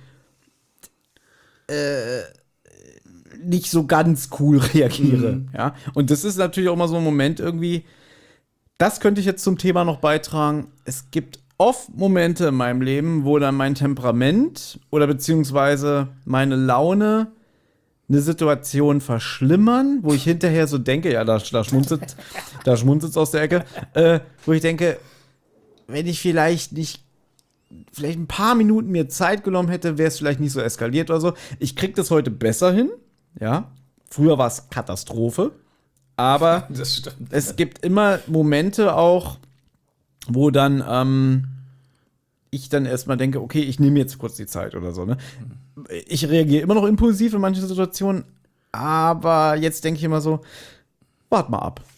nicht so ganz cool reagiere. Ja? Und das ist natürlich auch mal so ein Moment irgendwie, das könnte ich jetzt zum Thema noch beitragen. Es gibt oft Momente in meinem Leben, wo dann mein Temperament oder beziehungsweise meine Laune eine Situation verschlimmern, wo ich hinterher so denke, ja, da schmunzelt's aus der Ecke, wo ich denke, wenn ich vielleicht ein paar Minuten mir Zeit genommen hätte, wäre es vielleicht nicht so eskaliert oder so. Ich krieg das heute besser hin, ja. Früher war es Katastrophe, aber das stimmt. es gibt immer Momente auch, wo dann ich dann erstmal denke, okay, ich nehme jetzt kurz die Zeit oder so, ne? Ich reagiere immer noch impulsiv in manchen Situationen, aber jetzt denke ich immer so, wart mal ab.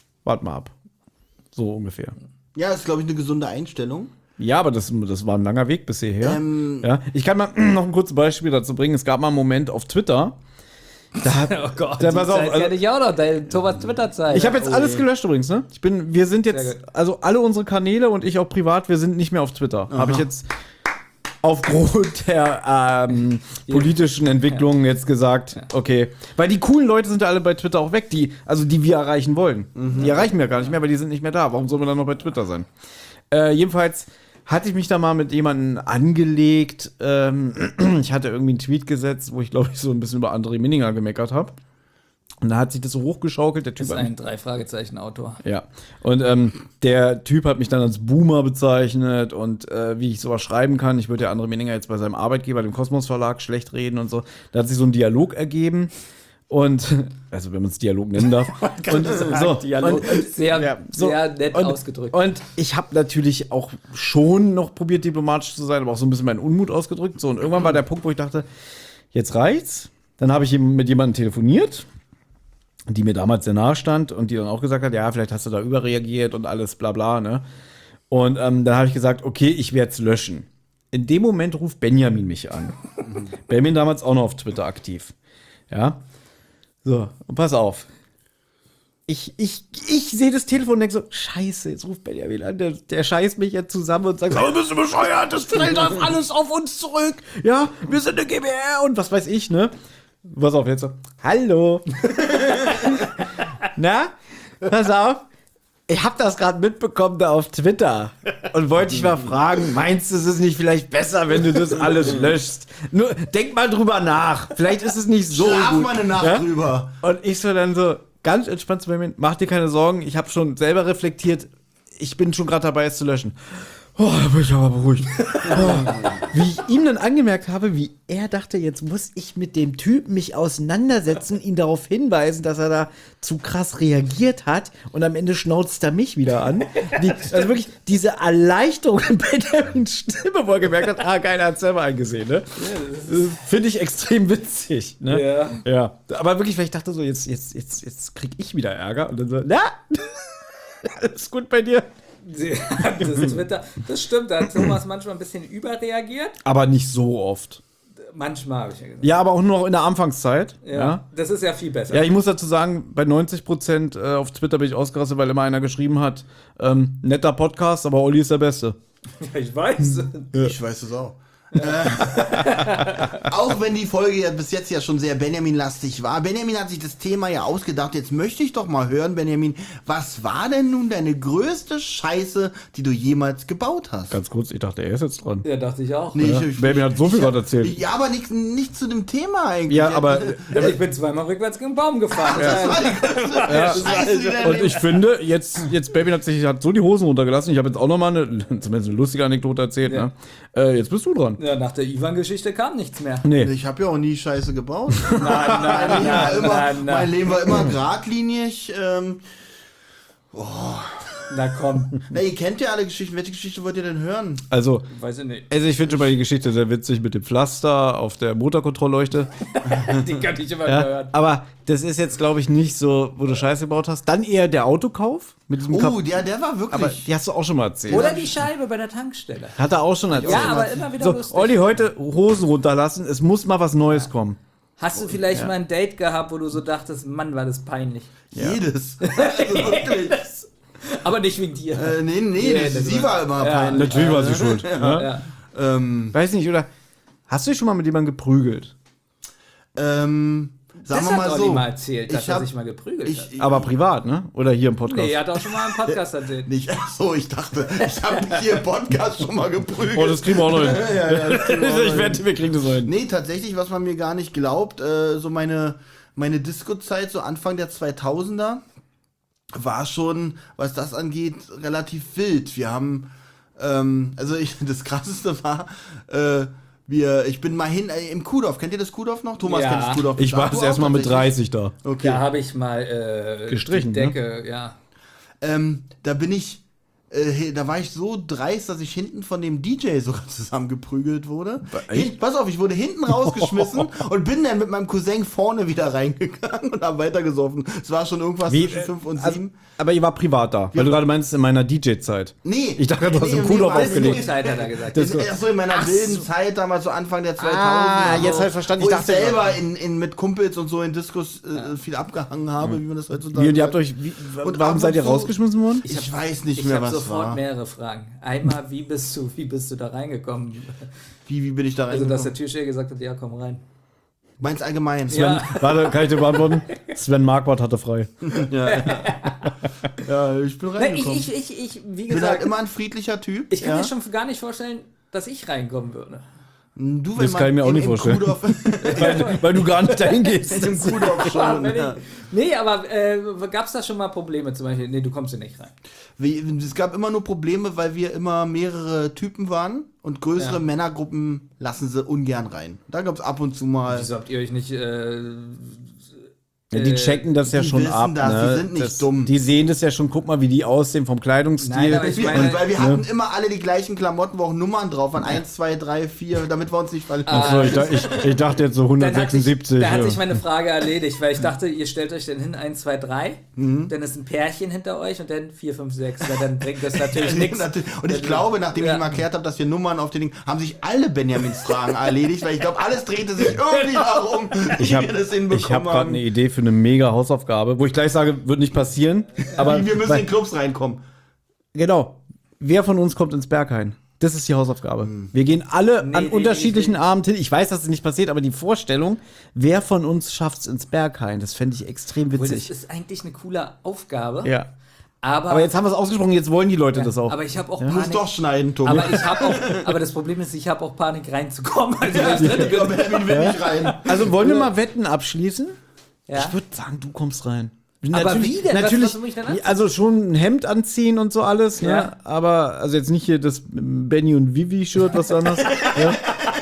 So ungefähr. Ja, das ist, glaube ich, eine gesunde Einstellung. Ja, aber das war ein langer Weg bis hierher. Ja, ich kann mal noch ein kurzes Beispiel dazu bringen. Es gab mal einen Moment auf Twitter. Oh Gott, Da pass auf, Zeit kenn ich auch noch, deine Thomas Twitter-Zeit. Ich habe jetzt alles gelöscht übrigens, ne? Wir sind Sehr jetzt, gut. also alle unsere Kanäle und ich auch privat, wir sind nicht mehr auf Twitter. Habe ich jetzt aufgrund der politischen Entwicklungen jetzt gesagt, okay. Weil die coolen Leute sind ja alle bei Twitter auch weg, die wir erreichen wollen. Die erreichen wir gar nicht mehr, weil die sind nicht mehr da. Warum sollen wir dann noch bei Twitter sein? Jedenfalls hatte ich mich da mal mit jemandem angelegt. Ich hatte irgendwie einen Tweet gesetzt, wo ich, glaube ich, so ein bisschen über André Minninger gemeckert habe. Und da hat sich das so hochgeschaukelt. Der Typ ist hat ein 3-Fragezeichen-Autor. ja, und der Typ hat mich dann als Boomer bezeichnet und wie ich sowas schreiben kann. Ich würde ja André Minninger jetzt bei seinem Arbeitgeber, dem Kosmos Verlag, schlecht reden und so. Da hat sich so ein Dialog ergeben und, also wenn man es Dialog nennen darf. Und so, Dialog. Sehr nett und, ausgedrückt. Und ich habe natürlich auch schon noch probiert, diplomatisch zu sein, aber auch so ein bisschen meinen Unmut ausgedrückt. So, und irgendwann war der Punkt, wo ich dachte, jetzt reicht's. Dann habe ich mit jemandem telefoniert, die mir damals sehr nahe stand und die dann auch gesagt hat, ja, vielleicht hast du da überreagiert und alles bla bla, ne? Und dann habe ich gesagt, okay, ich werde es löschen. In dem Moment ruft Benjamin mich an. Benjamin damals auch noch auf Twitter aktiv. Ja. So, und pass auf. Ich sehe das Telefon und denke so, scheiße, jetzt ruft Benjamin an, der scheißt mich jetzt zusammen und sagt, oh, bist du bescheuert, das fällt auf alles auf uns zurück. Ja, wir sind eine GbR und was weiß ich, ne? Pass auf, jetzt so, hallo. Na, pass auf. Ich habe das gerade mitbekommen da auf Twitter und wollte dich mal fragen, meinst du, es ist nicht vielleicht besser, wenn du das alles löschst? Nur denk mal drüber nach. Vielleicht ist es nicht so Schlaf gut. mal eine Nacht drüber. Und ich so dann so, ganz entspannt zu mir, mach dir keine Sorgen, ich habe schon selber reflektiert, ich bin schon gerade dabei, es zu löschen. Oh, da bin ich aber beruhigt. Oh. Wie ich ihm dann angemerkt habe, wie er dachte, jetzt muss ich mit dem Typen mich auseinandersetzen, ihn darauf hinweisen, dass er da zu krass reagiert hat und am Ende schnauzt er mich wieder an. Also wirklich diese Erleichterung in Benjamins Stimme, wo er gemerkt hat, keiner hat es selber eingesehen. Ne? Finde ich extrem witzig. Ne? Ja. Aber wirklich, weil ich dachte so, jetzt krieg ich wieder Ärger. Und dann so, na, ist gut bei dir. Das Twitter, das stimmt, da hat Thomas manchmal ein bisschen überreagiert. Aber nicht so oft. Manchmal, habe ich ja gesagt. Ja, aber auch nur noch in der Anfangszeit. Ja. Das ist ja viel besser. Ja, ich muss dazu sagen, bei 90% auf Twitter bin ich ausgerastet, weil immer einer geschrieben hat, netter Podcast, aber Olli ist der Beste. Ja, ich weiß. Ich weiß es auch. Auch wenn die Folge ja bis jetzt ja schon sehr Benjamin-lastig war. Benjamin hat sich das Thema ja ausgedacht. Jetzt möchte ich doch mal hören, Benjamin, was war denn nun deine größte Scheiße, die du jemals gebaut hast? Ganz kurz, ich dachte, er ist jetzt dran. Ja, dachte ich auch. Nee, Ja. Benjamin hat so viel gerade erzählt. Ja, aber nicht zu dem Thema eigentlich. Ja, aber Ich bin zweimal rückwärts gegen den Baum gefahren. Scheiße, die da und ich finde, jetzt Benjamin hat so die Hosen runtergelassen. Ich habe jetzt auch noch mal zumindest eine lustige Anekdote erzählt. Ja. Ne? Jetzt bist du dran. Ja, nach der Ivan-Geschichte kam nichts mehr. Nee. Ich habe ja auch nie Scheiße gebaut. Nein. Mein Leben war immer geradlinig. Na komm, Na, ihr kennt ja alle Geschichten. Welche Geschichte wollt ihr denn hören? Also weiß ich nicht. ich finde schon mal die Geschichte sehr witzig mit dem Pflaster auf der Motorkontrollleuchte. Die kann ich immer Ja, hören. aber das ist jetzt, glaube ich, nicht so, wo du Scheiße gebaut hast. Dann eher der Autokauf mit diesem Oh, ja, der war wirklich. Aber die hast du auch schon mal erzählt. Oder die Scheibe bei der Tankstelle. Hat er auch schon erzählt. Ja, aber immer wieder So, lustig. Olli, heute Hosen runterlassen. Es muss mal was Neues kommen. Hast du vielleicht mal ein Date gehabt, wo du so dachtest, Mann, war das peinlich. Jedes. Also wirklich. Aber nicht wegen dir. Nee, sie war immer peinlich. Natürlich war sie schuld. Ja. Ja. Weiß nicht, oder? Hast du dich schon mal mit jemandem geprügelt? Sagen Das wir hat mal Olli so. mal erzählt, dass Ich er hab- sich mal geprügelt hat. Aber privat, ne? Oder hier im Podcast? Nee, er hat auch schon mal einen Podcast erzählt. Nicht, so, ich dachte, ich habe mich hier im Podcast schon mal geprügelt. Oh, das kriegen wir auch noch hin. das kriegen wir auch noch Ich hin. wette, wir kriegen das noch hin. Nee, tatsächlich, was man mir gar nicht glaubt, so meine Disco-Zeit, so Anfang der 2000er, war schon, was das angeht, relativ wild. Wir haben, das Krasseste war, ich bin mal hin, im Kuhdorf, kennt ihr das Kuhdorf noch? Thomas Ja. kennt das Kuhdorf. Ich war Du das auch erst mal mit tatsächlich? 30 da. Okay. Da habe ich mal Gestrichen, die Decke, ja. Da bin ich, da war ich so dreist, dass ich hinten von dem DJ sogar zusammengeprügelt wurde. Pass auf, ich wurde hinten rausgeschmissen und bin dann mit meinem Cousin vorne wieder reingegangen und habe weitergesoffen. Es war schon irgendwas zwischen 5 und 7. Aber ihr war privat da, weil du gerade meinst, in meiner DJ-Zeit. Nee. Ich dachte, du hast im Kuhdorf weißt du, aufgelegt. Zeit hat er gesagt. Achso, in meiner wilden Zeit, damals so Anfang der 2000er. Ah, jetzt so, hab ich verstanden. Wo Ich ich dachte selber mit Kumpels und so in Diskos viel abgehangen habe, wie man das heutzutage Und ihr habt sagt. euch, Und warum ab seid und ihr zu- rausgeschmissen worden? Ich weiß nicht Ich mehr, habe was sofort war. mehrere Fragen. Einmal, wie bist du da reingekommen? Wie bin ich da Also, dass reingekommen? der Türsteher gesagt hat, ja, komm rein. Meins allgemein. Ja. Warte, kann ich dir beantworten? Sven Marquardt hatte frei. Ja, ich bin Nein, reingekommen. ich wie Ich bin halt gesagt, immer ein friedlicher Typ. ich kann ja. mir schon gar nicht vorstellen, dass ich reinkommen würde. Du, Das kann ich mir auch nicht vorstellen. Kuhdorf, Weil du gar nicht dahin gehst. im Kuhdorf schon. Wenn ich- Ja. Nee, aber gab es da schon mal Probleme? Zum Beispiel, nee, du kommst hier nicht rein. Es gab immer nur Probleme, weil wir immer mehrere Typen waren und größere Ja. Männergruppen lassen sie ungern rein. Da gab es ab und zu mal. Wieso habt ihr euch nicht Ja, die checken das ja die schon wissen ab. das, Ne? die sind nicht dumm. Die sehen das ja schon, guck mal, wie die aussehen vom Kleidungsstil. Nein, aber ich meine- Weil wir hatten immer alle die gleichen Klamotten, wo auch Nummern drauf waren. 1, 2, 3, 4, damit wir uns nicht verlieren. Achso, ich dachte jetzt so Dann hat 176. sich meine Frage erledigt, weil ich dachte, ihr stellt euch dann hin 1, 2, 3, dann ist ein Pärchen hinter euch und dann 4, 5, 6. Weil dann bringt das natürlich nichts. Und ich glaube, nachdem ich ihm erklärt habe, dass wir Nummern auf den Ding, haben sich alle Benjamins Fragen erledigt, weil ich glaube, alles drehte sich irgendwie darum, wie Ich habe wir das hinbekommen hab gerade haben. eine Idee für eine mega Hausaufgabe, wo ich gleich sage, wird nicht passieren. Aber Wir müssen weil, in Clubs reinkommen. genau, wer von uns kommt ins Berghain? Das ist die Hausaufgabe. Wir gehen alle an unterschiedlichen Abenden hin. Ich weiß, dass es nicht passiert, aber die Vorstellung, wer von uns schafft es ins Berghain, das fände ich extrem Obwohl, das witzig. ist eigentlich eine coole Aufgabe. Ja. Aber, Aber jetzt haben wir es ausgesprochen, jetzt wollen die Leute das auch. aber ich habe auch Du musst Panik. doch schneiden, Tommy. Aber ich habe auch, aber das Problem ist, ich habe auch Panik reinzukommen. Also wenn ich drin bin. Benjamin will nicht rein. Also wollen wir mal Wetten abschließen? Ja? Ich würde sagen, du kommst rein. Aber wie denn? Natürlich, was muss ich denn anziehen? also schon ein Hemd anziehen und so alles, ne? Ja. Aber, also jetzt nicht hier das Benny und Vivi-Shirt, was du anhast. Ja.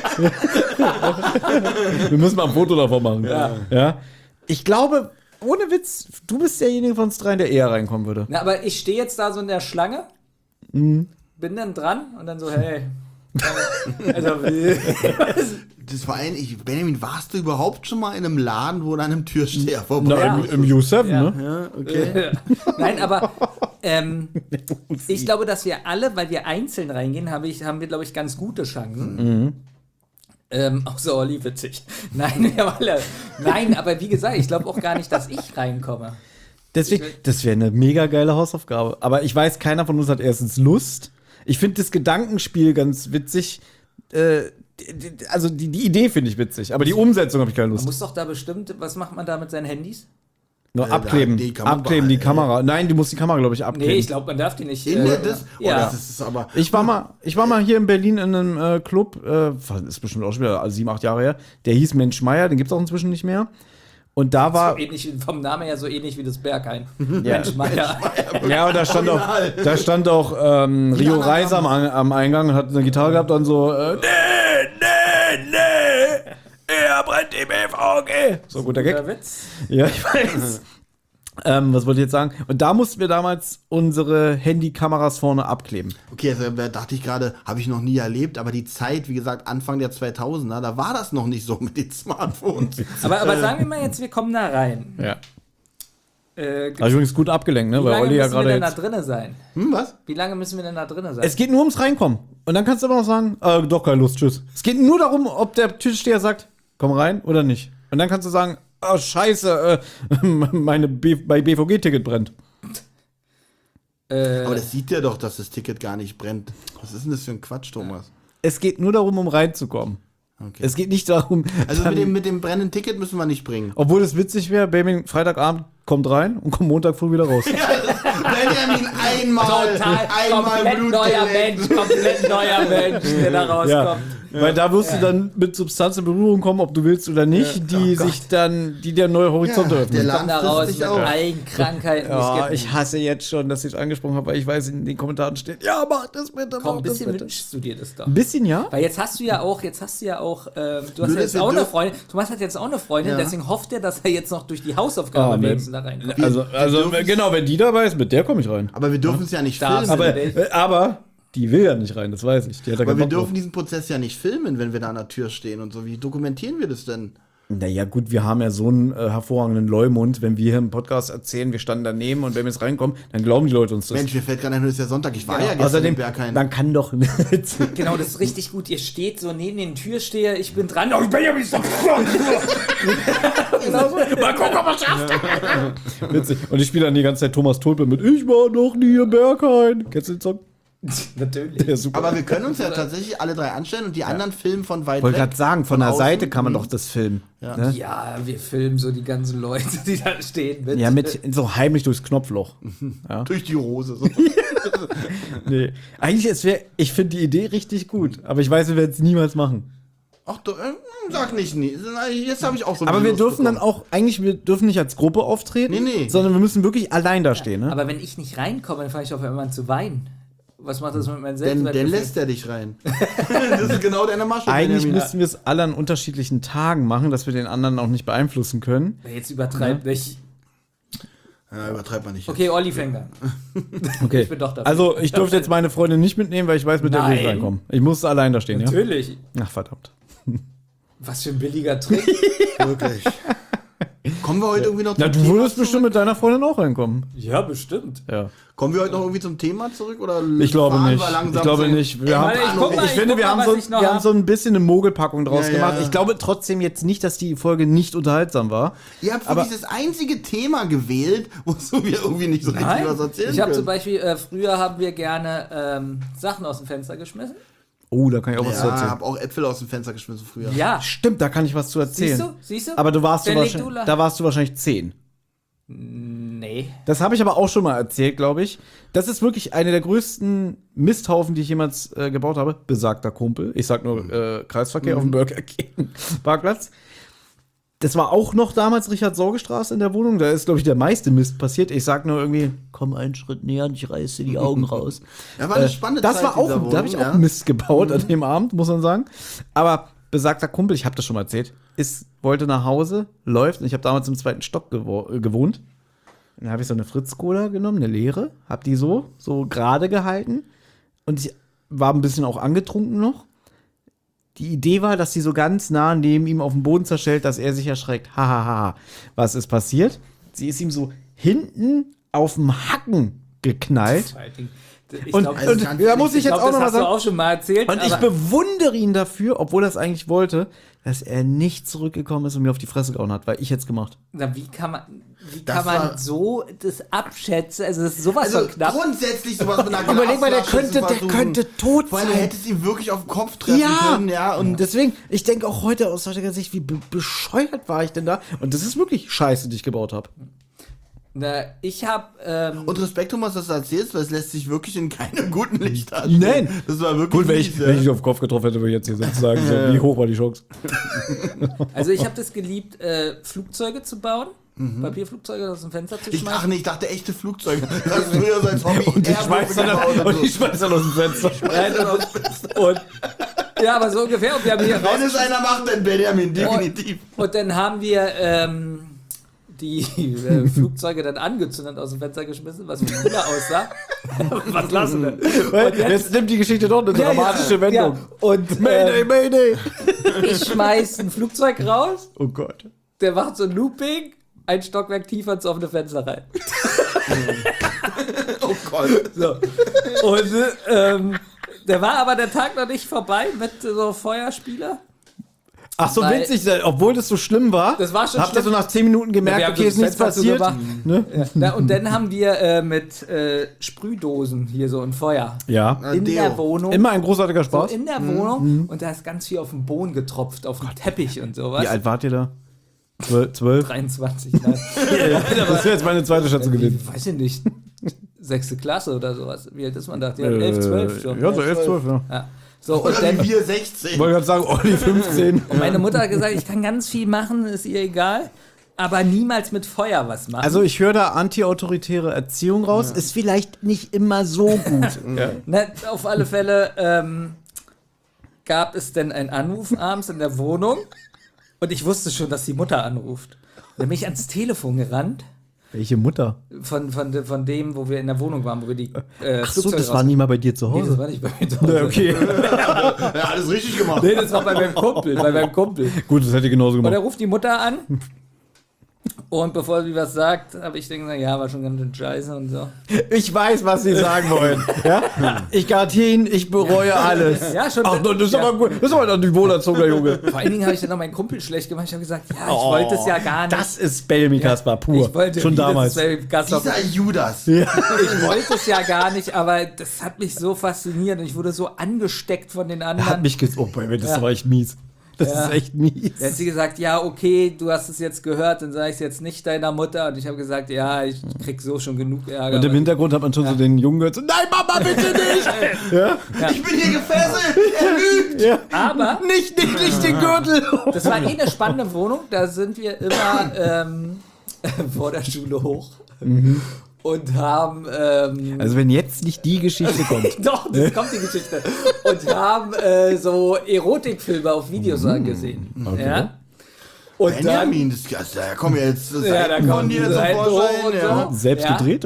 Wir müssen mal ein Foto davon machen. Ja. Ich glaube, ohne Witz, du bist derjenige von uns dreien, der eher reinkommen würde. Na, aber ich stehe jetzt da so in der Schlange, bin dann dran und dann so, hey. Also, Das war Benjamin, warst du überhaupt schon mal in einem Laden, wo dann einem Türsteher vorbei Na, Ja. im U7, Ja. ne? Ja, okay. Nein, aber ich glaube, dass wir alle, weil wir einzeln reingehen, haben wir, glaube ich, ganz gute Chancen. Außer Olli, witzig. Nein, wir haben alle. Nein, aber wie gesagt, ich glaube auch gar nicht, dass ich reinkomme. Deswegen, das wäre eine mega geile Hausaufgabe. Aber ich weiß, keiner von uns hat erstens Lust. Ich finde das Gedankenspiel ganz witzig. Also die Idee finde ich witzig, aber die Umsetzung habe ich keine Man Lust. muss doch da bestimmt, was macht man da mit seinen Handys? Nur abkleben. die kann man Abkleben, die behalten. Kamera. Nein, du musst die Kamera, glaube ich, abkleben. Nee, ich glaube, man darf die nicht. In das? Oh, ja. das ist aber. Ich war mal hier in Berlin in einem Club, ist bestimmt auch schon wieder 7, 8 Jahre her, der hieß Mensch Meier, den gibt es auch inzwischen nicht mehr. Und da war, So ähnlich, vom Namen her so ähnlich wie das Berghain. Ja. Mensch, Meier. ja, und da stand auch Rio Reiser am Eingang und hat eine Gitarre gehabt und so, nee, er brennt die BVG. So, guter Gag. Guter Witz. Ja, ich weiß. Was wollte ich jetzt sagen? Und da mussten wir damals unsere Handykameras vorne abkleben. Okay, also da dachte ich gerade, habe ich noch nie erlebt, aber die Zeit, wie gesagt, Anfang der 2000er, da war das noch nicht so mit den Smartphones. Aber sagen wir mal jetzt, wir kommen da rein. Ja. Wie Habe ich übrigens gut abgelenkt, ne? Weil lange Olli ja müssen wir gerade denn da jetzt. drinnen sein? Was? Wie lange müssen wir denn da drinnen sein? Es geht nur ums Reinkommen. Und dann kannst du aber noch sagen, doch keine Lust, tschüss. Es geht nur darum, ob der Türsteher sagt, komm rein oder nicht. Und dann kannst du sagen, oh scheiße, mein BVG-Ticket brennt. Aber das sieht ja doch, dass das Ticket gar nicht brennt. Was ist denn das für ein Quatsch, Thomas? Es geht nur darum, um reinzukommen. Okay. Es geht nicht darum, Also dann, mit dem brennenden Ticket müssen wir nicht bringen. obwohl es witzig wäre, Baby, Freitagabend kommt rein und kommt Montag früh wieder raus. Benjamin, einmal komplett Blut neuer geleckt. Mensch, komplett neuer Mensch, der da rauskommt. Weil da wirst du dann mit Substanz in Berührung kommen, ob du willst oder nicht, die dir neue Horizonte Ja, öffnen. der Kommt da Laden raus frisst mit sich auch. allen Krankheiten, die Ja, es gibt. ich hasse jetzt schon, dass ich es angesprochen habe, weil ich weiß, in den Kommentaren steht, ja, mach das bitte, Komm, mach ein das bisschen bitte. wünschst du dir das doch. Ein bisschen, ja? Weil jetzt hast du ja auch, du hast ja Nur, jetzt dass auch wir eine dürfen- Freundin, Thomas hat jetzt auch eine Freundin, Ja. deswegen hofft er, dass er jetzt noch durch die Hausaufgabe Ah, wenigstens da reinkommt. Also genau, wenn die dabei ist, mit der komme ich rein. Aber wir dürfen es ja nicht Darfst filmen. Aber die will ja nicht rein, das weiß ich. Die hat da Aber keinen wir Bock drauf. dürfen diesen Prozess ja nicht filmen, wenn wir da an der Tür stehen und so. Wie dokumentieren wir das denn? Naja, gut, wir haben ja so einen hervorragenden Leumund, wenn wir hier im Podcast erzählen, wir standen daneben und wenn wir jetzt reinkommen, dann glauben die Leute uns das. Mensch, mir fällt gerade ein, es ist ja Sonntag. Ich war ja gestern Außerdem, im Berghain. man kann doch. Genau, das ist richtig gut. Ihr steht so neben den Türsteher, ich bin dran. Oh, ich bin ja nicht so. Mal gucken, ob er schafft. Witzig. Und ich spiele dann die ganze Zeit Thomas Tulpe mit Ich war noch nie im Berghain. Kennst du den Song? Natürlich. Der ist super. Aber wir können uns ja tatsächlich alle drei anstellen und die anderen filmen von weit Ich wollte weg. gerade sagen, von der außen. Seite kann man doch das filmen. Ja. Ne? Ja, wir filmen so die ganzen Leute, die da stehen. Ja, mit so heimlich durchs Knopfloch. Durch die Hose. So. Nee. Eigentlich, ich finde die Idee richtig gut, aber ich weiß, wir werden es niemals machen. Ach, sag nicht nie. Jetzt habe ich auch so Aber eine wir Lust dürfen dann bekommen. auch, eigentlich, wir dürfen nicht als Gruppe auftreten, Nee. sondern wir müssen wirklich allein da stehen. Ne? Aber wenn ich nicht reinkomme, dann fange ich auf einmal an zu weinen. Was macht das mit meinem Denn Selbstwertgefühl? lässt er dich rein. Das ist genau deine Masche. Eigentlich Benjamin. müssten wir es alle an unterschiedlichen Tagen machen, dass wir den anderen auch nicht beeinflussen können. Jetzt übertreibt nicht. Ja, übertreibt man nicht. Okay, Olli fängt an. Okay. Ich bin doch dafür. Also, ich durfte jetzt meine Freundin nicht mitnehmen, weil ich weiß, mit der will ich Nein. reinkommen. Ich muss allein da stehen, ja? Natürlich. Ach, verdammt. Was für ein billiger Trick. Wirklich. Kommen wir heute irgendwie noch Na, zum du Thema würdest zurück? bestimmt mit deiner Freundin auch reinkommen. Ja, bestimmt. Ja. Kommen wir heute noch irgendwie zum Thema zurück? Oder Ich glaube fahren nicht. wir langsam Ich glaube zum- nicht. Wir haben, warte, ich guck mal, ich finde, guck wir mal, haben, was so, ich noch wir hab. haben so ein bisschen eine Mogelpackung draus Ja, gemacht. ja. Ich glaube trotzdem jetzt nicht, dass die Folge nicht unterhaltsam war. Ihr habt Aber- wirklich das einzige Thema gewählt, wozu wir irgendwie nicht so richtig Nein. was erzählen Ich habe zum können. Beispiel, früher haben wir gerne Sachen aus dem Fenster geschmissen. Oh, da kann ich auch was zu Ja, ich erzählen. habe auch Äpfel aus dem Fenster geschmissen früher. Ja. Stimmt, da kann ich was zu erzählen. Siehst du? Aber da warst du Dann leg wahrscheinlich 10. Nee. Das habe ich aber auch schon mal erzählt, glaube ich. Das ist wirklich eine der größten Misthaufen, die ich jemals gebaut habe. Besagter Kumpel. Ich sag nur Kreisverkehr auf dem Burger King Parkplatz. Das war auch noch damals Richard-Sorge-Straße in der Wohnung. Da ist, glaube ich, der meiste Mist passiert. Ich sag nur irgendwie, komm einen Schritt näher und ich reiß dir die Augen raus. Ja, war eine spannende Das Zeit war auch, dieser Wohnung, da habe ich ja. auch Mist gebaut an dem Abend, muss man sagen. Aber besagter Kumpel, ich habe das schon mal erzählt, wollte nach Hause, läuft. Und ich habe damals im 2. Stock gewohnt. Und dann habe ich so eine Fritz-Cola genommen, eine leere, habe die so gerade gehalten. Und ich war ein bisschen auch angetrunken noch. Die Idee war, dass sie so ganz nah neben ihm auf dem Boden zerschellt, dass er sich erschreckt. Hahaha. Was ist passiert? Sie ist ihm so hinten auf dem Hacken geknallt. Ich Und, glaub, und da muss ich jetzt auch das noch mal hast du sagen. auch schon mal erzählt. Und ich aber- bewundere ihn dafür, obwohl er es eigentlich wollte, dass er nicht zurückgekommen ist und mir auf die Fresse gehauen hat, weil ich hätte es gemacht. Na, wie kann man Das war- so das abschätzen? Also, das ist sowas Also von knapp. grundsätzlich sowas mit einer Überleg mal, der Glasflasche zu versuchen. könnte tot Vor allem, sein. er hätte es ihm wirklich auf den Kopf treffen können, ja. Und deswegen, ich denke auch heute aus heutiger Sicht, wie bescheuert war ich denn da? Und das ist wirklich Scheiße, die ich gebaut habe. Na, ich habe Und Respekt, Thomas, dass du das erzählst, weil es lässt sich wirklich in keinem guten Licht darstellen. Nein. Das war wirklich Gut, wenn ich, mies, ja. wenn ich auf den Kopf getroffen hätte, würde ich jetzt hier sozusagen sagen, wie hoch war die Chance? Also ich habe das geliebt, Flugzeuge zu bauen, Papierflugzeuge aus dem Fenster zu schmeißen. Ich dachte echte Flugzeuge. Das hast du ja so als Hobby. Und ich schmeiß dann aus dem Fenster. Nein, und, ja, aber so ungefähr. Und wir haben hier Wenn es einer macht, dann Benjamin, definitiv. Und dann haben wir die Flugzeuge dann angezündet aus dem Fenster geschmissen, was wie cooler aussah. Was lassen wir? Jetzt nimmt die Geschichte doch eine dramatische Wendung. Ja. Und Mayday. ich schmeiß ein Flugzeug raus, Oh Gott. der macht so ein Looping, ein Stockwerk tiefer ins offene Fenster rein. Oh Gott. So. Und der war aber der Tag noch nicht vorbei mit so Feuerspieler. Ach so, Weil- witzig, obwohl das so schlimm war. Das war schon habt ihr so schlimm. nach 10 Minuten gemerkt, Wir haben okay, ist das nichts Fenster passiert. zugemacht. Ne? Ja, und dann haben wir mit Sprühdosen hier so ein Feuer Ja. in Deo. der Wohnung. Immer ein großartiger So Spaß. in der Wohnung und da ist ganz viel auf den Boden getropft, auf den Teppich und sowas. Wie alt wart ihr da? 12? 23, nein. Das wäre jetzt meine zweite Schätzung gewesen. Weiß ich nicht. 6. Klasse oder sowas. Wie alt ist man da? Ja, 11, 12 schon. Ja, so 11, 12, ja. Ja. So, und Oder dann, wir 16. Ich wollte gerade sagen, Olli 15. und meine Mutter hat gesagt, ich kann ganz viel machen, ist ihr egal, aber niemals mit Feuer was machen. Also ich höre da antiautoritäre Erziehung raus. Ist vielleicht nicht immer so gut. Na, auf alle Fälle gab es denn einen Anruf abends in der Wohnung und ich wusste schon, dass die Mutter anruft. Dann bin ich ans Telefon gerannt Welche Mutter? von dem, wo wir in der Wohnung waren, wo wir die Ach so, Flugzeuge das war nie mal bei dir zu Nee, das Hause. war nicht bei mir zu Hause. Ja, okay. Ja, alles richtig gemacht. Nee, das war bei meinem Kumpel. Gut, das hätte ich genauso Und er gemacht. ruft die Mutter an. Und bevor sie was sagt, habe ich dann gesagt, ja, war schon ganz schön scheiße und so. Ich weiß, was sie sagen wollen. Ja? Ich garantiere Ihnen, ich bereue alles. Ja, schon. Ach, das ist aber gut. Das ist aber dann die wohlerzogener Junge. Vor allen Dingen habe ich dann noch meinen Kumpel schlecht gemacht. Ich habe gesagt, ja, ich wollte es ja gar nicht. Das ist Bellamy Kaspar pur. Ich wollte Schon nie, dass damals. es bei Kaspar- Dieser Judas. Ich wollte es ja gar nicht, aber das hat mich so fasziniert und ich wurde so angesteckt von den Hat anderen. mich oh, boy, das Ja. war echt mies. Das Ja. ist echt mies. Dann hat sie gesagt, ja, okay, du hast es jetzt gehört, dann sage ich es jetzt nicht deiner Mutter. Und ich habe gesagt, ja, ich krieg so schon genug Ärger. Und im Hintergrund hat man schon so den Jungen gehört, so, nein, Mama, bitte nicht! ja? Ich bin hier gefesselt. Er lügt. Ja. Aber Nicht den Gürtel! das war eh eine spannende Wohnung. Da sind wir immer vor der Schule hoch und haben Also wenn jetzt nicht die Geschichte kommt. doch, das kommt die Geschichte. Und haben so Erotikfilme auf Videos angesehen. Okay. Ja? Und dann, Benjamin, das, also, da kommen jetzt ja, da kommen die dir zum Seiten hoch Vorschein. und Ja. so. Selbst Ja. gedreht?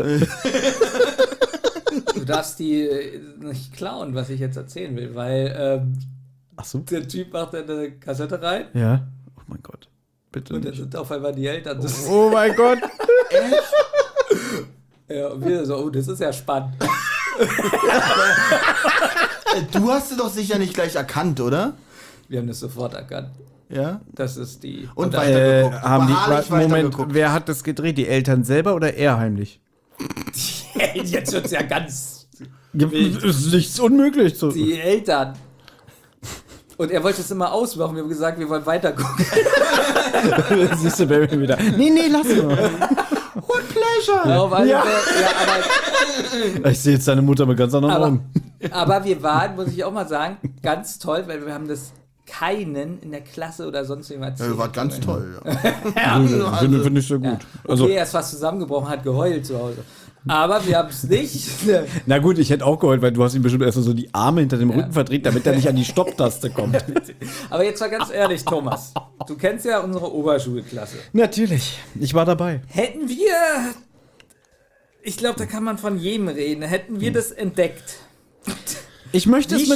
Du darfst die nicht klauen, was ich jetzt erzählen will, weil Ach so. der Typ macht dann eine Kassette rein Ja. Oh mein Gott. Bitte und dann nicht. sind auf einmal die Eltern. Das, Oh mein Gott. ja, und wir so, oh, das ist ja spannend. Du hast sie doch sicher nicht gleich erkannt, oder? Wir haben das sofort erkannt. Ja. Das ist die. Und dann- weitergeguckt. Haben die, Beharrlich Moment, weitergeguckt. wer hat das gedreht? Die Eltern selber oder er heimlich? Jetzt wird's ja ganz. Ist nichts unmöglich. So. Die Eltern. Und er wollte es immer ausmachen. Wir haben gesagt, wir wollen weiter gucken. Siehst du Baby wieder. Nee, lass mal. What pleasure. Auf alle Ja. Fälle, ja, Ich sehe jetzt deine Mutter mit ganz anderen aber, Augen. aber wir waren, muss ich auch mal sagen, ganz toll, weil wir haben das keinen in der Klasse oder sonst jemand Ja, war ganz toll. Ja. Finde ich sehr gut. Also, Okay, er ist fast zusammengebrochen, hat geheult zu Hause. Aber wir haben es nicht. na gut, ich hätte auch geheult, weil du hast ihm bestimmt erst so die Arme hinter dem Rücken verdreht, damit er nicht an die Stopptaste kommt. Aber jetzt mal ganz ehrlich, Thomas. Du kennst ja unsere Oberschulklasse. Natürlich, ich war dabei. Hätten wir, ich glaube, da kann man von jedem reden, hätten wir das entdeckt. Ich möchte es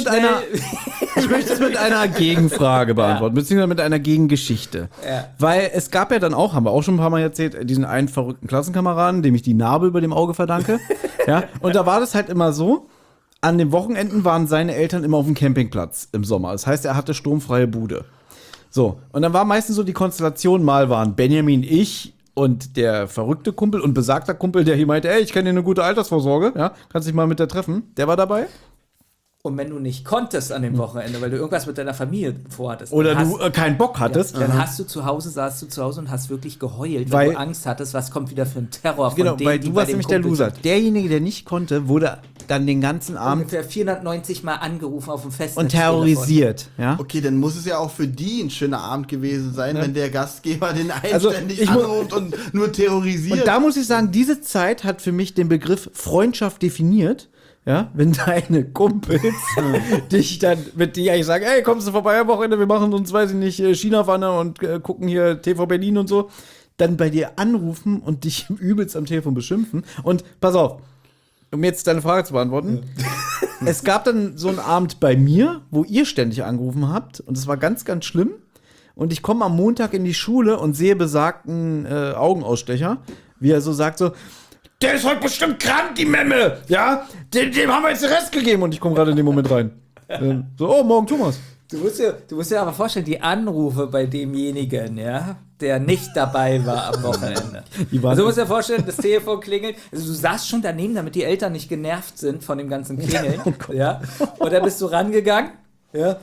Wie mit einer Gegenfrage beantworten, beziehungsweise mit einer Gegengeschichte. Ja. Weil es gab ja dann auch, haben wir auch schon ein paar Mal erzählt, diesen einen verrückten Klassenkameraden, dem ich die Narbe über dem Auge verdanke. Ja, und da war das halt immer so, an den Wochenenden waren seine Eltern immer auf dem Campingplatz im Sommer. Das heißt, er hatte sturmfreie Bude. So, und dann war meistens so die Konstellation, mal waren Benjamin, ich und der verrückte Kumpel und besagter Kumpel, der hier meinte, ey, ich kenne dir eine gute Altersvorsorge, ja, kannst dich mal mit der treffen. Der war dabei. Und wenn du nicht konntest an dem Wochenende, weil du irgendwas mit deiner Familie vorhattest. Oder dann du keinen Bock hattest. Dann saßt du zu Hause und hast wirklich geheult, Weil- weil du Angst hattest, was kommt wieder für ein Terror von Genau, denen, weil die du bei warst dem nämlich der Kumpel Loser. sind. Derjenige, der nicht konnte, wurde dann den ganzen Abend Ungefähr 490 Mal angerufen auf dem Festnetz. und terrorisiert. Ja? Okay, dann muss es ja auch für die ein schöner Abend gewesen sein, wenn der Gastgeber den Also, einständig ich mu- anruft und nur terrorisiert. Und da muss ich sagen, diese Zeit hat für mich den Begriff Freundschaft definiert. Ja, wenn deine Kumpels dich dann mit dir eigentlich sagen, ey, kommst du vorbei am Wochenende, wir machen uns, weiß ich nicht, China-Pfanne und gucken hier TV Berlin und so, dann bei dir anrufen und dich übelst am Telefon beschimpfen. Und pass auf, um jetzt deine Frage zu beantworten. Es gab dann so einen Abend bei mir, wo ihr ständig angerufen habt und es war ganz, ganz schlimm. Und ich komme am Montag in die Schule und sehe besagten Augenausstecher, wie er so sagt so, der ist heute bestimmt krank, die Memme, ja? Dem haben wir jetzt den Rest gegeben. Und ich komme gerade in den Moment rein. So, oh, morgen Thomas. Du musst dir aber vorstellen, die Anrufe bei demjenigen, ja, der nicht dabei war am Wochenende. Die waren- Also du musst dir vorstellen, das Telefon klingelt. Also du saßt schon daneben, damit die Eltern nicht genervt sind von dem ganzen Klingeln. Ja. Und dann bist du rangegangen. Ja.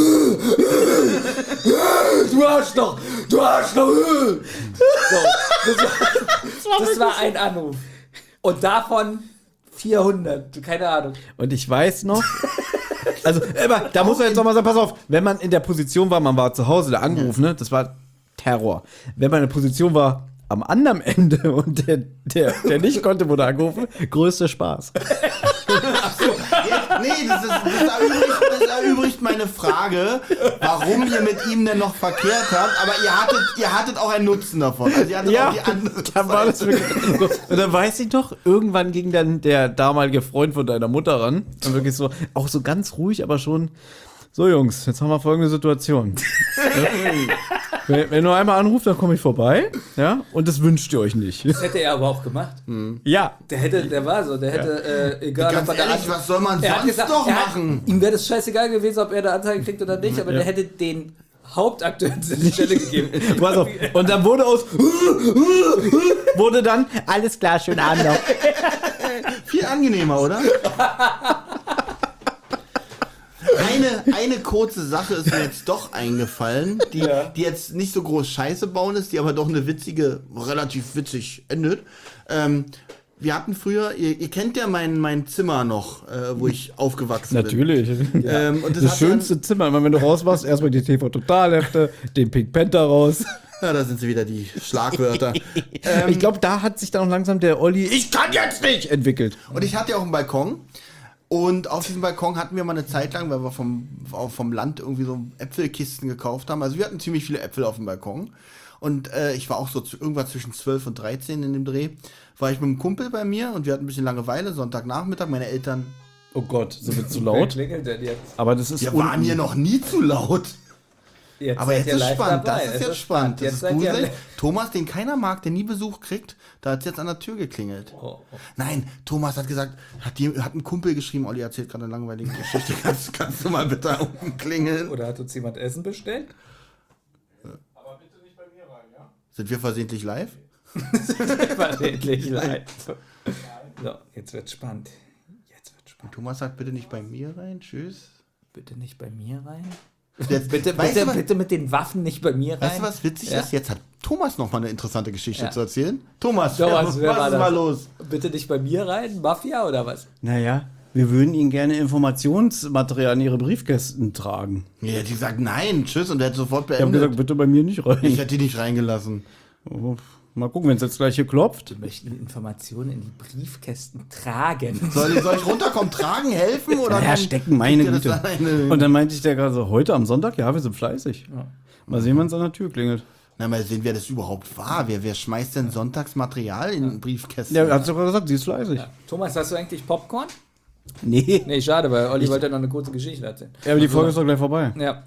Du Arschloch! Du Arschloch! So, das war ein Anruf. Und davon 400. Keine Ahnung. Und ich weiß noch, also, aber da muss man jetzt noch mal sagen, pass auf, wenn man in der Position war, man war zu Hause, der Anruf, ne, das war Terror. Wenn man in der Position war, am anderen Ende und der nicht konnte, wurde angerufen, größter Spaß. Nee, das erübrigt meine Frage, warum ihr mit ihm denn noch verkehrt habt, aber ihr hattet auch einen Nutzen davon. Also ihr hattet auch die andere dann war das Seite. wirklich so. Und dann weiß ich noch, irgendwann ging dann der damalige Freund von deiner Mutter ran und wirklich so, auch so ganz ruhig, aber schon, so Jungs, jetzt haben wir folgende Situation. Wenn du einmal anruft, dann komme ich vorbei, ja, und das wünscht ihr euch nicht. Das hätte er aber auch gemacht. Ja. Der hätte, egal Ganz ob er ehrlich, was soll man Er hat sonst gesagt, noch er hat, machen? ihm wäre das scheißegal gewesen, ob er eine Anzeige kriegt oder nicht, aber der hätte den Hauptakteur an die Stelle gegeben. Pass auf. Und dann wurde dann, alles klar, schönen Abend noch. Viel angenehmer, oder? Eine kurze Sache ist mir jetzt doch eingefallen, die jetzt nicht so groß Scheiße bauen ist, die aber doch eine relativ witzig endet. Wir hatten früher, ihr kennt ja mein Zimmer noch, wo ich aufgewachsen Natürlich. bin. Und Das schönste Zimmer, immer wenn du raus warst, erstmal die TV-Totalhefte, den Pink Panther raus. Ja, da sind sie wieder, die Schlagwörter. Ich glaube, da hat sich dann auch langsam der Olli, ich kann jetzt nicht, entwickelt. Und ich hatte ja auch einen Balkon. Und auf diesem Balkon hatten wir mal eine Zeit lang, weil wir vom Land irgendwie so Äpfelkisten gekauft haben. Also wir hatten ziemlich viele Äpfel auf dem Balkon. Und ich war auch so irgendwann zwischen 12 und 13 in dem Dreh. War ich mit einem Kumpel bei mir und wir hatten ein bisschen Langeweile, Sonntagnachmittag. Meine Eltern, Oh Gott, so wird zu Wer laut. klingelt denn jetzt? Aber das ist wir waren hier noch nie zu laut. Jetzt Aber seid jetzt ihr ist live spannend, dabei. das ist Es jetzt spannend. Das Jetzt ist seid ihr gruselig. Thomas, den keiner mag, der nie Besuch kriegt, da hat es jetzt an der Tür geklingelt. Oh. Nein, Thomas hat gesagt, hat ein Kumpel geschrieben, Olli erzählt gerade eine langweilige Geschichte, kannst du mal bitte unten klingeln? Oder hat uns jemand Essen bestellt? Sind wir versehentlich live? Versehentlich live. So, jetzt wird's spannend. Thomas sagt bitte nicht bei mir rein, tschüss. Bitte nicht bei mir rein. Jetzt, Bitte, weißt du, was- bitte mit den Waffen nicht bei mir rein. Weißt du, was witzig Ja. ist? Jetzt hat Thomas noch mal eine interessante Geschichte Ja. zu erzählen. Thomas, Thomas, was wer war ist das? mal los? Bitte nicht bei mir rein? Mafia oder was? Naja, wir würden Ihnen gerne Informationsmaterial in Ihre Briefkästen tragen. Ja, die sagt nein, tschüss und der hat sofort Ich habe beendet. gesagt, bitte bei mir nicht rein. Ich hätte die nicht reingelassen. Oh, mal gucken, wenn es jetzt gleich hier klopft. Wir möchten Informationen in die Briefkästen tragen. Soll ich runterkommen, tragen, helfen? Oder Ja, dann stecken, meine kriegt ihr Güte. das alleine? Und dann meinte ich der gerade so, heute am Sonntag? Ja, wir sind fleißig. Mal sehen, wann es an der Tür klingelt. Na, mal sehen, wer das überhaupt war. Wer schmeißt denn Sonntagsmaterial in Briefkästen? Ja, hat sie gerade gesagt, sie ist fleißig. Thomas, hast du eigentlich Popcorn? Nee. Nee, schade, weil Olli wollte noch eine kurze Geschichte erzählen. Ja, aber die Folge ist doch gleich vorbei. Ja.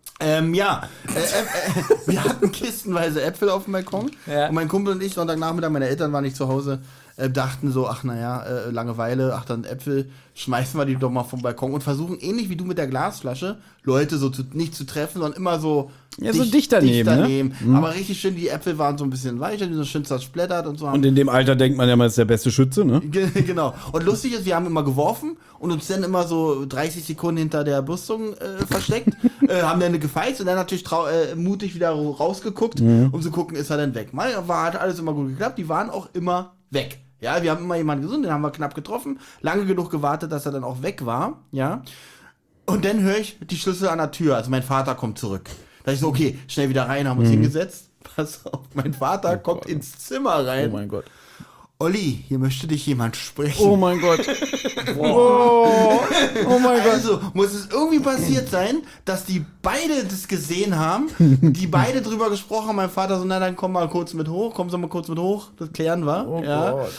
Wir hatten kistenweise Äpfel auf dem Balkon. Ja. Und mein Kumpel und ich, Sonntagnachmittag, meine Eltern waren nicht zu Hause, dachten so, ach naja, Langeweile, ach dann Äpfel, schmeißen wir die doch mal vom Balkon und versuchen, ähnlich wie du mit der Glasflasche, Leute so nicht zu treffen, sondern immer so Ja, so dicht daneben, ne? Aber richtig schön, die Äpfel waren so ein bisschen weicher, die sind so schön zersplittert und so. Und in dem Alter denkt man ja, man ist der beste Schütze, ne? Genau. Und lustig ist, wir haben immer geworfen und uns dann immer so 30 Sekunden hinter der Brüstung versteckt, haben dann gefeizt und dann natürlich mutig wieder rausgeguckt, um zu gucken, ist er denn weg. Hat alles immer gut geklappt, die waren auch immer weg. Ja, wir haben immer jemanden gesucht, den haben wir knapp getroffen, lange genug gewartet, dass er dann auch weg war, ja. Und dann höre ich die Schlüssel an der Tür, also mein Vater kommt zurück. Da ich so, okay, schnell wieder rein, haben uns hingesetzt. Pass auf, mein Vater kommt ins Zimmer rein. Oh mein Gott. Olli, hier möchte dich jemand sprechen. Oh mein Gott. Oh mein Gott. Also muss es irgendwie passiert sein, dass die beide das gesehen haben, die beide drüber gesprochen haben. Mein Vater so, na dann komm mal kurz mit hoch, komm so mal kurz mit hoch, das klären wir. Oh ja. Gott.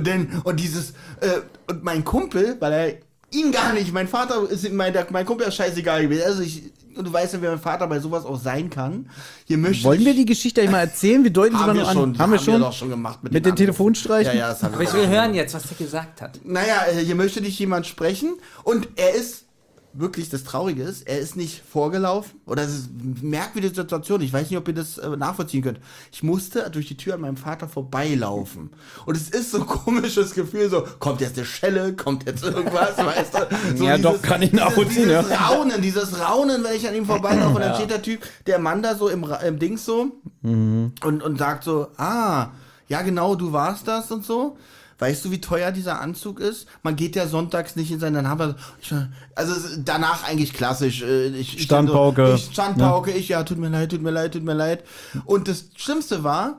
Und mein Kumpel, weil er ihn gar nicht, mein Vater ist, mein Kumpel ist scheißegal gewesen. Also und du weißt ja, wie mein Vater bei sowas auch sein kann. Hier möchte Wollen wir die Geschichte einmal erzählen? Wir deuten sie mal haben nur wir schon, an. Haben wir schon? doch schon gemacht Mit den anderen. Telefonstreichen? Ja, das haben Aber ich will hören jetzt, was der gesagt hat. Naja, hier möchte dich jemand sprechen und er ist, wirklich das Traurige ist, er ist nicht vorgelaufen oder es ist eine merkwürdige Situation, ich weiß nicht, ob ihr das nachvollziehen könnt. Ich musste durch die Tür an meinem Vater vorbeilaufen und es ist so ein komisches Gefühl, so, kommt jetzt eine Schelle, kommt jetzt irgendwas, weißt du? So Ja, doch, kann ich nachvollziehen, dieses dieses Raunen, wenn ich an ihm vorbeilaufe und dann steht der Typ, der Mann da so im Dings so und sagt so, ja genau, du warst das und so. Weißt du, wie teuer dieser Anzug ist? Man geht ja sonntags nicht in seinen, dann haben wir, also danach eigentlich klassisch. Standpauke. Tut mir leid. Und das Schlimmste war,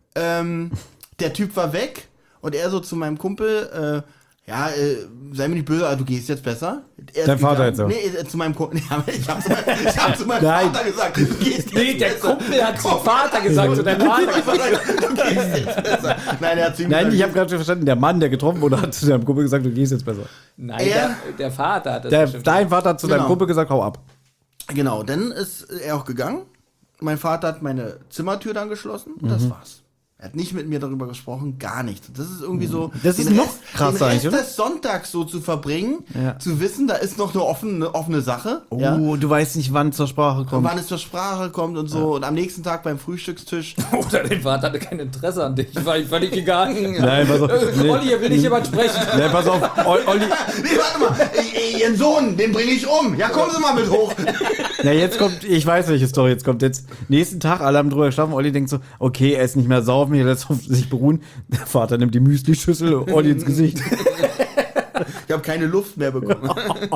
der Typ war weg und er so zu meinem Kumpel, sei mir nicht böse, aber du gehst jetzt besser. Dein Vater jetzt auch? Nee, zu meinem Kumpel. Ich hab zu meinem Nein. Vater gesagt, du gehst jetzt Nee, der besser. Kumpel hat zum Vater gesagt, zu deinem Vater gesagt. Du gehst jetzt besser. Nein, er hat zu ihm Nein, gesagt, ich habe gerade schon verstanden, der Mann, der getroffen wurde, hat zu seinem Kumpel gesagt, du gehst jetzt besser. Nein, der Vater hat das bestimmt. Dein Vater hat zu deinem Genau. Kumpel gesagt, hau ab. Genau, dann ist er auch gegangen. Mein Vater hat meine Zimmertür dann geschlossen und das war's. Er hat nicht mit mir darüber gesprochen, gar nichts. Das ist irgendwie so. Das ist den noch krasser den eigentlich, Rest oder? des Sonntags so zu verbringen, Ja. zu wissen, da ist noch eine offene Sache. Oh, Ja. du weißt nicht, wann es zur Sprache Und kommt. wann es zur Sprache kommt und so. Und am nächsten Tag beim Frühstückstisch. Oder dein Vater hatte kein Interesse an dich, war ich völlig gegangen. Nein, pass auf. Nee. Olli, hier will nicht jemand sprechen. Nein, pass auf. Olli. Nee, warte mal, Ihren Sohn, den bringe ich um. Ja, kommen Sie mal mit hoch. Na, jetzt kommt, ich weiß, welche Story jetzt kommt. Jetzt, nächsten Tag, alle haben drüber geschlafen. Olli denkt so, okay, er ist nicht mehr saufen, er lässt auf sich beruhen. Der Vater nimmt die Müsli-Schüssel, Olli ins Gesicht. Ich habe keine Luft mehr bekommen.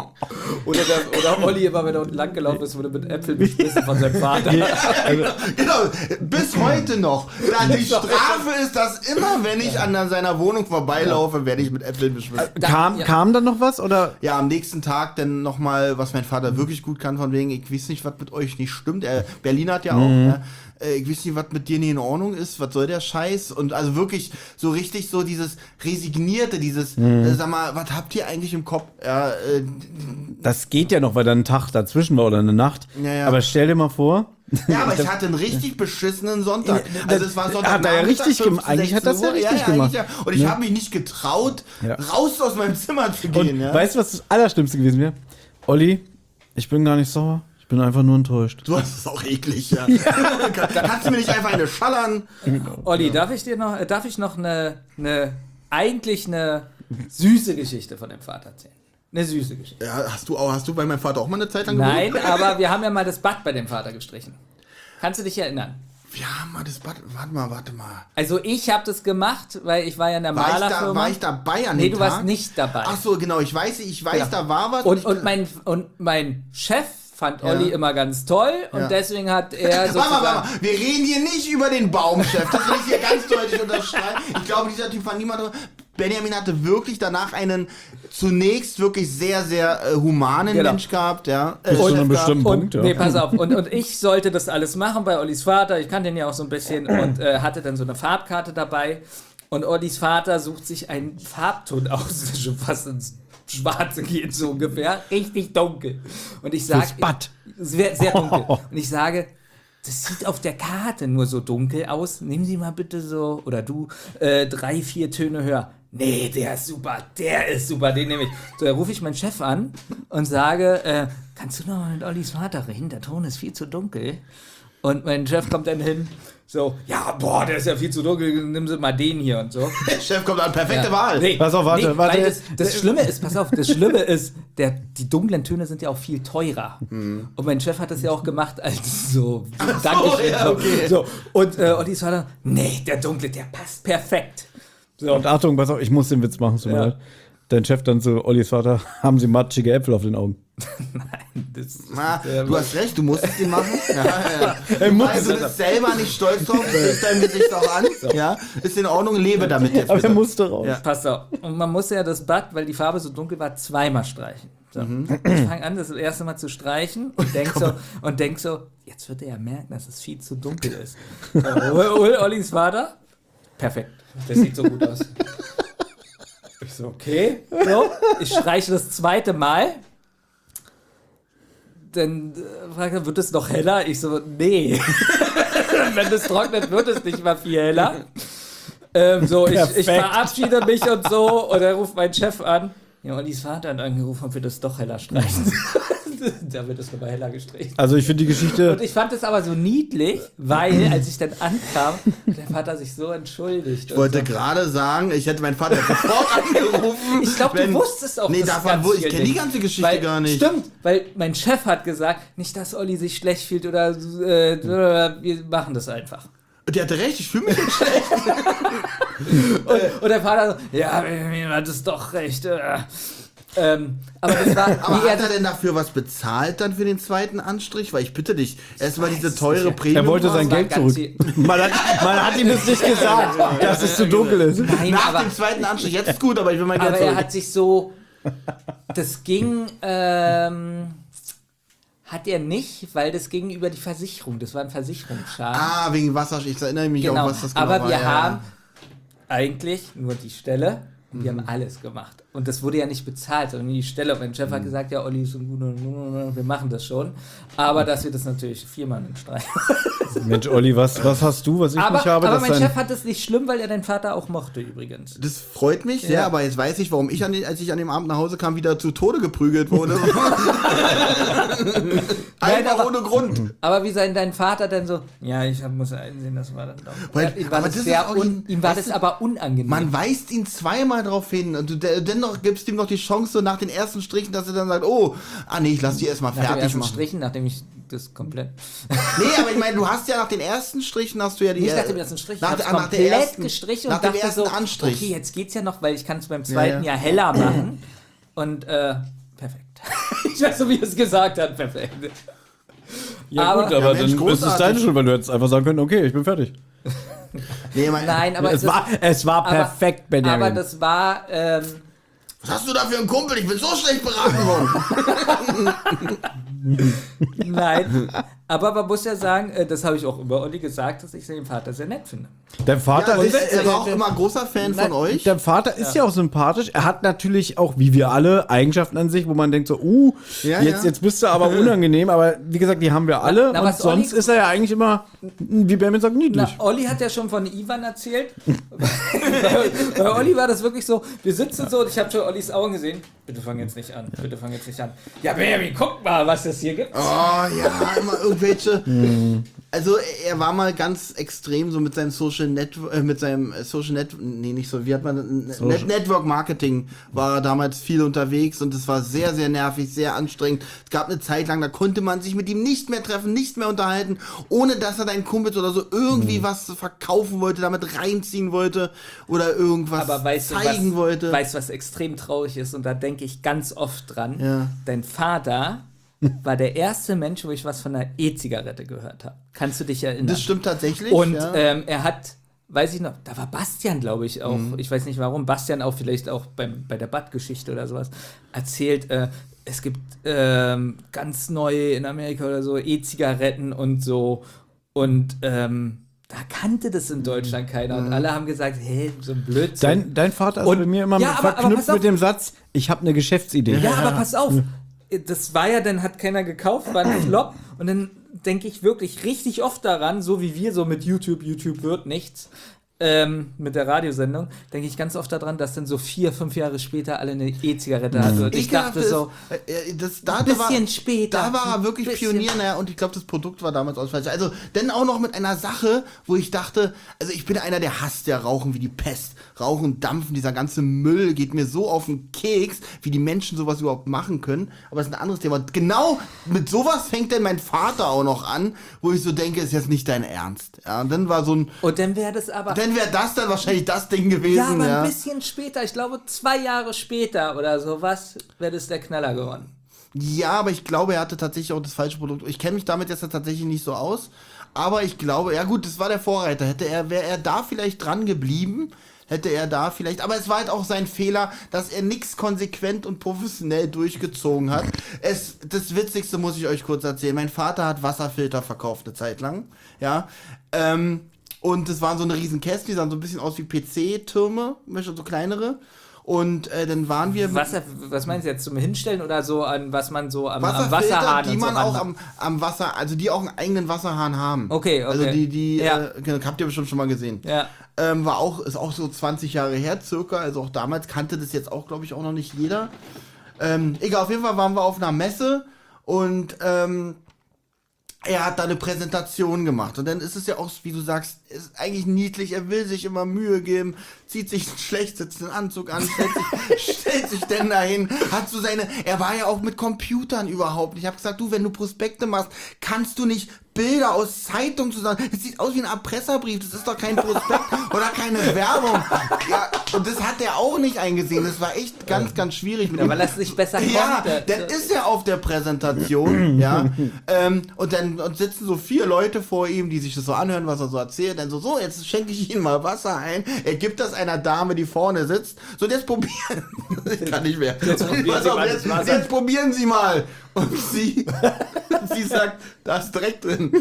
Oder Olli war, wenn er unten lang gelaufen ist, wurde mit Äpfeln beschmissen von seinem Vater. Genau, bis heute noch. Da die Strafe ist, dass immer, wenn ich an seiner Wohnung vorbeilaufe, werde ich mit Äpfeln beschmissen. Kam dann noch was? Oder? Ja, am nächsten Tag dann nochmal, was mein Vater wirklich gut kann, von wegen, ich weiß nicht, was mit euch nicht stimmt. Berlin hat ja auch, ja, ich weiß nicht, was mit dir nicht in Ordnung ist, was soll der Scheiß? Und also wirklich so richtig so dieses Resignierte, dieses, sag mal, was habt ihr eigentlich im Kopf? Ja, Das geht ja noch, weil da ein Tag dazwischen war oder eine Nacht. Ja, ja. Aber stell dir mal vor. ja, aber ich hatte einen richtig beschissenen Sonntag. Also es war Sonntag. Hat er ja richtig gemacht. Eigentlich hat das ja richtig gemacht. Ja. Und ich habe mich nicht getraut, Ja. raus aus meinem Zimmer zu Und gehen. Ja. weißt du, was das Allerschlimmste gewesen wäre? Olli, ich bin gar nicht sauer. Ich bin einfach nur enttäuscht. Du hast es auch eklig, ja. Kannst du mir nicht einfach eine schallern? Olli, darf ich noch eine süße Geschichte von dem Vater erzählen? Eine süße Geschichte. Ja, hast du bei meinem Vater auch mal eine Zeit lang Nein, aber wir haben ja mal das Bad bei dem Vater gestrichen. Kannst du dich erinnern? Wir haben mal das Bad. Warte mal. Also ich habe das gemacht, weil ich war ja in der Malerfirma. War ich dabei an Nee, dem du Tag? warst nicht dabei. Ach so, genau. Ich weiß, Ja. da war was. Und mein Chef fand Olli immer ganz toll und deswegen hat er sozusagen... Warte mal. Wir reden hier nicht über den Baumchef. Das will ich hier ganz deutlich unterstreichen. Ich glaube, dieser Typ fand niemand. Benjamin hatte wirklich danach einen zunächst wirklich sehr, sehr humanen Genau. Mensch gehabt. Ja. Bis zu einem bestimmten Und, Punkt, ja. nee, pass auf. Und ich sollte das alles machen bei Ollis Vater. Ich kannte ihn ja auch so ein bisschen und hatte dann so eine Farbkarte dabei. Und Ollis Vater sucht sich einen Farbton aus, der schon fast ins Schwarze geht, so ungefähr. Richtig dunkel. Und ich sage... Fürs Bad. Sehr, sehr dunkel. Und ich sage... Das sieht auf der Karte nur so dunkel aus. Nehmen Sie mal bitte so, oder du, 3, 4 Töne höher. Nee, der ist super, den nehme ich. So, da rufe ich meinen Chef an und sage, kannst du noch mal mit Ollis Vater reden? Der Ton ist viel zu dunkel. Und mein Chef kommt dann hin, so, ja, boah, der ist ja viel zu dunkel, nimm Sie mal den hier und so. Der Chef kommt an, perfekte Ja. Wahl. Nee, Pass auf, warte. Weil das Schlimme ist, pass auf, das Schlimme ist, die dunklen Töne sind ja auch viel teurer. Und mein Chef hat das ja auch gemacht als so Dankeschön. ja, okay. So. Und Ollis Vater, nee, der dunkle, der passt perfekt. So. Und Achtung, pass auf, ich muss den Witz machen. Tut mir Ja. leid. Dein Chef dann zu Ollis Vater, haben Sie matschige Äpfel auf den Augen? Du hast recht, du musstest ihn machen. Ja. Also, du bist selber nicht stolz drauf, du siehst dein Gesicht auch an. Ja. Ist in Ordnung, lebe damit jetzt. Aber er bitte. musste raus. Ja. Passt auf. Und man muss ja das Bad, weil die Farbe so dunkel war, zweimal streichen. So. Ich fange an, das erste Mal zu streichen und denk so, jetzt wird er ja merken, dass es viel zu dunkel ist. Ollis Vater, perfekt. Das sieht so gut aus. Ich so, okay. So, ich streiche das zweite Mal. Dann fragt er, wird es noch heller? Ich so, nee. Wenn es trocknet, wird es nicht mal viel heller. Ich verabschiede mich und so. Und er ruft meinen Chef an. Ja, Ollis Vater hat angerufen, ob wir das doch heller streichen. Da wird es nochmal heller gestrichen. Also ich finde die Geschichte... Und ich fand es aber so niedlich, weil, als ich dann ankam, der Vater sich so entschuldigt. Ich wollte gerade sagen, ich hätte meinen Vater sofort angerufen. Ich glaube, du wusstest auch, Nee, das davon, ganz ich viel kenne die nicht. ganze Geschichte Weil, gar nicht. Stimmt, weil mein Chef hat gesagt, nicht, dass Olli sich schlecht fühlt oder wir machen das einfach. Der hatte recht, ich fühle mich jetzt schlecht. Und der Vater so, ja, mir hat es doch recht. Aber das war, Aber wie hat er denn dafür was bezahlt dann für den zweiten Anstrich? Weil ich bitte dich, erstmal diese teure Premium. Er wollte sein war Geld ganz zurück. Man hat ihm das nicht gesagt, dass es zu dunkel ist. Nein, Nach aber, dem zweiten Anstrich, jetzt ist gut, aber ich will mein Geld aber er zurück. hat sich so, das ging, hat er nicht, weil das ging über die Versicherung. Das war ein Versicherungsschaden. Ah, wegen Wasser, ich erinnere mich Genau. auch, was das genau Aber war. wir ja. haben eigentlich nur die Stelle und wir haben alles gemacht. Und das wurde ja nicht bezahlt, sondern die Stelle. Und mein Chef hat gesagt, ja, Olli ist so gut, wir machen das schon. Aber dass wir das natürlich 4-mal streichen. Mensch, Olli, was hast du, was ich nicht habe? Aber dass mein dein- Chef hat das nicht schlimm, weil er deinen Vater auch mochte übrigens. Das freut mich sehr, Ja. aber jetzt weiß ich, warum ich, als ich an dem Abend nach Hause kam, wieder zu Tode geprügelt wurde. Einfach aber- ohne Grund. Aber wie sein dein Vater denn so, ja, muss einsehen, das war dann doch. Weil- ihm war aber das, das sehr ist auch ein- ihm war weißt das du, aber unangenehm. Man weist ihn zweimal drauf hin und dennoch gibst ihm noch die Chance so nach den ersten Strichen, dass er dann sagt, nee, ich lass die erstmal nach den fertig ersten machen. Strichen, nachdem ich das komplett... Nee, aber ich meine, du hast ja nach den ersten Strichen hast du ja die... Nicht nach dem ersten Strich, nach, ich hab's nach der komplett ersten, gestrichen nach und dem dachte ersten so, Anstrich. okay, jetzt geht's ja noch, weil ich kann es beim zweiten Ja. Jahr heller machen. Und perfekt. Ich weiß so, wie er es gesagt hat, perfekt. Ja gut, aber Ja, Mensch, dann ist es großartig. deine Schuld, weil du hättest einfach sagen können, okay, ich bin fertig. Nee, mein, Nein, aber Es war perfekt, Benjamin. Aber das war, was hast du da für einen Kumpel? Ich bin so schlecht beraten worden. nein. Aber man muss ja sagen, das habe ich auch über Olli gesagt, dass ich seinen Vater sehr nett finde. Der Vater Ja, ist... er war auch immer großer Fan von euch. Der Vater ist ja auch sympathisch. Er hat natürlich auch, wie wir alle, Eigenschaften an sich, wo man denkt so, Ja, jetzt bist du aber ununangenehm. Aber wie gesagt, die haben wir alle. Na, und was sonst Olli- ist er ja eigentlich immer, wie Benjamin sagt, niedlich. Na, Olli hat ja schon von Ivan erzählt. Bei Olli war das wirklich so, wir sitzen so und ich habe schon Ollis Augen gesehen. Bitte fang jetzt nicht an, bitte fang jetzt nicht an. Ja, Benjamin, guck mal, was es hier gibt. Oh ja, immer irgendwelche. Also er war mal ganz extrem so mit seinem Network Marketing war er damals viel unterwegs und es war sehr, sehr nervig, sehr anstrengend. Es gab eine Zeit lang, da konnte man sich mit ihm nicht mehr treffen, nicht mehr unterhalten, ohne dass er deinen Kumpels oder so irgendwie was verkaufen wollte, damit reinziehen wollte oder irgendwas zeigen wollte. Weißt du, was extrem traurig ist? Und da denke ich ganz oft dran. Ja. Dein Vater war der erste Mensch, wo ich was von einer E-Zigarette gehört habe. Kannst du dich erinnern? Das stimmt tatsächlich. Und ja. Er hat, weiß ich noch, da war Bastian, glaube ich, auch, ich weiß nicht warum, Bastian auch vielleicht auch bei der Bad-Geschichte oder sowas, erzählt, es gibt ganz neue in Amerika oder so E-Zigaretten und so und da kannte das in Deutschland keiner und alle haben gesagt, hey, so ein Blödsinn. Dein Vater ist Und- bei mir immer Ja, aber verknüpft pass auf. mit dem Satz, ich habe eine Geschäftsidee. Ja, aber pass auf. Das war ja, dann hat keiner gekauft, war ein Flop. Und dann denke ich wirklich richtig oft daran, so wie wir so mit YouTube wird nichts, mit der Radiosendung, denke ich ganz oft daran, dass dann so 4-5 Jahre später alle eine E-Zigarette hatten. Und ich dachte so, ein bisschen später. Da war er wirklich Pionier, naja, und ich glaube, das Produkt war damals auch falsch. Also, dann auch noch mit einer Sache, wo ich dachte, also ich bin einer, der hasst ja Rauchen wie die Pest. Rauchen, Dampfen, dieser ganze Müll geht mir so auf den Keks, wie die Menschen sowas überhaupt machen können. Aber das ist ein anderes Thema. Genau mit sowas fängt denn mein Vater auch noch an, wo ich so denke, ist jetzt nicht dein Ernst. Ja, und dann war so ein, und dann wäre das aber... dann wäre das dann wahrscheinlich das Ding gewesen. ja, aber ein bisschen später, ich glaube 2 Jahre später oder sowas, wäre das der Knaller geworden. Ja, aber ich glaube, er hatte tatsächlich auch das falsche Produkt. Ich kenne mich damit jetzt tatsächlich nicht so aus. Aber ich glaube, ja gut, das war der Vorreiter. Wäre er da vielleicht dran geblieben, aber es war halt auch sein Fehler, dass er nichts konsequent und professionell durchgezogen hat. Das Witzigste muss ich euch kurz erzählen. Mein Vater hat Wasserfilter verkauft eine Zeit lang. Ja, und das waren so eine riesen Kästen, die sahen so ein bisschen aus wie PC-Türme, so kleinere. Und dann waren wir... Was meinst du jetzt, zum Hinstellen oder so, an was man so am Wasserfilter, Wasserhahn die und so man auch ranmacht? am Wasser, also die auch einen eigenen Wasserhahn haben. Okay. Also Ja. habt ihr bestimmt schon mal gesehen. Ja. Ist auch so 20 Jahre her circa, also auch damals kannte das jetzt auch, glaube ich, auch noch nicht jeder. Egal, auf jeden Fall waren wir auf einer Messe und er hat da eine Präsentation gemacht. Und dann ist es ja auch, wie du sagst, ist eigentlich niedlich. Er will sich immer Mühe geben, zieht sich einen schlecht sitzenden Anzug an, stellt sich denn dahin, hat so er war ja auch mit Computern überhaupt nicht. Ich habe gesagt, du, wenn du Prospekte machst, kannst du nicht Bilder aus Zeitungen zusammen. Das sieht aus wie ein Erpresserbrief. Das ist doch kein Prospekt oder keine Werbung. Ja, und das hat er auch nicht eingesehen. Das war echt ganz, ganz schwierig. Mit Ja, weil er es nicht besser ja, konnte. dann ist er auf der Präsentation, ja, und dann sitzen so 4 Leute vor ihm, die sich das so anhören, was er so erzählt. Dann so, jetzt schenke ich Ihnen mal Wasser ein. Er gibt das einer Dame, die vorne sitzt. So, jetzt probieren. Ich kann nicht mehr. Jetzt probieren Sie mal. Und sie sagt, da ist Dreck drin.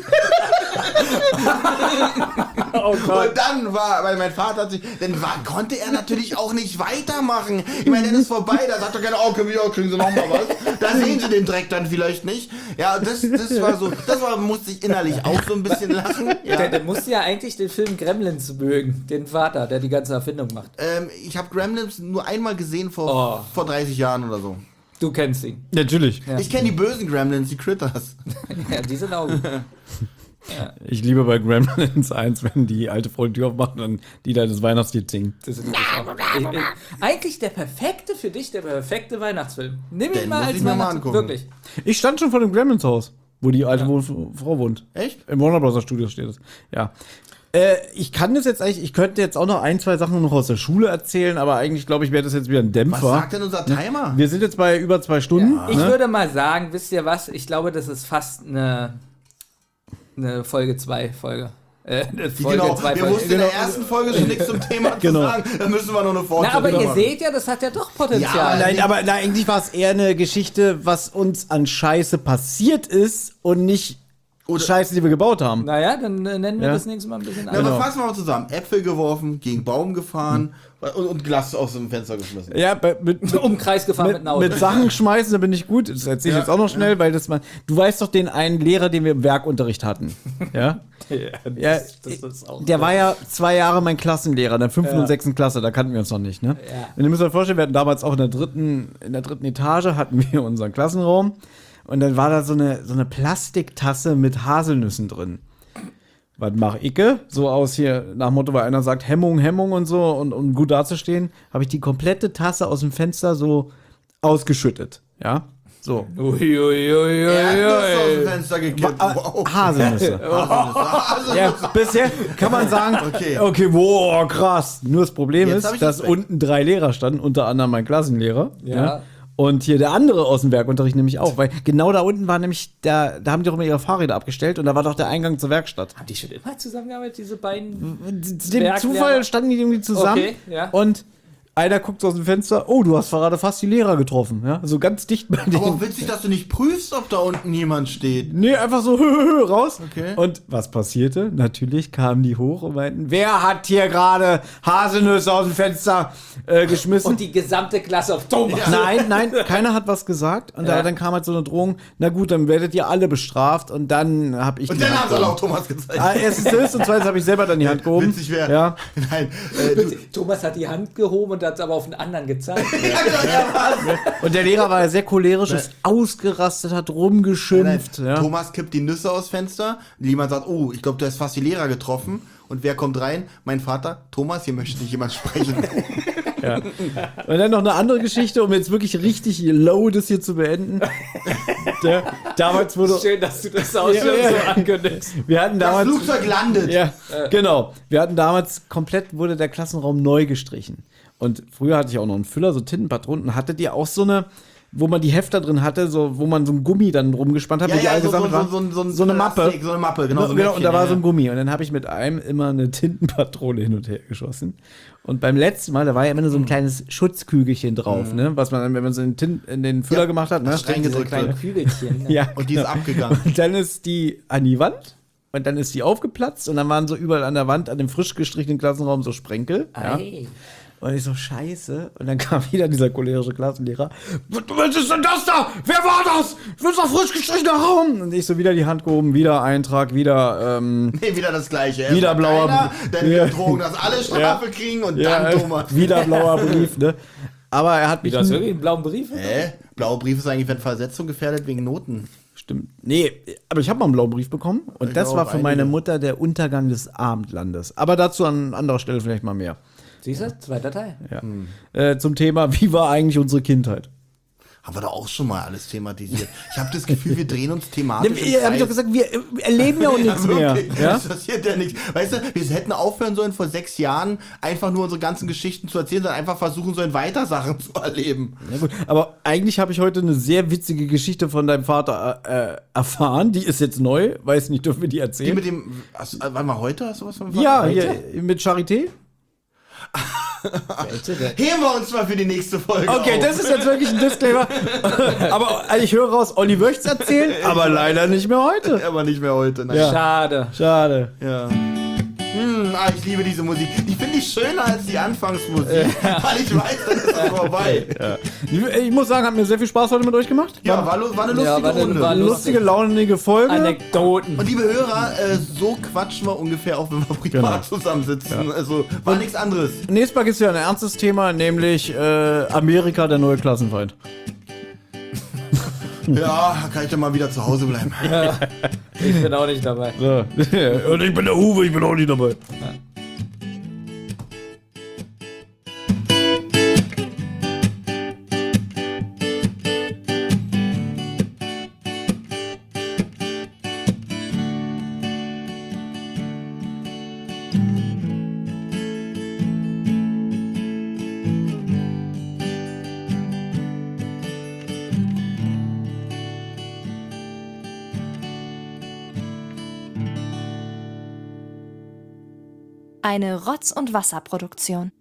Oh Gott. Und dann weil mein Vater hat konnte er natürlich auch nicht weitermachen. Ich meine, dann ist vorbei, da sagt doch keiner, oh, kriegen Sie noch mal was. Da sehen Sie den Dreck dann vielleicht nicht. Ja, das musste ich innerlich auch so ein bisschen lachen. Ja. Der musste ja eigentlich den Film Gremlins mögen, den Vater, der die ganze Erfindung macht. Ich habe Gremlins nur einmal gesehen vor 30 Jahren oder so. Du kennst ihn. Natürlich. Ja. Ich kenne die bösen Gremlins, die Critters. Ja, die sind auch gut. Ich liebe bei Gremlins 1, wenn die alte Frau die Tür aufmacht und die da das Weihnachtslied singt. Das sind eigentlich der perfekte Weihnachtsfilm. Nimm ihn Den mal muss als ich mir mal Weihnachtsfilm. angucken. Wirklich. Ich stand schon vor dem Gremlins Haus, wo die alte Frau wohnt. Echt? Im Warner Bros. Studio steht es. Ja. Ich könnte jetzt auch noch 1, 2 Sachen noch aus der Schule erzählen, aber eigentlich glaube ich, wäre das jetzt wieder ein Dämpfer. Was sagt denn unser Timer? Wir sind jetzt bei über 2 Stunden. Ich würde mal sagen, wisst ihr was? Ich glaube, das ist fast eine Folge 2 Folge. Genau, wir wussten in der ersten Folge schon nichts zum Thema zu sagen. Da müssen wir noch eine Na, Fortsetzung aber ihr machen. seht ja, das hat ja doch Potenzial. Ja, nein, eigentlich war es eher eine Geschichte, was uns an Scheiße passiert ist und nicht Scheiße, die wir gebaut haben. Naja, dann nennen wir das nächste Mal ein bisschen Ja, anders. aber fassen wir mal zusammen. Äpfel geworfen, gegen Baum gefahren und Glas aus dem Fenster geschmissen. Ja, Um den Kreis gefahren mit einem Auto. mit Sachen schmeißen, da bin ich gut. Das erzähle ich jetzt auch noch schnell, weil du weißt doch den einen Lehrer, den wir im Werkunterricht hatten. Ja? Das ist auch Der war ja 2 Jahre mein Klassenlehrer, in der 5. und 6. Klasse, da kannten wir uns noch nicht, ne? Ja. Und ihr müsst euch vorstellen, wir hatten damals auch in der dritten Etage hatten wir unseren Klassenraum und dann war da so eine Plastiktasse mit Haselnüssen drin. was mach Icke? So aus hier, nach Motto, weil einer sagt Hemmung, Hemmung und so, und um gut dazustehen, habe ich die komplette Tasse aus dem Fenster so ausgeschüttet. Ja, so. Erdnüsse aus dem Fenster gekippt. Wow. Haselnüsse. Ja, bisher kann man sagen, Okay. okay, wow, krass. Nur das Problem Jetzt hab ist, ich dass Respekt. unten 3 Lehrer standen, unter anderem mein Klassenlehrer. Ja. Und hier der andere aus dem Werkunterricht nämlich auch, weil genau da unten war nämlich, da haben die auch immer ihre Fahrräder abgestellt und da war doch der Eingang zur Werkstatt. Haben die schon immer zusammengearbeitet, diese beiden? Dem Werklehrer? Zufall standen die irgendwie zusammen Okay, ja. und einer guckt aus dem Fenster, oh, du hast gerade fast die Lehrer getroffen, ja, so ganz dicht bei Aber denen. auch witzig, dass du nicht prüfst, ob da unten jemand steht. Nee, einfach so raus. Okay. Und was passierte? Natürlich kamen die hoch und meinten, wer hat hier gerade Haselnüsse aus dem Fenster geschmissen? Und die gesamte Klasse auf Thomas. Nein, keiner hat was gesagt. Und Ja. dann kam halt so eine Drohung, na gut, dann werdet ihr alle bestraft. Und dann habe ich Und die dann Hand haben sie gehoben. auch Thomas gezeigt. Erstens das und zweitens habe ich selber dann die Hand gehoben. Witzig wäre. Ja. Nein, Thomas hat die Hand gehoben und hat es aber auf den anderen gezeigt. Und der Lehrer war ja sehr cholerisch, ist ausgerastet, hat rumgeschimpft. Ja. Thomas kippt die Nüsse aus Fenster. Jemand sagt, oh, ich glaube, du hast fast die Lehrer getroffen. Und wer kommt rein? Mein Vater. Thomas, hier möchte nicht jemand sprechen. Und dann noch eine andere Geschichte, um jetzt wirklich richtig low das hier zu beenden. Damals wurde. Schön, dass du das auch schon Ja. so ankündigst. Wir hatten Das damals. Flugzeug landet. Ja, genau. Wir hatten damals komplett, wurde der Klassenraum neu gestrichen. Und früher hatte ich auch noch einen Füller, so Tintenpatronen. Hattet ihr auch so eine, wo man die Hefter drin hatte, so, wo man so ein Gummi dann rumgespannt hat, wo die alle gesammelt waren? So eine Mappe. Plastik, so eine Mappe, genau. So ein Genau, und da Mäppchen, war ja, so ein Gummi. Und dann habe ich mit einem immer eine Tintenpatrone hin und her geschossen. Und beim letzten Mal, da war ja immer nur so ein kleines Schutzkügelchen drauf, ne? Was man dann, wenn man so in den Füller Ja, gemacht hat, ne? das reingedrückt Kleine wird. Kügelchen. Ne? Ja, Und die ist abgegangen. und dann ist die an die Wand und dann ist die aufgeplatzt und dann waren so überall an der Wand, an dem frisch gestrichenen Klassenraum so Sprenkel. Ja. Ei. Und ich so, scheiße. Und dann kam wieder dieser cholerische Klassenlehrer. Was ist denn das da? Wer war das? Das ist doch frisch gestrichener Raum. Und ich so wieder die Hand gehoben, wieder Eintrag, wieder, Nee, wieder das Gleiche. Erst Wieder mal blauer keiner, Brief. dann Ja. wieder Drogen, dass alle Strafe kriegen und dann Thomas. wieder blauer Brief, ne? Aber er hat mich Du hast wirklich einen blauen Brief? Blauer Brief ist eigentlich, wenn Versetzung gefährdet wegen Noten. Stimmt. Nee, aber ich habe mal einen blauen Brief bekommen. Und Ich das auch, war für meine einige. Mutter der Untergang des Abendlandes. Aber dazu an anderer Stelle vielleicht mal mehr. Siehst du? Zweiter Teil. Ja. Zum Thema, wie war eigentlich unsere Kindheit? Haben wir da auch schon mal alles thematisiert. Ich habe das Gefühl, wir drehen uns thematisch im Hab ich doch Kreis. gesagt, wir erleben ja auch nichts mehr. Wirklich. Ja? Es passiert ja nichts. Weißt du, wir hätten aufhören sollen vor 6 Jahren, einfach nur unsere ganzen Geschichten zu erzählen, sondern einfach versuchen sollen, weiter Sachen zu erleben. Ja, gut. Aber eigentlich habe ich heute eine sehr witzige Geschichte von deinem Vater erfahren. Die ist jetzt neu. Weiß nicht, dürfen wir die Die erzählen? mit dem, warte mal, heute hast du was von Ja, Vater? hier mit Charité. Heben wir uns mal für die nächste Folge Okay, auf. das ist jetzt wirklich ein Disclaimer. Aber ich höre raus, Olli möchte es erzählen, aber leider nicht mehr heute. Aber nicht mehr heute. Nein. Ja. Schade. Schade. Ja. Ich liebe diese Musik. Die finde ich schöner als die Anfangsmusik, weil ich weiß, dann ist es vorbei. Ich muss sagen, hat mir sehr viel Spaß heute mit euch gemacht. Ja, war eine lustige Ja, war eine- Runde. war Eine lustige, launige Folge. Anekdoten. Und liebe Hörer, so quatschen wir ungefähr auch, wenn wir privat zusammensitzen. Also war nichts anderes. Nächstes Mal gibt es ja ein ernstes Thema, nämlich Amerika, der neue Klassenfeind. Ja, kann ich dann mal wieder zu Hause bleiben. Ich bin auch nicht dabei. So. Und ich bin der Uwe, ich bin auch nicht dabei. Eine Rotz- und Wasserproduktion.